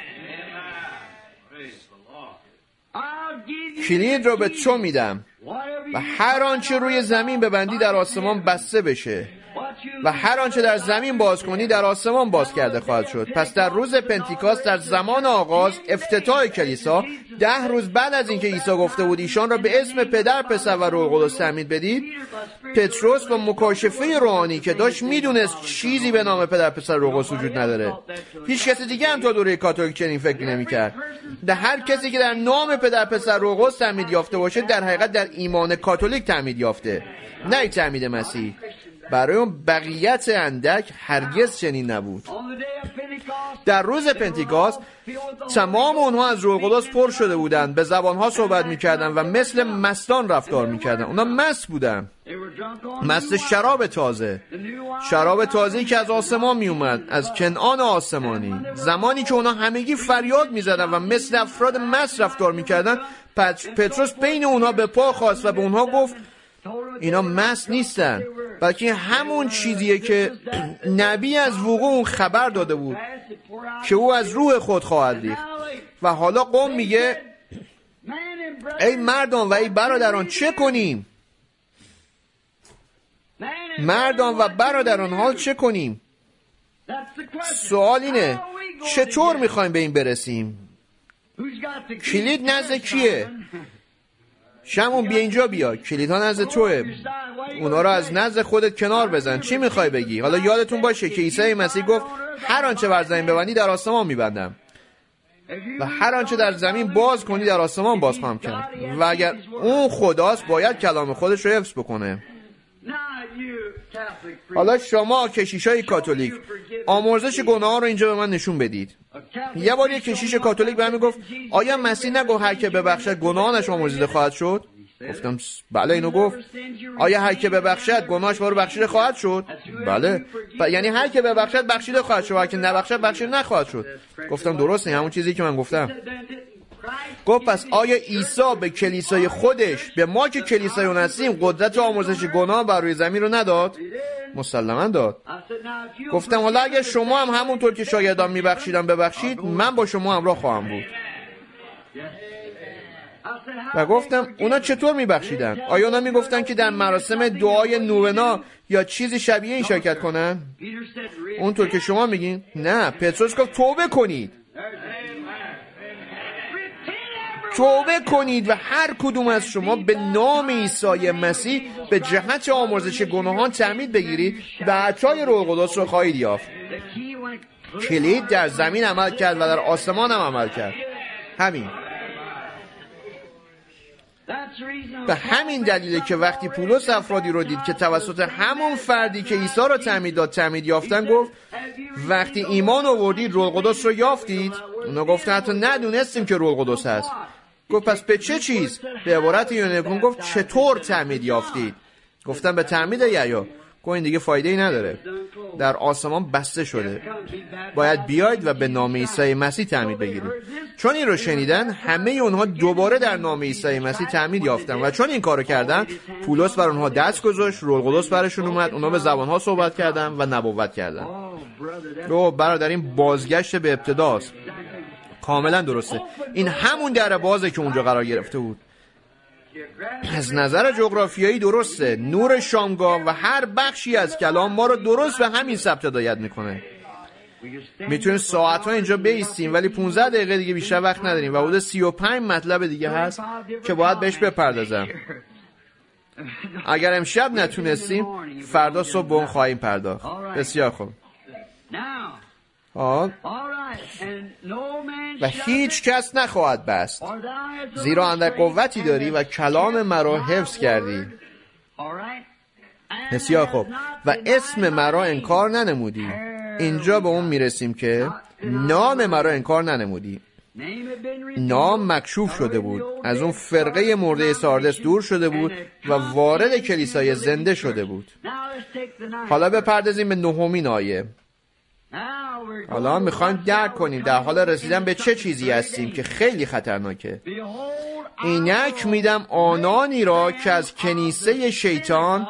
کلید را به تو میدم و هر آنچه روی زمین ببندی در آسمان بسته بشه و هر آنچه در زمین باز کنی در آسمان باز کرده خواهد شد. پس در روز پنتیکاست، در زمان آغاز افتتاح کلیسا، ده روز بعد از اینکه عیسی گفته بود ایشان را به اسم پدر، پسر و روح القدس تعمید بدید، پتروس با مکاشفه روحانی که داشت میدونست چیزی به نام پدر، پسر و روح القدس وجود نداره. هیچ کسی دیگه هم تا دوره کاتولیک چنین فکری نمی‌کرد. در هر کسی که در نام پدر، پسر و روح القدس تعمید یافته باشه در حقیقت در ایمان کاتولیک تعمید یافته، نه تعمید مسیح. برای اون بقیت اندک هرگز چنین نبود. در روز پنتیکاست تمام اونها از روح القدس پر شده بودند، به زبانها صحبت میکردن و مثل مستان رفتار میکردن. اونا مست بودن، مست شراب تازه، شراب تازه‌ای که از آسمان میومد، از کنعان آسمانی. زمانی که اونا همگی فریاد میزدن و مثل افراد مست رفتار میکردن، پتروس بین اونها به پا خواست و به اونها گفت اینا مست نیستن، بلکه همون چیزیه که نبی از وقوع اون خبر داده بود که او از روح خود خواهد ریخت. و حالا قوم میگه ای مردان و ای برادران چه کنیم؟ مردان و برادران حال چه کنیم؟ سوال اینه چطور میخوایم به این برسیم؟ کلید نزد کیه؟ شمون بیا اینجا بیا، کلیدها نزد توه، اونا رو از نزد خودت کنار بزن. چی میخوای بگی؟ حالا یادتون باشه که عیسی مسیح گفت هر آنچه بر زمین ببندی در آسمان میبندم و هر آنچه در زمین باز کنی در آسمان باز خواهم کرد. و اگر اون خداست باید کلام خودش رو حفظ بکنه. حالا شما کشیشای کاتولیک آمرزش گناه رو اینجا به من نشون بدید. یه بار یک کشیش کاتولیک به من گفت آیا مسیح نگفت هر که ببخشد گناهانش آمرزیده خواهد شد؟ گفتم بله اینو گفت. آیا هر که ببخشد گناهش برو بخشیده خواهد شد؟ بله. ب... یعنی هر که ببخشد بخشیده خواهد شد، هر که نبخشد بخشیده نخواهد شد. گفتم درسته، همون چیزی که من گفتم. گفت پس آیا عیسی به کلیسای خودش، به ما که کلیسای اون هستیم، قدرت آمرزش گناه بر روی زمین رو نداد؟ مسلماً داد. گفتم حالا اگه شما هم همونطور که شاگردان میبخشیدن ببخشید، من با شما همراه خواهم بود. و گفتم اونا چطور میبخشیدن؟ آیا اونا میگفتن که در مراسم دعای نونا یا چیزی شبیه این شرکت کنن؟ اونطور که شما میگین؟ نه، پتروس گفت توبه کنید، توبه کنید و هر کدوم از شما به نام عیسی مسیح به جهت آمرزش گناهان تعمید بگیرید و عطای روح القدس رو خواهید یافت. کلید در زمین عمل کرد و در آسمان هم عمل کرد. همین. به همین دلیله که وقتی پولس افرادی رو دید که توسط همون فردی که عیسی رو تعمید داد تعمید یافتن، گفت وقتی ایمان آوردید روح القدس رو یافتید؟ اونا گفتن حتی ندونستیم که روح القدس هست. گفت پس به چه چیز؟ به عبارت یونانی گفت چطور تعمید یافتید؟ گفتن به تعمید یحیی. گفت این دیگه فایده ای نداره، در آسمان بسته شده، باید بیاید و به نام عیسی مسیح تعمید بگیرید. چون این رو شنیدن همه اونها دوباره در نام عیسی مسیح تعمید یافتن و چون این کارو کردن پولس بر اونها دست گذاشت، روح القدس برشون اومد، اونها به زبانها صحبت کردن و نبوت کردن. رو برادر این بازگشت به ابتداست. کاملا درسته. این همون در بازه که اونجا قرار گرفته بود. از نظر جغرافیایی درسته. نور شامگاه و هر بخشی از کلام ما رو درست به همین سبت هدایت میکنه. میتونیم ساعت ها اینجا بیستیم ولی پانزده دقیقه دیگه بیشتر وقت نداریم و حدود سی و پنج مطلب دیگه هست که باید بهش بپردازم. اگر امشب نتونستیم فردا صبح به اون خواهیم پرداخت. بسیار خوب. آه. و هیچ کس نخواهد بست، زیرا اندک قوتی داری و کلام مرا حفظ کردی. بسیار خوب. و اسم مرا انکار ننمودی. اینجا به اون میرسیم که نام مرا انکار ننمودی. نام مکشوف شده بود، از اون فرقه مرده ساردس دور شده بود و وارد کلیسای زنده شده بود. حالا بپردازیم به نهمین آیه. حالا میخوایم درک کنیم در حال رسیدن به چه چیزی هستیم که خیلی خطرناکه. اینک میدم آنانی را که از کنیسه شیطان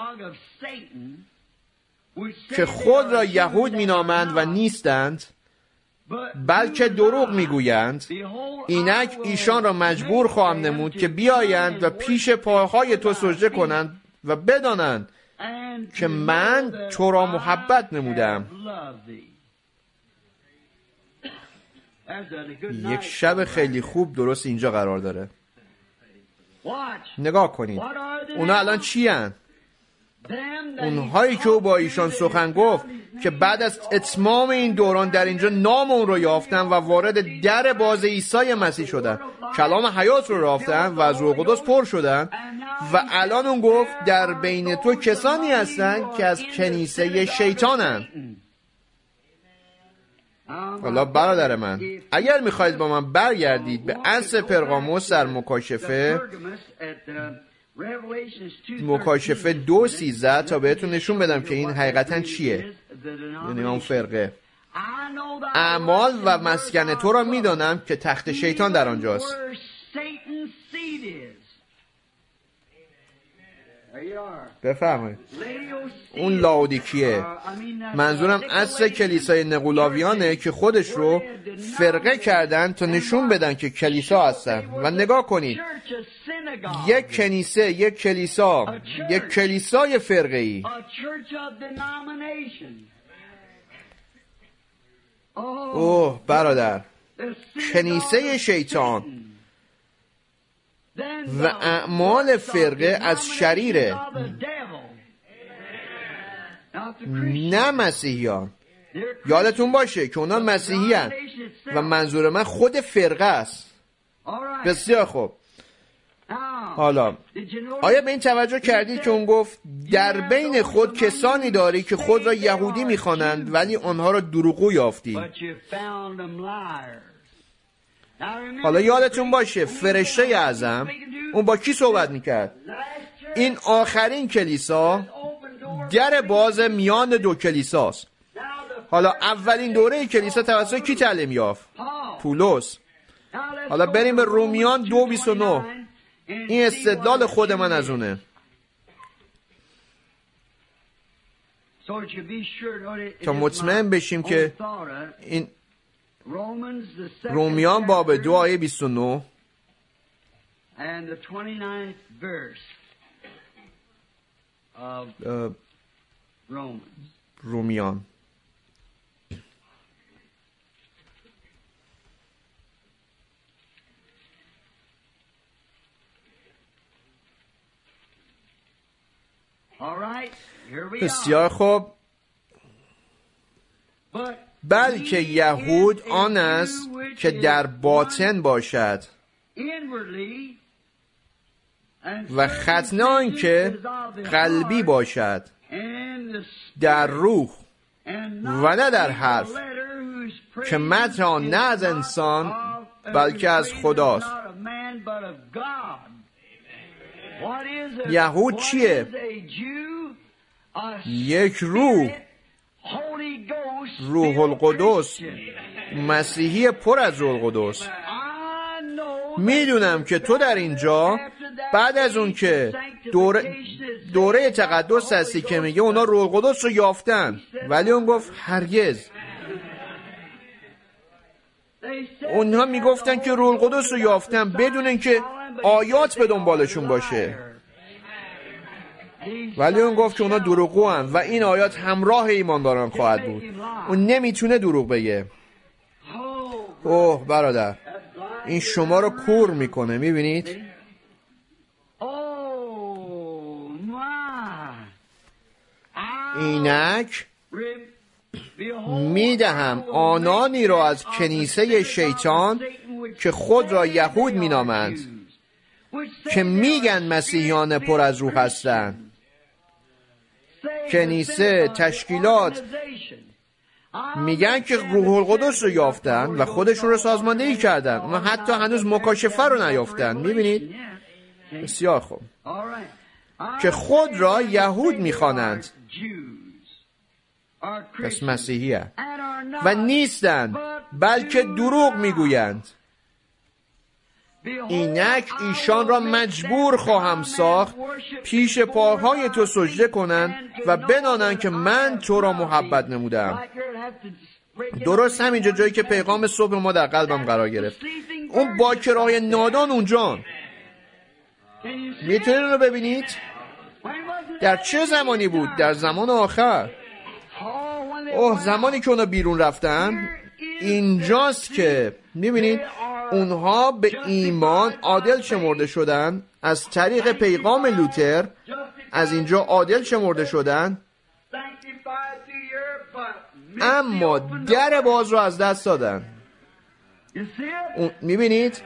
که خود را یهود مینامند و نیستند بلکه دروغ میگویند، اینک ایشان را مجبور خواهم نمود که بیایند و پیش پاهای تو سجده کنند و بدانند که من تو را محبت نمودم. یک شب خیلی خوب درست اینجا قرار داره. نگاه کنید اونا الان چی هن؟ اونهایی که او با ایشان سخن گفت که بعد از اتمام این دوران در اینجا نام اون رو یافتن و وارد در باز عیسی مسیح شدن، کلام حیات رو یافتن و از روح القدس پر شدن و الان اون گفت در بین تو کسانی هستن که از کنیسه شیطانن. حالا برادر من، اگر میخواید با من برگردید به اصل پرگاموس در مکاشفه مکاشفه دو سیزده تا بهتون نشون بدم که این حقیقتا چیه، یعنی اون فرقه. اعمال و مسکن تو را میدانم که تخت شیطان در آنجاست. بفرمایید. اون لاودیکیه، منظورم اصل کلیسای نقولاویانه که خودش رو فرقه کردن تا نشون بدن که کلیسا هستن. و نگاه کنید، یک کنیسه، یک کلیسا، یک کلیسای فرقه ای. اوه برادر، کنیسه شیطان و اعمال فرقه از شریره، نه مسیحیان. یادتون باشه که اونا مسیحی هن و منظور من خود فرقه است. بسیار خوب. حالا آیا به این توجه کردید که اون گفت در بین خود کسانی داری که خود را یهودی میخوانند ولی آنها را دروغگو یافتی؟ حالا یادتون باشه فرشته اعظم اون با کی صحبت میکرد؟ این آخرین کلیسا در باز میان دو کلیساست. حالا اولین دوره کلیسا توسط کی تعلیم یافت؟ پولس. حالا بریم به رومیان دو بیست و نه. این استدلال خود من از اونه. تا مطمئن بشیم که این رومیان باب دو آیه بیست و نه رومیان بسیار خوب. بلکه یهود آن است که در باطن باشد و ختنه آن که قلبی باشد، در روح و نه در حرف، که متن آن نه از انسان بلکه از خداست. یهود چیه؟ یک روح، روح القدس، مسیحی پر از روح القدس. میدونم که تو در اینجا بعد از اون که دوره, دوره تقدس هستی که میگه اونا روح القدس رو یافتن، ولی اون گفت هرگز. اونها میگفتن که روح القدس رو یافتن بدون اینکه آیات به دنبالشون باشه، ولی اون گفت که اونا دروغگو هستن و این آیات همراه ایمانداران خواهد بود. اون نمیتونه دروغ بگه. اوه برادر، این شما رو کور میکنه. میبینید؟ اینک میدهم آنانی را از کنیسه شیطان که خود را یهود مینامند، که میگن مسیحیان پر از روح هستند. کنیسه، تشکیلات میگن که روح القدس رو یافتن و خودشون رو سازماندهی کردن، اما حتی هنوز مکاشفه رو نیافتن. میبینید؟ بسیار خوب. که خود را یهود میخوانند، پس مسیحی هست، و نیستند بلکه دروغ میگویند. اینک ایشان را مجبور خواهم ساخت پیش پاهای تو سجده کنند و بدانند که من تو را محبت نمودم. درست همینجا جایی که پیغام صبح ما در قلبم قرار گرفت. اون باکرهای نادان اونجان. میتونید اون رو ببینید؟ در چه زمانی بود؟ در زمان آخر. اوه زمانی که اونا بیرون رفتن اینجاست که میبینید اونها به ایمان عادل شمرده شدن از طریق پیغام لوتر. از اینجا عادل شمرده شدن، اما در باز رو از دست دادن. میبینید؟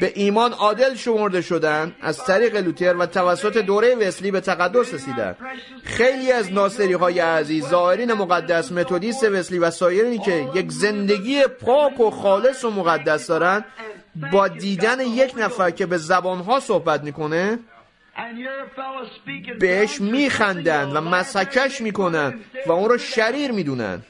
به ایمان عادل شمرده شدن از طریق لوتر و توسط دوره وسلی به تقدس رسیدن. خیلی از ناصری های عزیز، ظاهرین مقدس، متودیست وسلی و سایرینی که یک زندگی پاک و خالص و مقدس دارن، با دیدن یک نفر که به زبانها صحبت میکنه بهش میخندن و مسخکش میکنن و اون رو شریر میدونن.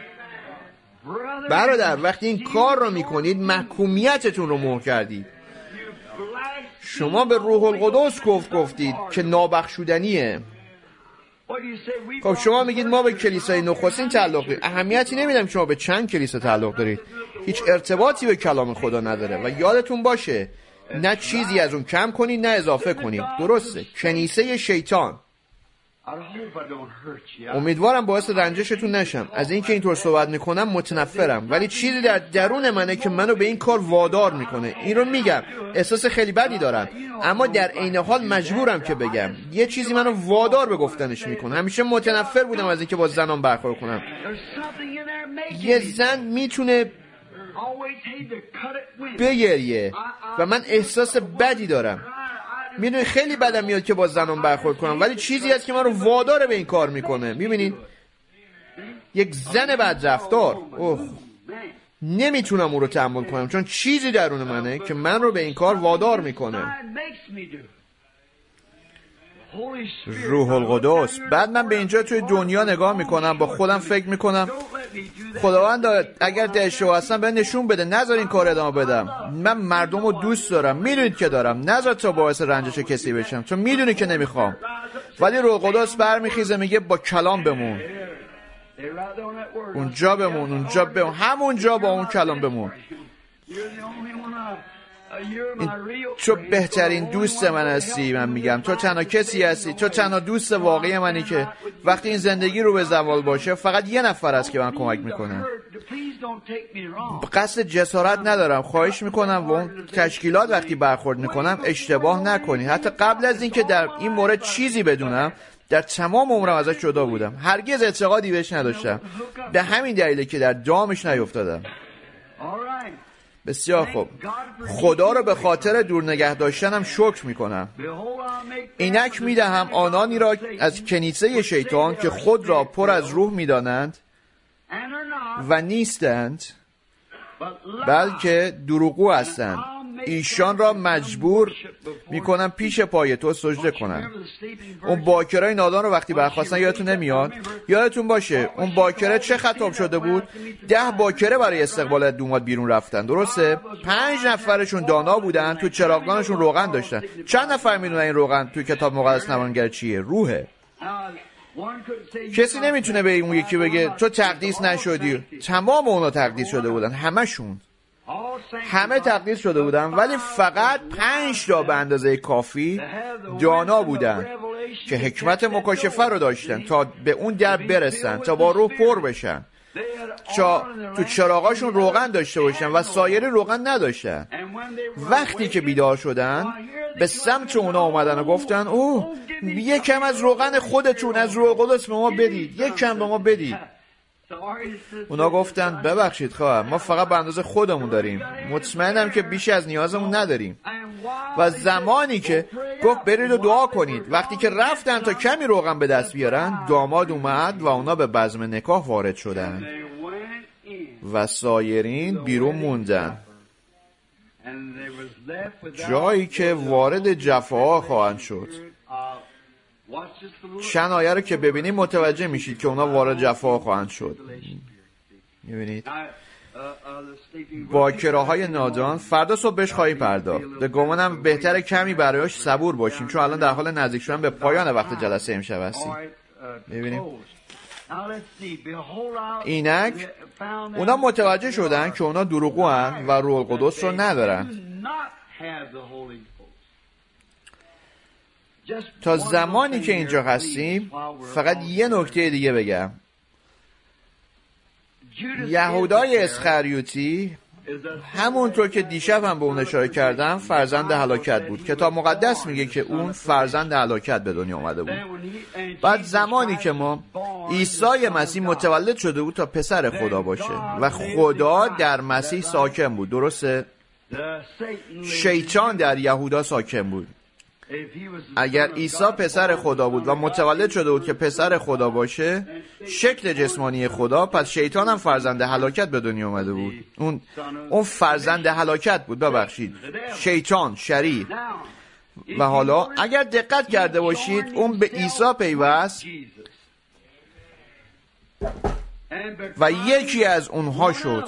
برادر، وقتی این کار رو میکنید محکومیتتون رو مهر کردید. شما به روح القدس گفت گفتید که نابخشودنیه. خب شما میگید ما به کلیسای نخستین تعلق داریم. اهمیتی نمیدم شما به چند کلیسا تعلق دارید، هیچ ارتباطی به کلام خدا نداره. و یادتون باشه نه چیزی از اون کم کنید نه اضافه کنید. درسته؟ کنیسه شیطان. امیدوارم باعث رنجشتون نشم. از اینکه اینطور صحبت میکنم متنفرم، ولی چیزی در درون منه که منو به این کار وادار میکنه. این رو میگم، احساس خیلی بدی دارم، اما در عین حال مجبورم که بگم. یه چیزی منو وادار به گفتنش میکنه. همیشه متنفر بودم از اینکه با زنام برخورد کنم. یه زن میتونه بگریه و من احساس بدی دارم. میدونی خیلی بدم میاد که با زنم برخورد کنم، ولی چیزی هست که من رو وادار به این کار میکنه. میبینید یک زن بدرفتار، اوه نمیتونم اون رو تحمل کنم، چون چیزی درون منه که من رو به این کار وادار میکنه. روح القدس. بعد من به اینجا توی دنیا نگاه میکنم، با خودم فکر میکنم خداوند اگر در اشتباه هستم به نشون بده، نذار این کار ادامه بدم. من مردم رو دوست دارم، میدونید که دارم، نذار تا باعث رنجش کسی بشم، چون میدونی که نمیخوام. ولی روح القدس برمیخیزه میگه با کلام بمون، اونجا بمون، اونجا بمون، همونجا با اون کلام بمون. این تو بهترین دوست من هستی. من میگم تو تنها کسی هستی، تو تنها دوست واقعی منی که وقتی این زندگی رو به زوال باشه فقط یه نفر هست که من کمک میکنه. قصد جسارت ندارم، خواهش میکنم و اون تشکیلات وقتی برخورد میکنم اشتباه نکنی. حتی قبل از اینکه در این مورد چیزی بدونم، در تمام عمرم ازش جدا بودم، هرگز اعتقادی بهش نداشتم. به همین دلیله که در دامش نیفتادم. بسیار خوب. خدا رو به خاطر دور نگه داشتنم شکر میکنم. اینک میدهم آنانی را از کنیسه شیطان که خود را پر از روح میدانند و نیستند بلکه دروغگو هستند، ایشان را مجبور میکنم پیش پای تو سجده کنن. اون باکرای نادان رو وقتی برخواستن یادتون نمیاد؟ یادتون باشه اون باکره چه خطاب شده بود؟ ده باکره برای استقبال دومات بیرون رفتن، درسته؟ پنج نفرشون دانا بودن، تو چراغدانشون روغن داشتن. چند نفر میدونن این روغن تو کتاب مقدس نمایانگر چیه؟ روحه. کسی نمیتونه به اون یکی بگه تو تقدیس نشدی. تمام اونا تقدیس شده بودن، همشون همه تقدیس شده بودن، ولی فقط پنج تا به اندازه کافی دانا بودن که حکمت مکاشفه رو داشتن تا به اون در برسن، تا با روح پر بشن، تا تو چراغاشون روغن داشته باشن و سایری روغن نداشتن. وقتی که بیدار شدن به سمت اونا اومدن و گفتن اوه یکم از روغن خودتون از روح القدس به ما بدید، یکم به ما بدید. اونا گفتن ببخشید خواهر، ما فقط به اندازه خودمون داریم، مطمئنم که بیشی از نیازمون نداریم. و زمانی که گفت برید و دعا کنید، وقتی که رفتن تا کمی روغن به دست بیارن، داماد اومد و اونا به بزم نکاح وارد شدن و سایرین بیرون موندن، جایی که وارد جفاها خواهند شد. چند آیه رو که ببینید متوجه میشید که اونا وارد جفا خواهند شد. میبینید باکراهای نادان فردا صبح بهش خواهی پرداخت. به گمانم بهتره کمی برایش صبور باشیم، چون الان در حال نزدیک شدن به پایان وقت جلسه امشب هستیم. میبینید اینک اونا متوجه شدن که اونا دروغگو هستند و روح القدس رو ندارن. تا زمانی که اینجا هستیم فقط یه نکته دیگه بگم. یهودای اسخریوتی همونطور که دیشب هم به اون اشاره کردم فرزند هلاکت بود. کتاب مقدس میگه که اون فرزند هلاکت به دنیا اومده بود. بعد زمانی که ما عیسی مسیح متولد شده بود تا پسر خدا باشه و خدا در مسیح ساکن بود، درسته؟ شیطان در یهودا ساکن بود. اگر عیسی پسر خدا بود و متولد شده بود که پسر خدا باشه، شکل جسمانی خدا، پس شیطان هم فرزند هلاکت به دنیا اومده بود. اون اون فرزند هلاکت بود، ببخشید، شیطان، شریر. و حالا اگر دقت کرده باشید، اون به عیسی پیوست و یکی از اونها شد.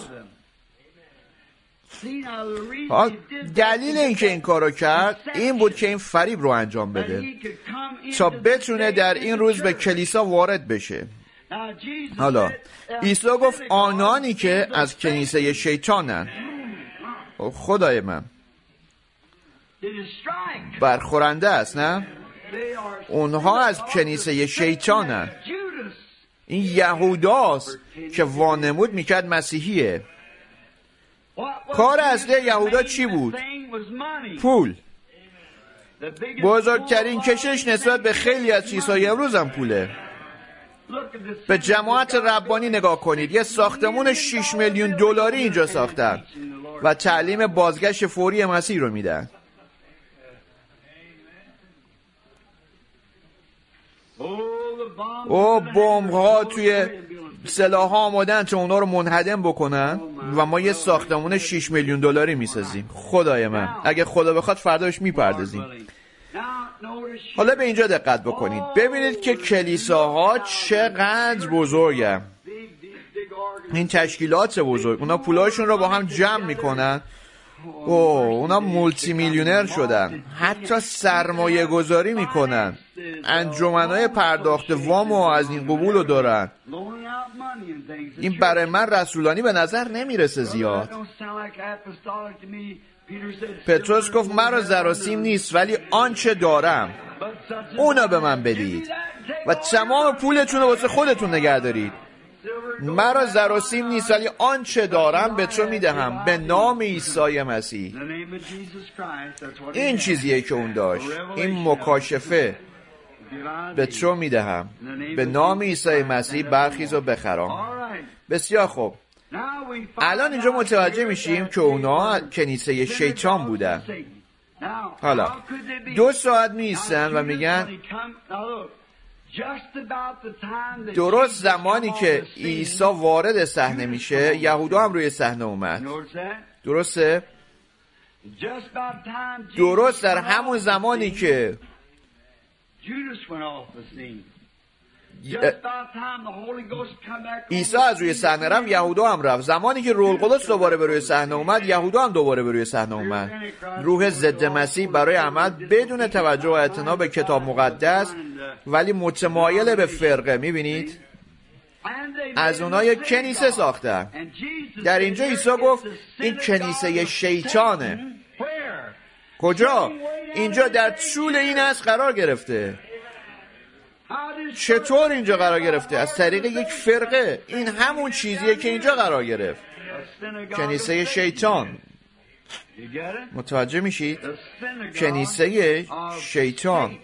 حال دلیل اینکه این کارو کرد این بود که این فریب رو انجام بده تا بتونه در این روز به کلیسا وارد بشه. حالا عیسی گفت آنانی که از کنیسه شیطانن، خدای من برخورنده است، نه؟ اونها از کنیسه شیطانن. این یهوداست که وانمود میکرد مسیحیه. کار اصلی یهودا چی بود؟ پول. بزرگترین کشش نسبت به خیلی از چیزهای امروز هم پوله. به جماعت ربانی نگاه کنید، یه ساختمون شش میلیون دلاری اینجا ساختن و تعلیم بازگشت فوری مسیح رو میدن. او بمب ها توی سلاح ها آمادن تا اونا رو منهدم بکنن و ما یه ساختمون شش میلیون دلاری میسازیم. خدای من، اگه خدا بخواد فرداش میپردازیم. حالا به اینجا دقت بکنید، ببینید که کلیساها چقدر بزرگن. این تشکیلات بزرگ، اونا پولاشون رو با هم جمع میکنن. اوه، اونا مولتی میلیونر شدن، حتی سرمایه گذاری میکنن، انجمنهای پرداخت وام و از این قبول رو دارن. این برای من رسولانی به نظر نمیرسه زیاد. پتروس گفت مرا زر و سیم نیست، ولی آنچه دارم اونو به من بدید و تمام پولتون رو واسه خودتون نگه دارید. مرا زر و سیم نیست، ولی آنچه دارم به تو میدهم به نام عیسی مسیح. این چیزیه که اون داشت، این مکاشفه. به تو میدهم به نام عیسی مسیح، برخیز و بخرام. بسیار خوب، الان اینجا متوجه میشیم که اونا کنیسه شیطان بودن. حالا دو ساعت میستن و میگن درست زمانی که عیسی وارد صحنه میشه، یهودا هم روی صحنه اومد. درسته؟ درست در همون زمانی که عیسی از روی صحنه رفت، یهودا هم رفت. زمانی که روح القدس دوباره به روی صحنه اومد، یهودا هم دوباره به روی صحنه اومد. روح ضد مسیح برای عمل بدون توجه و اعتنا به کتاب مقدس، ولی متمایل به فرقه. میبینید؟ از اونها یک کنیسه ساختن. در اینجا عیسی گفت این کنیسه شیطانه. کجا؟ اینجا در طول این از قرار گرفته. چطور اینجا قرار گرفته؟ از طریق یک فرقه. این همون چیزیه که اینجا قرار گرفت، کنیسه شیطان. متوجه میشید؟ کنیسه شیطان.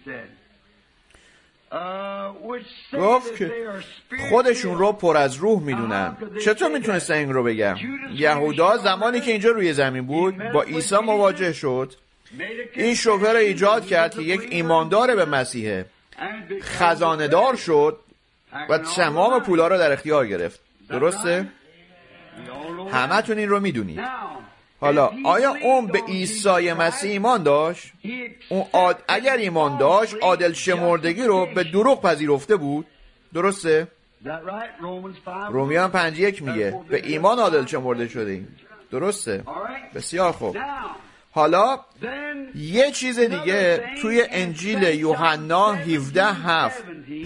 گفت که خودشون رو پر از روح میدونن. چطور میتونستن این رو بگم؟ یهودا زمانی که اینجا روی زمین بود با عیسی مواجه شد، این شبهه رو ایجاد کرد که یک ایماندار به مسیحه، خزانه دار شد و تمام پولا رو در اختیار گرفت. درسته؟ همه تون این رو میدونید. حالا آیا اون به عیسی مسیح ایمان داشت؟ اون آد... اگر ایمان داشت، عادل شمردگی رو به دروغ پذیرفته بود. درسته؟ رومیان پنج یک میگه به ایمان عادل شمرده شدیم. درسته؟ بسیار خوب. حالا یه چیز دیگه توی انجیل یوحنا هفده هفت،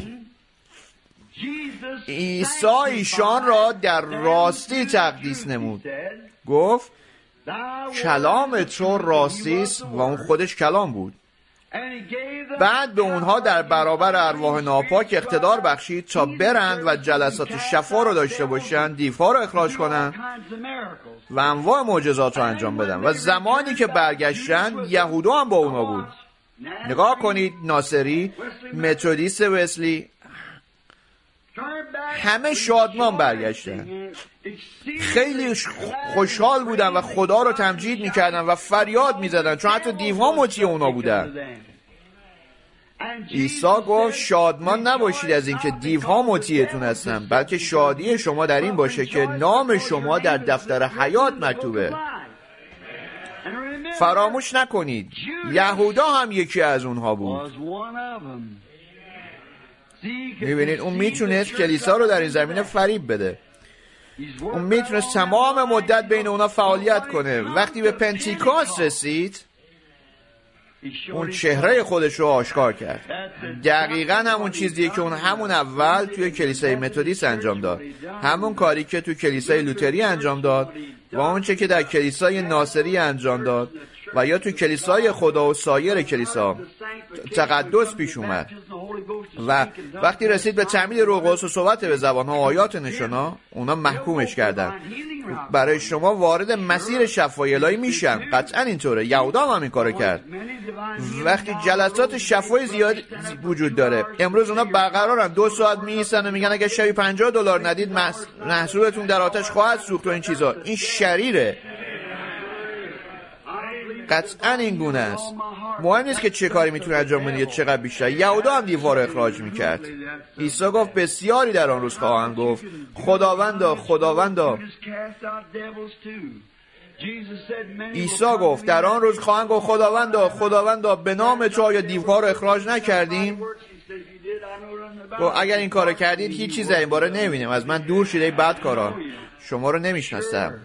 عیسی ایشان را در راستی تقدیس نمود. گفت کلام تو راستی است و اون خودش کلام بود. بعد به اونها در برابر ارواح ناپاک اقتدار بخشید تا برند و جلسات شفا رو داشته باشن، دیوها رو اخراج کنن و انواع معجزات رو انجام بدن. و زمانی که برگشتن، یهودا هم با اونا بود. نگاه کنید، ناصری، متودیست وسلی، همه شادمان برگشتن، خیلی خوشحال بودن و خدا رو تمجید میکردن و فریاد میزدن، چون حتی دیوها مطیع اونا بودن. عیسی گفت شادمان نباشید از اینکه دیوها مطیعتون هستن، بلکه شادی شما در این باشه که نام شما در دفتر حیات مکتوبه. فراموش نکنید یهودا هم یکی از اونها بود. میبینید اون میتونست کلیسا رو در این زمینه فریب بده، اون میتونست تمام مدت بین اونا فعالیت کنه. وقتی به پنتیکاست رسید اون چهره خودش رو آشکار کرد. دقیقاً همون چیزیه که اون همون اول توی کلیسای متودیست انجام داد، همون کاری که توی کلیسای لوتری انجام داد و اون چه که در کلیسای ناصری انجام داد و یا توی کلیسای خدا و سایر کلیسا تقدس پیش اومد. و وقتی رسید به تعمید روح القدس و صحبت به زبان‌ها و آیات نشانا، اونا محکومش کردن. برای شما وارد مسیر شفای الهی میشن، قطعا اینطوره. یهودا هم این کارو کرد. وقتی جلسات شفای زیاد وجود داره، امروز اونا برقرارن، دو ساعت میایستن و میگن اگه شبی پنجاه دلار ندید محصولتون در آتش خواهد سوخت و این چیزا. این شریره، قطعا این گونه است. مهم نیست که چه کاری میتونه انجام بده یا چقدر بیشتر. یهودا هم دیوار رو اخراج میکرد. عیسی گفت بسیاری در آن روز خواهند گفت خداوندا خداوندا. عیسی گفت در آن روز خواهند گفت خداوندا خداوندا به نام تو آیا دیوها رو اخراج نکردیم؟ و اگر این کارو کردید هیچ چیز در این باره نمیبینیم، از من دور شده بدکارا، شما رو نمیشناسم.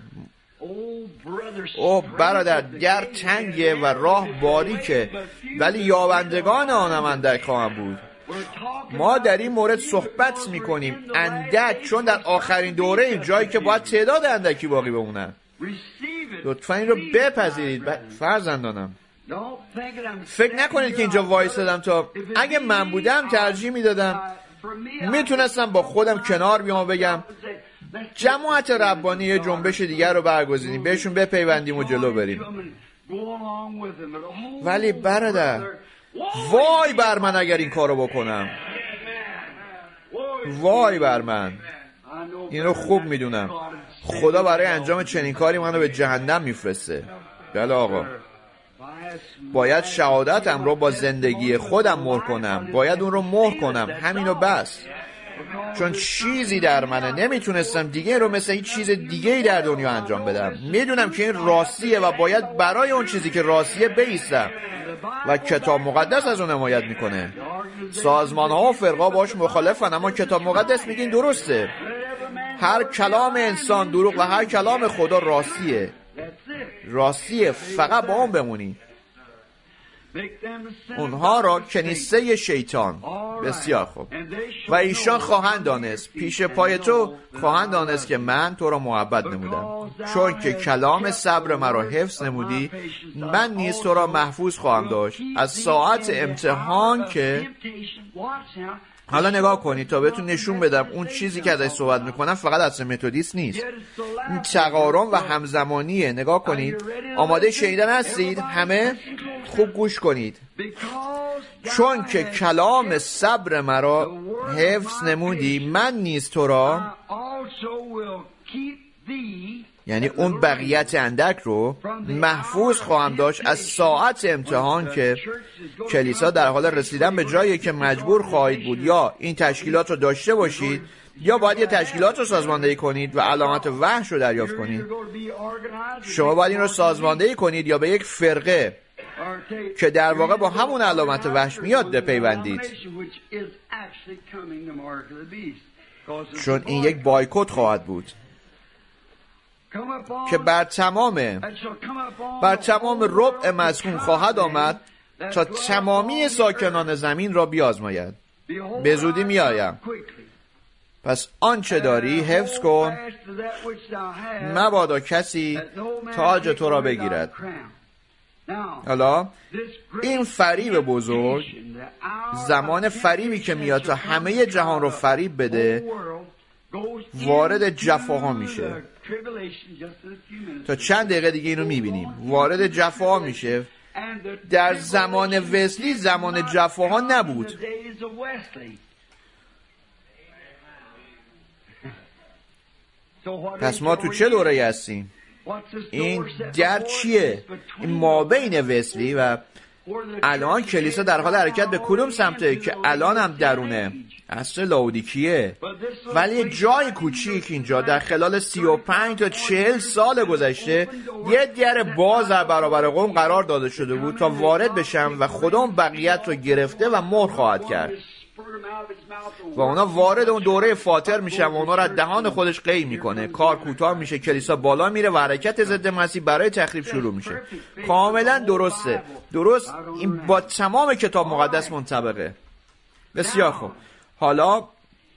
او برادر در تنگه و راه باریکه، ولی یابندگان آنم اندک خواهم بود. ما در این مورد صحبت میکنیم اندک، چون در آخرین دوره این جایی که باید تعداد اندکی باقی بمونن. لطفا این رو بپذیرید فرزندانم. فکر نکنید که اینجا وایسادم تا اگه من بودم ترجیح میدادم میتونستم با خودم کنار بیام و بگم جماعت ربانی یه جنبش دیگر رو برگزینیم، بهشون بپیوندیم و جلو بریم. ولی برادر وای بر من اگر این کارو بکنم، وای بر من. این رو خوب میدونم خدا برای انجام چنین کاری منو به جهنم میفرسته. بله آقا، باید شهادتم رو با زندگی خودم مهر کنم، باید اون رو مهر کنم، همینو بس. چون چیزی در منه، نمیتونستم دیگه رو مثل هیچ چیز دیگه‌ای در دنیا انجام بدم. میدونم که این راستیه و باید برای اون چیزی که راستیه بایستم و کتاب مقدس از اون حمایت میکنه. سازمان‌ها و فرقا باش مخالفن، اما کتاب مقدس میگه این درسته. هر کلام انسان دروغ و هر کلام خدا راستیه. راستیه، فقط با اون بمونی. اونها را کنیسه شیطان. بسیار خوب. و ایشان خواهند دانست، پیش پای تو خواهند دانست که من تو را محبت نمودم، چون که کلام صبر مرا حفظ نمودی، من نیز تو را محفوظ خواهم داشت از ساعت امتحان که. حالا نگاه کنید تا بهتون نشون بدم اون چیزی که ازش صحبت میکنم فقط اصل متودیست نیست، این تقارن و همزمانیه. نگاه کنید، آماده شنیدن هستید؟ همه خوب گوش کنید. چون که کلام صبر مرا حفظ نمودی، من نیز تو را، یعنی اون بقیت اندک رو محفوظ خواهم داشت از ساعت امتحان که کلیسا در حال رسیدن به جایی که مجبور خواهید بود یا این تشکیلات رو داشته باشید یا باید یه تشکیلات رو سازماندهی کنید و علامت وحش رو دریافت کنید. شما باید این رو سازماندهی کنید یا به یک فرقه که در واقع با همون علامت وحش میاد بپیوندید، چون این یک بایکوت خواهد بود که بر تمام بر تمام ربع مذکور خواهد آمد تا تمامی ساکنان زمین را بیازماید. به زودی میآیم، پس آنچه داری حفظ کن، مبادا کسی تاج تو را بگیرد. حالا این فریب بزرگ، زمان فریبی که میاد تا همه جهان رو فریب بده، وارد جفاها میشه. تا چند دقیقه دیگه اینو میبینیم. وارد جفاها میشه. در زمان وسلی زمان جفاها نبود. پس ما تو چه دوره هستیم؟ این در چیه؟ این مابین وسلی و الان کلیسا در حال حرکت به کدوم سمته که الان هم درونه عصر لاودیکیه، ولی جای کوچیک اینجا در خلال سی و پنج تا چهل سال گذشته یه در باز در برابر قوم قرار داده شده بود تا وارد بشن و خدا اون بقیت رو گرفته و مهر خواهد کرد و اونا وارد اون دوره فاتر میشن و اونا را دهان خودش قی میکنه، کار کوتاه میشه، کلیسا بالا میره و حرکت ضد مسیح برای تخریب شروع میشه. کاملا درسته، درست این با تمام کتاب مقدس منطبقه. بسیار خوب، حالا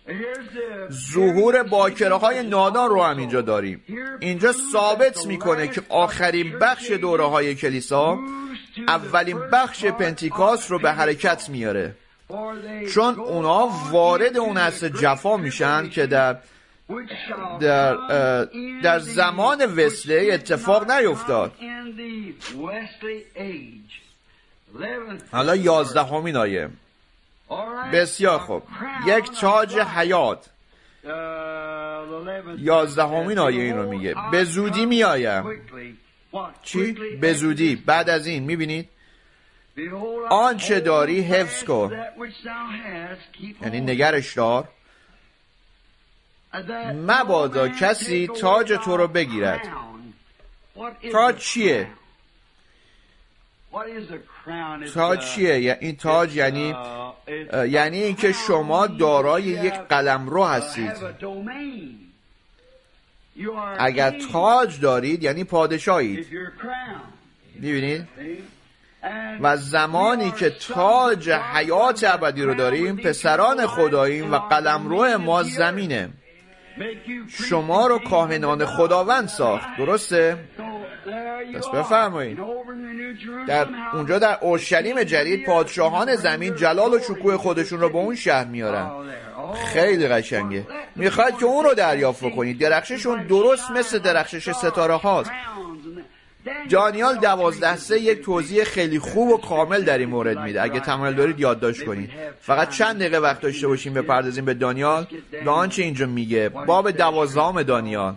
ظهور باکره های نادان رو هم اینجا داریم. اینجا ثابت میکنه که آخرین بخش دوره های کلیسا اولین بخش پنتیکاست رو به حرکت میاره، چون اونا وارد اون عصر جفا میشن که در در در زمان وسلی اتفاق نیفتاد. حالا یازدهمین آیه. بسیار خوب، یک تاج حیات. یازدهمین آیه این رو میگه به زودی میآیم. چی؟ به زودی. بعد از این میبینید آنچه داری حفظ کن، یعنی نگرش دار، مبادا کسی تاج تو رو بگیرد. تاج چیه؟ تاج چیه؟ این تاج یعنی یعنی اینکه شما دارای یک قلمرو هستید. اگر تاج دارید یعنی پادشاهید. می‌بینید؟ و زمانی که تاج حیات ابدی رو داریم، پسران خداییم و قلمرو ما زمینه. شما رو کاهنان خداوند ساخت. درسته؟ پس بفرمایید در اونجا در اورشلیم جدید پادشاهان زمین جلال و شکوه خودشون رو به اون شهر میارن. خیلی قشنگه. میخواید که اون رو دریافت کنید. درخششون درست مثل درخشش ستاره هاست. دانیال دوازده سه یک توضیح خیلی خوب و کامل در این مورد میده. اگه تمایل دارید یادداشت کنید. فقط چند دقیقه وقت داشته باشیم بپردازیم به دانیال و آنچه اینجا میگه. باب دوازدهم دانیال.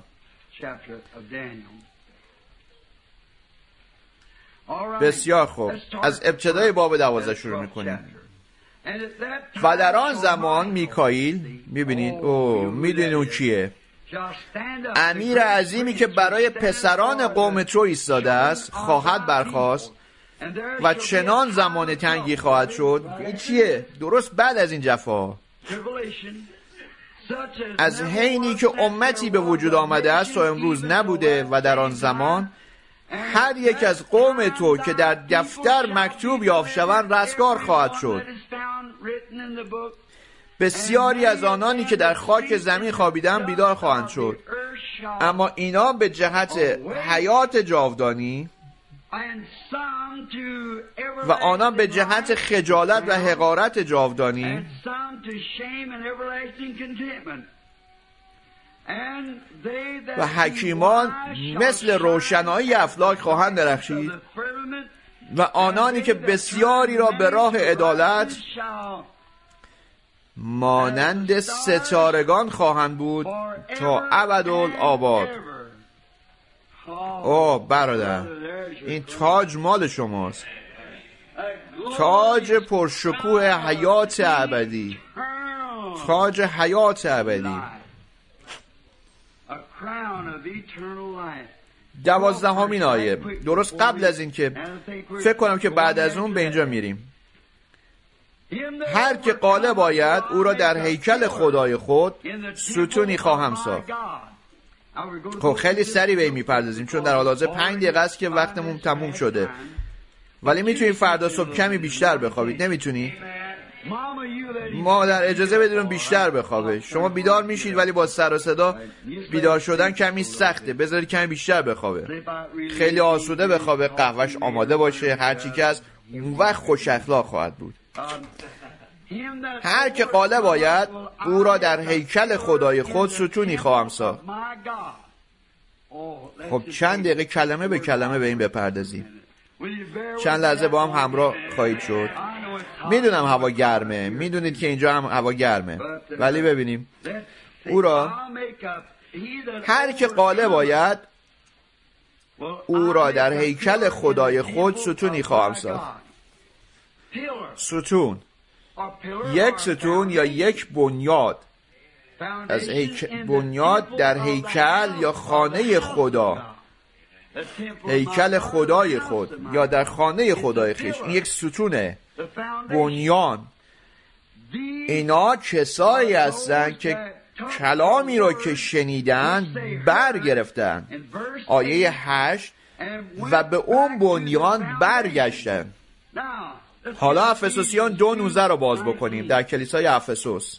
بسیار خوب، از ابتدای باب دوازده شروع میکنیم. و در آن زمان میکائیل، میبینید او میدونید اون کیه؟ امیر عظیمی که برای پسران قوم تو ایستاده است خواهد برخاست و چنان زمان تنگی خواهد شد. این چیه؟ درست بعد از این جفا، از حینی که امتی به وجود آمده است تا امروز نبوده و در آن زمان هر یک از قوم تو که در دفتر مکتوب یافت شوند رستگار خواهد شد. بسیاری از آنانی که در خاک زمین خوابیدند بیدار خواهند شد، اما اینا به جهت حیات جاودانی و آنان به جهت خجالت و حقارت جاودانی و حکیمان مثل روشنایی افلاک خواهند درخشید و آنانی که بسیاری را به راه عدالت مانند ستارگان خواهند بود تا ابدالآباد. اوه برادر، این تاج مال شماست. تاج پرشکوه حیات ابدی. تاج حیات ابدی. دوازدهمین آیه، درست قبل از این که فکر کنم که بعد از اون به اینجا میریم. هر که غالب آید او را در هیکل خدای خود ستونی خواهم ساخت. خب خیلی سریع به این میپردازیم چون در حال حاضر پنج دقیقه است که وقتمون تموم شده، ولی میتونید فردا صبح کمی بیشتر بخوابید. نمیتونید؟ مادر اجازه بدون بیشتر بخوابه. شما بیدار میشید ولی با سر و صدا بیدار شدن کمی سخته. بذارید کمی بیشتر بخوابه. خیلی آسوده بخوابه، قهوهش آماده باشه، هر چی که هست، اون وقت خوش اخلاق خواهد بود. هر که غالب آید او را در هیکل خدای خود ستونی خواهم ساخت. خب چند دقیقه کلمه به کلمه به این بپردازیم. چند لحظه با هم همراه خواهید شد. میدونم هوا گرمه، میدونید که اینجا هم هوا گرمه، ولی ببینیم او را هر که قالب آید او را در هیکل خدای خود ستونی خواهم ساخت. ستون، یک ستون یا یک بنیاد از هیکل، بنیاد در هیکل یا خانه خدا، هیکل خدای خود یا در خانه خدای خویش. این یک ستونه، بنیان. اینا کسایی هستند که کلامی را که شنیدن برگرفتن، آیه هشت، و به اون بنیان برگشتن. حالا افسوسیان دو نوزده رو باز بکنیم در کلیسای افسوس.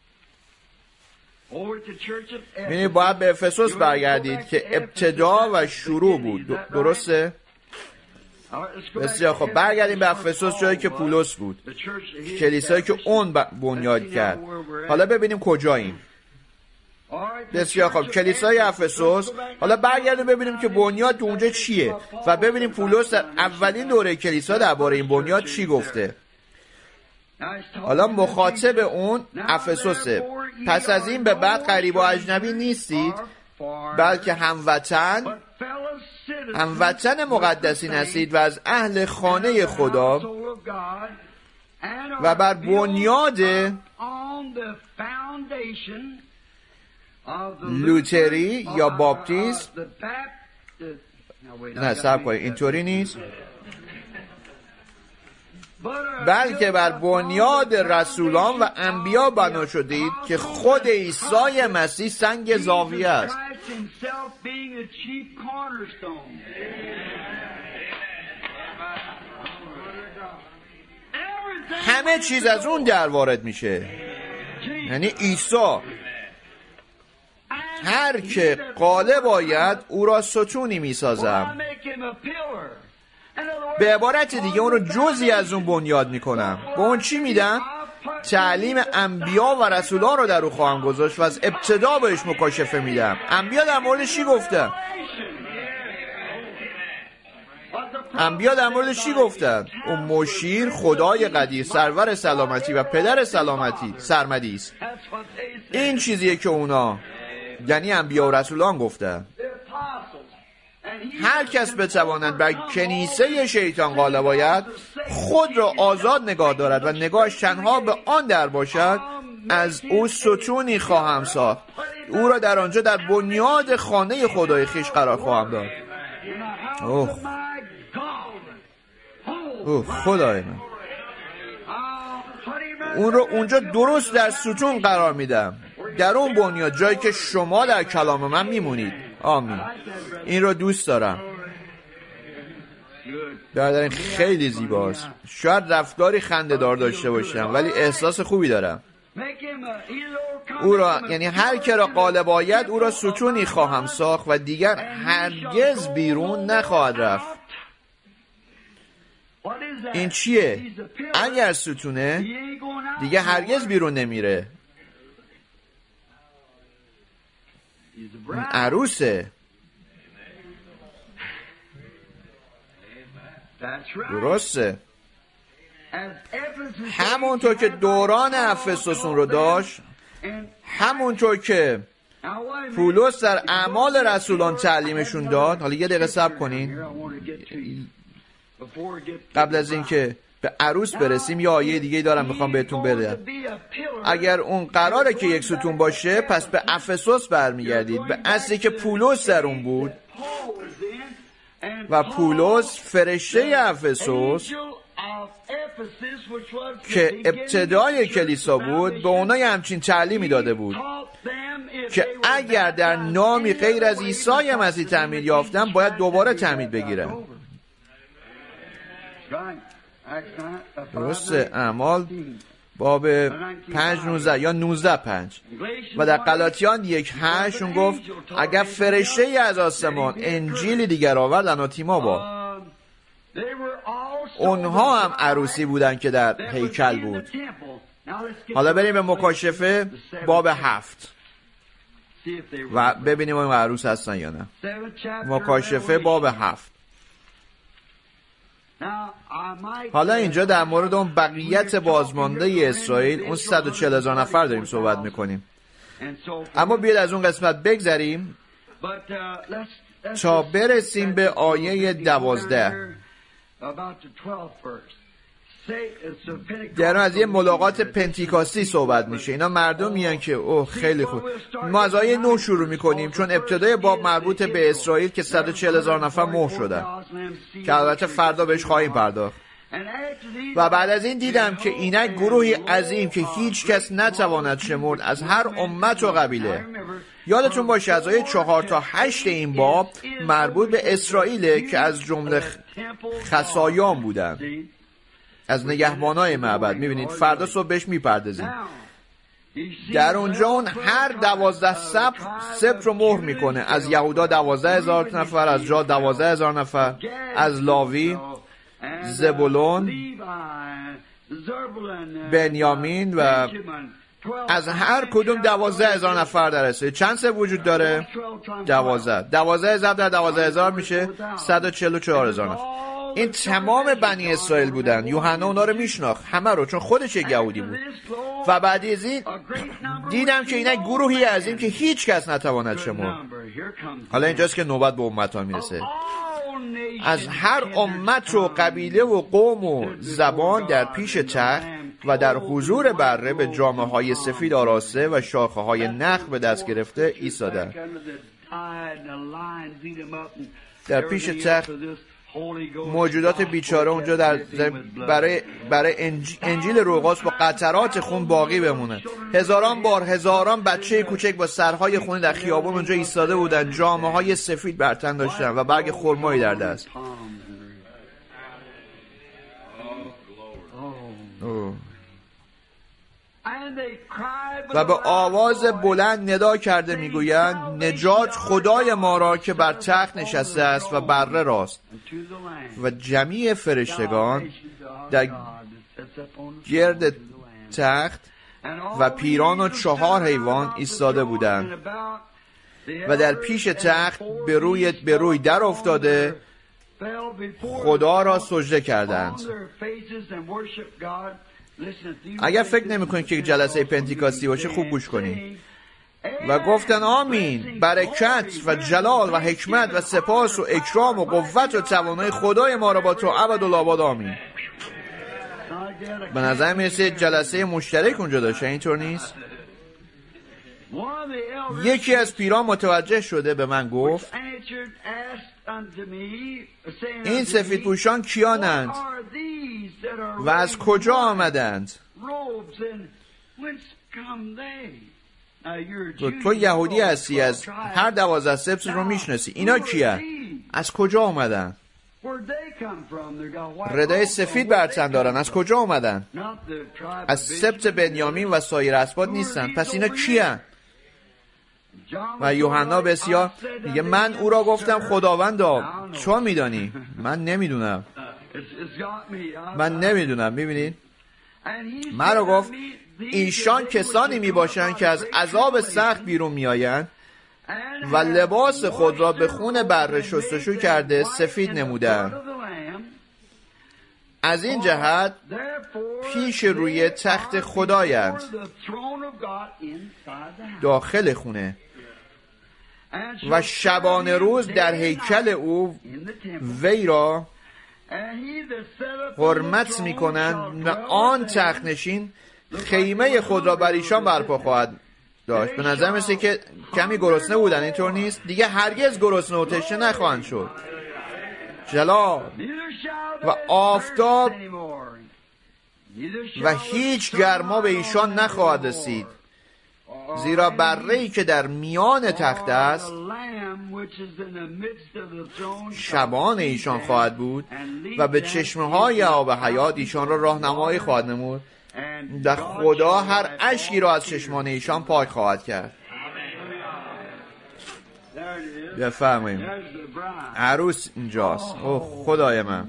یعنی باید به افسوس برگردید که ابتدا و شروع بود. درسته؟ بسیار خب، برگردیم به افسوس، جایی که پولس بود، کلیسایی که اون بنیاد کرد. حالا ببینیم کجاییم. بسیار خب، کلیسای افسوس. حالا برگردیم ببینیم که بنیاد تو اونجا چیه و ببینیم پولس در اولین دوره کلیسا درباره این بنیاد چی گفته. حالا مخاطب اون افسوسه. پس از این به بعد غریب و اجنبی نیستید، بلکه هموطن هموطن مقدسین هستید و از اهل خانه خدا و بر بنیاد لوتری یا باپتیسم، نه صبر کنید، اینطوری نیست، بلکه بر بنیاد رسولان و انبیا بنا شدید که خود عیسی مسیح سنگ زاویه است. همه چیز از اون در وارد میشه، یعنی عیسی. هر که قالب آید او را ستونی میسازم. به عبارت دیگه اون رو جزئی از اون بنیاد میکنم. به اون چی میدم؟ تعلیم انبیا و رسولان رو در او خواهم گذاشت و از ابتدا بهش مکاشفه میدم. انبیا در مورد چی گفتن؟ انبیا در مورد چی گفتن؟ اون مشیر، خدای قدیر، سرور سلامتی و پدر سلامتی، سرمدی است. این چیزیه که اونا، یعنی انبیا و رسولان، گفتن. هر کس بتواند بر کنیسه شیطان غالب آید، خود را آزاد نگاه دارد و نگاهش تنها به آن در باشد، از او ستونی خواهم ساخت، او را در آنجا در بنیاد خانه خدای خویش قرار خواهم داد. اوه اوه خدای من، اون رو اونجا درست در ستون قرار میدم، در اون بنیاد، جایی که شما در کلام من میمونید. آمین. این رو دوست دارم. برادران خیلی زیباست. شاید رفتاری خنده‌دار داشته باشم ولی احساس خوبی دارم. او را، یعنی هر که را قالب آید او را ستونی خواهم ساخت و دیگر هرگز بیرون نخواهد رفت. این چیه؟ اگر ستونه دیگه هرگز بیرون نمیره. عروسه. درسته. همونطور که دوران افسوسون رو داشت، همونطور که پولس در اعمال رسولان تعلیمشون داد. حالا یه دقیقه صبر کنین قبل از اینکه به عروس برسیم. یه آیه دیگه دارم میخوام بهتون بدم. اگر اون قراره که یک ستون باشه، پس به افسوس برمیگردید، به اصلی که پولس در اون بود. و پولس فرشته افسوس که ابتدای کلیسا بود، به اونها همچین تعلیمی داده بود که اگر در نامی غیر از عیسی مسیح تعمید یافتن، باید دوباره تعمید بگیرن. درسته. اعمال باب پنج نوزده یا نوزده پنج. و در غلاطیان یک هشت اون گفت اگر فرشته ای از آسمان انجیلی دیگر آورد، اناتیما با. اونها هم عروسی بودن که در هیکل بود. حالا بریم به مکاشفه باب هفت و ببینیم اون عروس هستن یا نه. مکاشفه باب هفت. حالا اینجا در مورد اون بقیت بازمانده اسرائیل، اون صد و چهل هزار نفر داریم صحبت میکنیم. اما بیاید از اون قسمت بگذریم تا برسیم به آیه دوازده. در از یه ملاقات پنتیکاستی صحبت میشه. اینا مردم میان که اوه خیلی خوب. ما از آیه نه شروع میکنیم چون ابتدای باب مربوط به اسرائیل که صد و چهل هزار نفر مهر شدن که البته فردا بهش خواهیم پرداخت. و بعد از این دیدم که اینک گروهی عظیم که هیچ کس نتواند شمرد از هر امت و قبیله. یادتون باشه از آیه چهار تا هشت این باب مربوط به اسرائیله که از جمله خسایان بودن، از نگهبانای معبد. میبینید فردا صبح بهش میپردازیم. در اونجا اون هر دوازده سبت سبت رو مهر میکنه. از یهودا دوازده هزار نفر، از جاد دوازده هزار نفر، از لاوی، زبولون، بنیامین و از هر کدوم دوازده هزار نفر در اسرائیل. چند سبت وجود داره؟ دوازده. دوازده هزار در دوازده هزار میشه صد و چهل و چهار هزار نفر. این تمام بنی اسرائیل بودن. یوحنا اونا رو میشناخت همه رو، چون خودش یک یهودی بود. و بعد از این دیدم که اینا گروهی عظیم که هیچ کس نتواند شمرد. حالا اینجاست که نوبت به امت‌ها میرسه. از هر امت و قبیله و قوم و زبان در پیش تخت و در حضور بره به جامه های سفید آراسته و شاخه های نخ به دست گرفته ایستادند. در پیش تخت موجودات بیچاره اونجا در برای برای انجیل لوقاس با قطرات خون باقی بمونه. هزاران بار هزاران بچه کوچک با سرهای خونی در خیابون اونجا ایستاده بودن، جامه های سفید بر تن داشتن و برگ خرمایی در دست. اوه. و به آواز بلند ندا کرده میگویند نجات خدای ما را که بر تخت نشسته است و بره راست و جمیع فرشتگان در گرد تخت و پیران و چهار حیوان ایستاده بودند و در پیش تخت به روی به روی در افتاده خدا را سجده کردند. اگر فکر نمی کنید که جلسه پنتیکاستی باشه خوب گوش کنید. و گفتن آمین، برکت و جلال و حکمت و سپاس و اکرام و قوت و توانایی خدای ما را با تو ابدالآباد آمین. به نظر میرسه جلسه مشترک اونجا داشته، اینطور نیست؟ یکی از پیران متوجه شده به من گفت این سفید پوشان کیانند و از کجا آمدند؟ تو, تو یهودی هستی، از هر دوازده سبت رو میشناسی. اینا کیه؟ از کجا آمدن؟ ردای سفید بر تن دارن. از کجا آمدن؟ از سبت بنیامین و سایر اسباط نیستن. پس اینا کیه؟ و یوحنا بسیار میگه من او را گفتم خداوندا چون میدانی؟ من نمیدونم. من نمیدونم. میبینید؟ من را گفت ایشان کسانی میباشند که از عذاب سخت بیرون میآیند و لباس خود را به خون بره شستشو کرده سفید نمودند. از این جهت پیش روی تخت خدایند داخل خونه و شبانه روز در هیکل او وی را حرمت میکنند. آن تخت نشین خیمه خود را بر ایشان برپا خواهد داشت. به نظر مثل که کمی گرسنه بودن، اینطور نیست؟ دیگه هرگز گرسنه و تشنه نخواهند شد. جلال و آفتاب و هیچ گرما به ایشان نخواهد رسید، زیرا بره‌ای که در میان تخت است شبان ایشان خواهد بود و به چشمه‌های آب حیات ایشان را راهنمایی خواهد نمود. در خدا هر اشکی را از چشمان ایشان پاک خواهد کرد. بفرمایید. عروس اینجاست. اوه خدای من،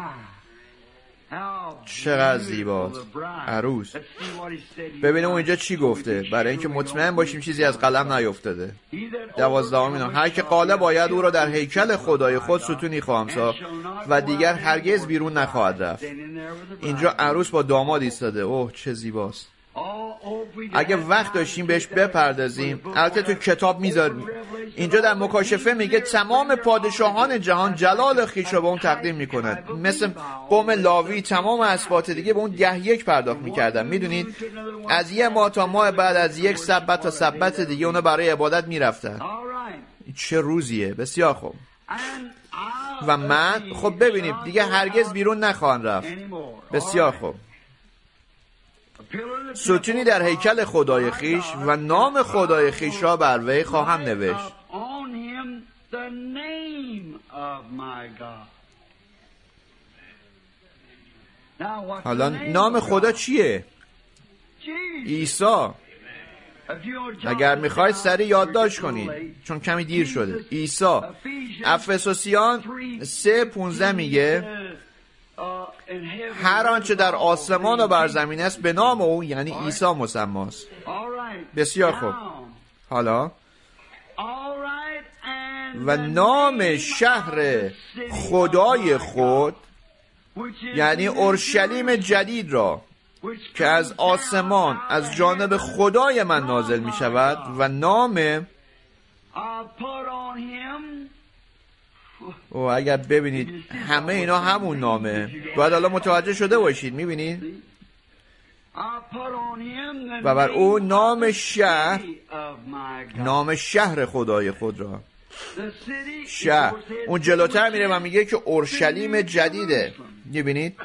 چقدر زیباست عروس. ببینیم اون اینجا چی گفته، برای اینکه مطمئن باشیم چیزی از قلم نیفتاده. دوازدهم اینا هر که قاله باید او را در هیکل خدای خود ستونی خواهم ساخت و دیگر هرگز بیرون نخواهد رفت. اینجا عروس با داماد ایستاده. اوه چه زیباست. اگه وقت داشتیم بهش بپردازیم. البته تو کتاب میذاریم اینجا در مکاشفه میگه تمام پادشاهان جهان جلال خویش را به اون تقدیم میکنند. مثل قوم لاوی تمام اسباط دیگه به اون ده یک پرداخت میکردن. میدونید از یه ماه تا ماه بعد، از یک سبت تا سبت دیگه اونا برای عبادت میرفتن. چه روزیه. بسیار خوب. و من خب ببینیم دیگه هرگز بیرون نخواهند رفت. بسیار خوب. ستونی در هیکل خدای خیش و نام خدای خیش را بر وی خواهم نوشت. حالا نام خدا چیه؟ عیسی. اگر میخواید سریع یادداشت کنید چون کمی دیر شده. عیسی. افسوسیان سه پونزده میگه هر آنچه در آسمان و بر زمین است به نام او، یعنی عیسی مسماست. بسیار خوب. حالا و نام شهر خدای خود، یعنی اورشلیم جدید را که از آسمان از جانب خدای من نازل می شود و نام او، اگر ببینید همه اینا همون نامه، باید حالا متوجه شده باشید. می بینید و بر او نام شهر، نام شهر خدای خود را. شهر اون جلوتر میره و میگه که اورشلیم جدیده. می بینید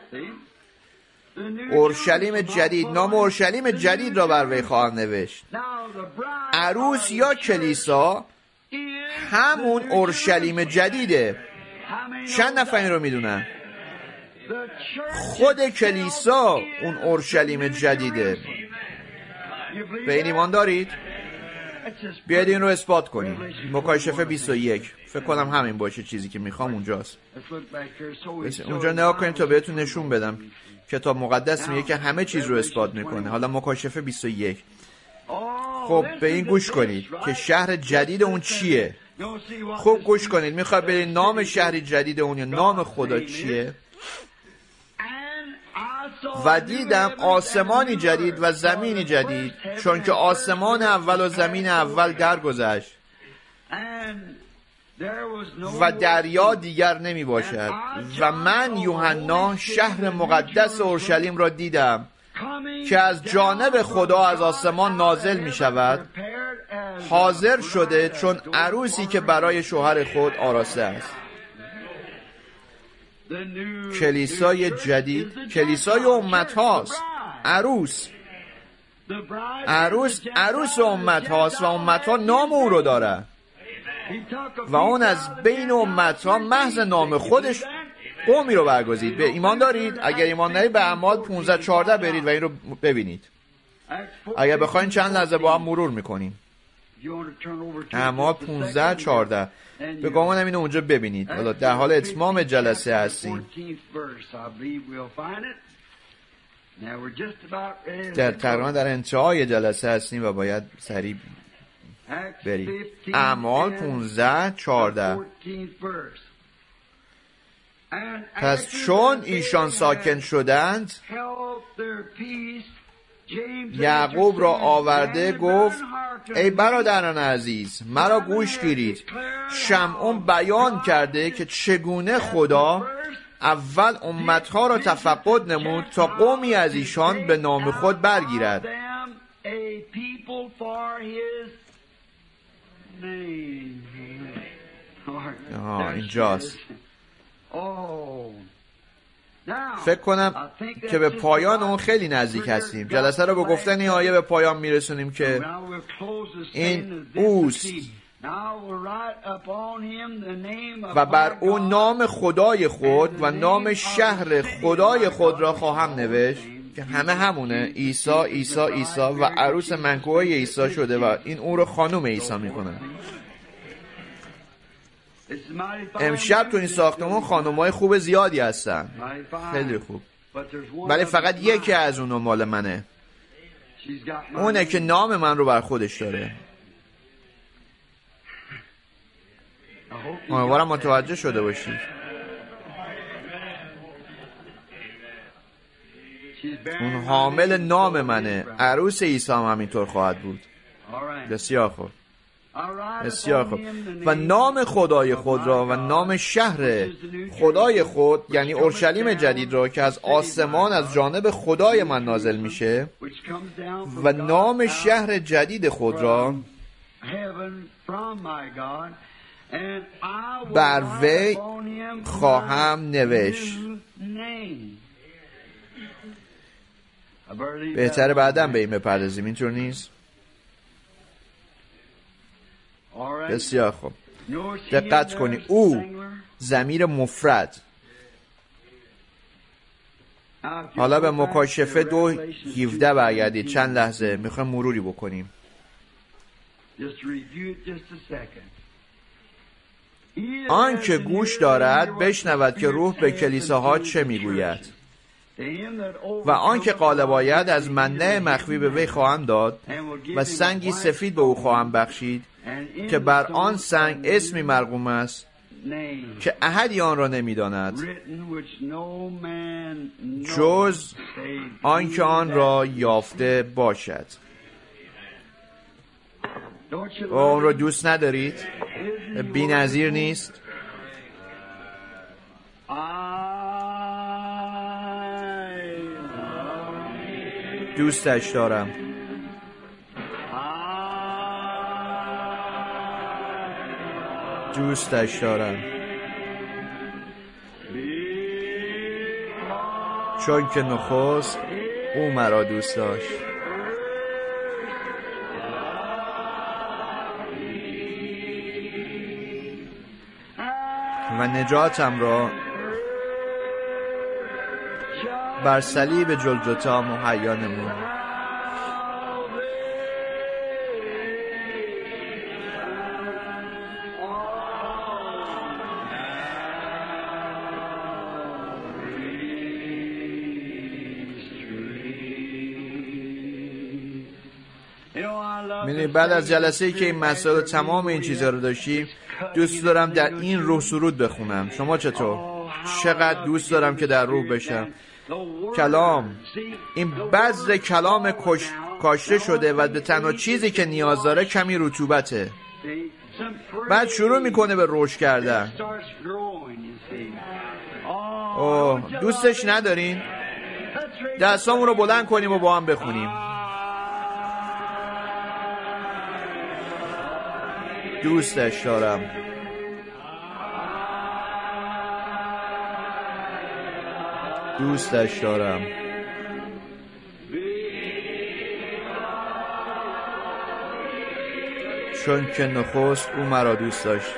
اورشلیم جدید. نام اورشلیم جدید را بر وی خواهم نوشت. عروس یا کلیسا همون اورشلیم جدیده. چند نفر این رو میدونن؟ خود کلیسا اون اورشلیم جدیده. به این ایمان دارید؟ بیاید این رو اثبات کنید. مکاشفه بیست و یک. فکر کنم همین باشه چیزی که میخوام اونجاست. اونجا نگاه کنید تا بهتون نشون بدم. کتاب مقدس میگه که همه چیز رو اثبات میکنه. حالا مکاشفه بیست و یک. خب به این گوش کنید که شهر جدید اون چیه. خوب گوش کنید. میخواد برید نام شهر جدید اون یا نام خدا چیه. و دیدم آسمانی جدید و زمینی جدید، چون که آسمان اول و زمین اول درگذشت و دریا دیگر نمی باشد. و من یوحنا شهر مقدس اورشلیم را دیدم که از جانب خدا از آسمان نازل می شود، حاضر شده چون عروسی که برای شوهر خود آراسته است. کلیسای جدید کلیسای امت هاست. عروس عروس عروس امت هاست و امت ها نام او رو داره و اون از بین امت ها محض نام خودش قومی رو برگزید. به ایمان دارید؟ اگر ایمان دارید به اعمال پانزده چهارده برید و این رو ببینید. اگر بخواین چند لحظه با هم مرور میکنیم. اعمال پانزده چهارده به گمانم اینو اونجا ببینید. حالا در حال اتمام جلسه هستیم. در تقریبا در انتهای جلسه هستیم و باید سریع بریم. اعمال پانزده چهارده. پس چون ایشان ساکن شدند، یعقوب را آورده گفت ای برادران عزیز مرا گوش گیرید. شمعون بیان کرده که چگونه خدا اول امتها را تفقد نمود تا قومی از ایشان به نام خود برگیرد. آها اینجاست. فکر کنم که به پایان اون خیلی نزدیک هستیم. جلسه رو به گفتن این آیه به پایان میرسونیم که این اوست و بر او نام خدای خود و نام شهر خدای خود را خواهم نوشت، که همه همونه. عیسی عیسی عیسی و عروس منکوهای عیسی شده و این او رو خانم عیسی میکنه. امشب تو این ساختمون خانم‌های خوب زیادی هستن، خیلی خوب، ولی فقط یکی از اونو مال منه، اونه که نام من رو بر خودش داره. امیدوارم متوجه شده باشید. اون حامل نام منه. عروس عیسی هم همینطور خواهد بود. بسیار خوب، بسیار خوب. و نام خدای خود را و نام شهر خدای خود، یعنی اورشلیم جدید را که از آسمان از جانب خدای من نازل میشه، و نام شهر جدید خود را بر وی خواهم نوشت. بهتره بعداً به این بپردازیم، اینطور نیست؟ بسیار خوب، دقت کنی. او ضمیر مفرد. حالا به مکاشفه دو هفده برگردید چند لحظه، میخوایم مروری بکنیم. آن که گوش دارد بشنود که روح به کلیساها چه میگوید. و آن که غالب آید از منه مخفی به وی خواهم داد و سنگی سفید به او خواهم بخشید که بر آن سنگ اسمی مرقوم است که احدی آن را نمیداند جز آن که آن را یافته باشد. و اون را دوست ندارید؟ بی‌نظیر نیست؟ دوستش دارم. دوستش دارم چون که نخست او مرا دوست داشت. و نجاتم را بر صلیب جلجتا مهیا نمود. می‌دونی بعد از جلسه‌ای که این مسائل تمام این چیزا رو داشتیم، دوست دارم در این روح سرود بخونم. شما چطور؟ چقدر دوست دارم که در روح بشم. کلام، این بذر کلام کش... کاشته شده و به تنها چیزی که نیاز داره کمی رطوبته. بعد شروع میکنه به رشد کردن. اوه، دوستش ندارین؟ دستامون رو بلند کنیم و با هم بخونیم. دوستش دارم. دوستش دارم. چون که نخست او مرا دوست داشت.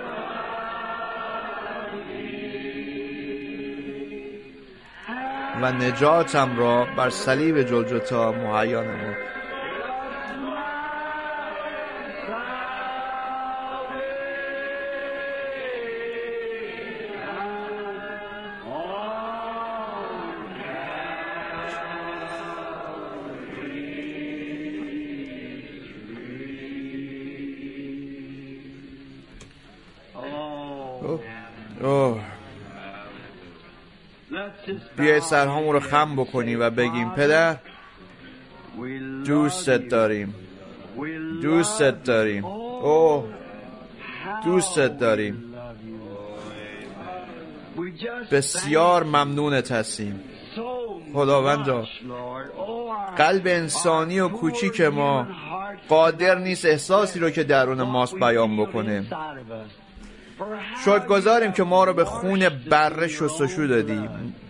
و نجاتم را بر صلیب جلجتا مهیا نمود. بیایید سرهامون رو خم بکنیم و بگیم پدر دوستت داریم، دوستت داریم، اوه دوستت داریم، بسیار ممنونت هستیم خداوندا. قلب انسانی و کوچیک ما قادر نیست احساسی رو که درون ماست بیان بکنه. شکرگزاریم که ما رو به خون بره شستشو دادی.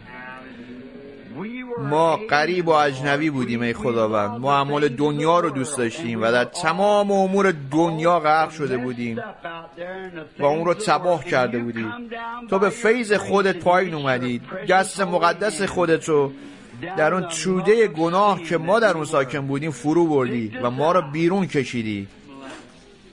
ما غریب و اجنبی بودیم ای خداوند، ما اعمال دنیا رو دوست داشتیم و در تمام امور دنیا غرق شده بودیم و اون رو تباه کرده بودیم. تو به فیض خودت پایین اومدید، دست مقدس خودت رو در اون توده گناه که ما در اون ساکن بودیم فرو بردی و ما رو بیرون کشیدی،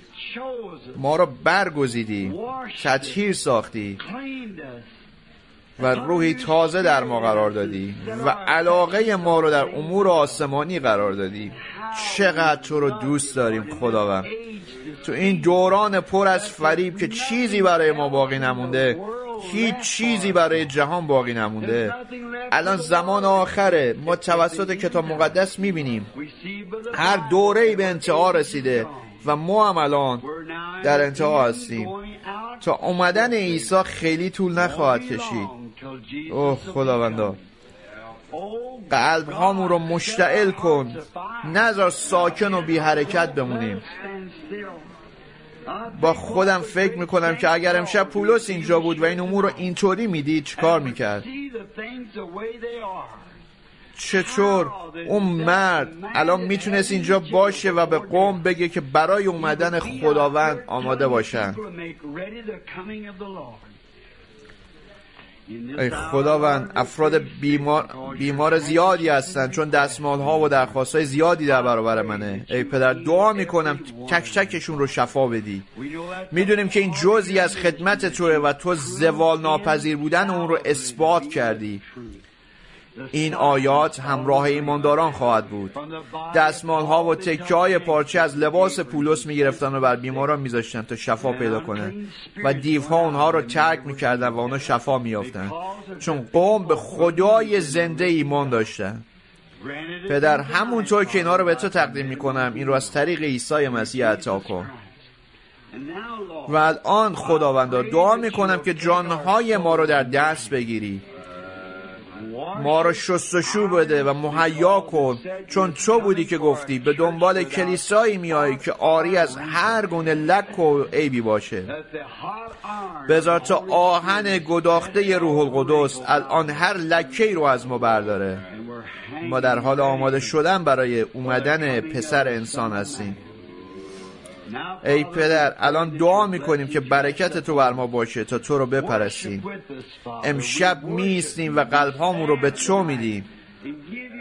ما رو برگزیدی، تطهیر ساختی و روحی تازه در ما قرار دادی و علاقه ما رو در امور آسمانی قرار دادی. چقدر تو رو دوست داریم خداوند. تو این دوران پر از فریب که چیزی برای ما باقی نمونده، هیچ چیزی برای جهان باقی نمونده، الان زمان آخره. ما توسط کتاب مقدس میبینیم هر دوره‌ای به انتها رسیده و ما هم الان در انتها هستیم. تا اومدن عیسی خیلی طول نخواهد کشید. اوه خداوندا، قلب هامون رو مشتعل کن، نذار ساکن و بی حرکت بمونیم. با خودم فکر میکنم که اگر امشب پولس اینجا بود و این امور رو اینطوری میدید چیکار میکرد؟ چطور اون مرد الان میتونست اینجا باشه و به قوم بگه که برای اومدن خداوند آماده باشن؟ ای خداوند، افراد بیمار بیمار زیادی هستن چون دستمال ها و درخواست های زیادی در برابر منه. ای پدر، دعا میکنم تک تکشون رو شفا بدی. میدونیم که این جزئی از خدمت توه و تو زوال ناپذیر بودن اون رو اثبات کردی. این آیات همراه ایمانداران خواهد بود. دستمال ها و تکه های پارچه از لباس پولس می گرفتن و بر بیماران می ذاشتن تا شفا پیدا کنه و دیوها اونها رو ترک می کردن و اونها شفا می یافتن، چون قوم به خدای زنده ایمان داشتن. پدر، همونطور که اینا رو به تو تقدیم می کنم، این رو از طریق عیسی مسیح عطا کن. و الان خداوندا دعا می کنم که جانهای ما رو در دست بگیری، ما رو شستشو بده و مهیا کن، چون تو بودی که گفتی به دنبال کلیسایی میایی که عاری از هر گونه لک و عیبی باشه. بذار تا آهن گداخته روح القدس الان هر لکه‌ای رو از ما برداره. ما در حال آماده شدن برای اومدن پسر انسان هستیم. ای پدر، الان دعا میکنیم که برکت تو بر ما باشه تا تو رو بپرستیم. امشب میستیم و قلب هامون رو به تو میدیم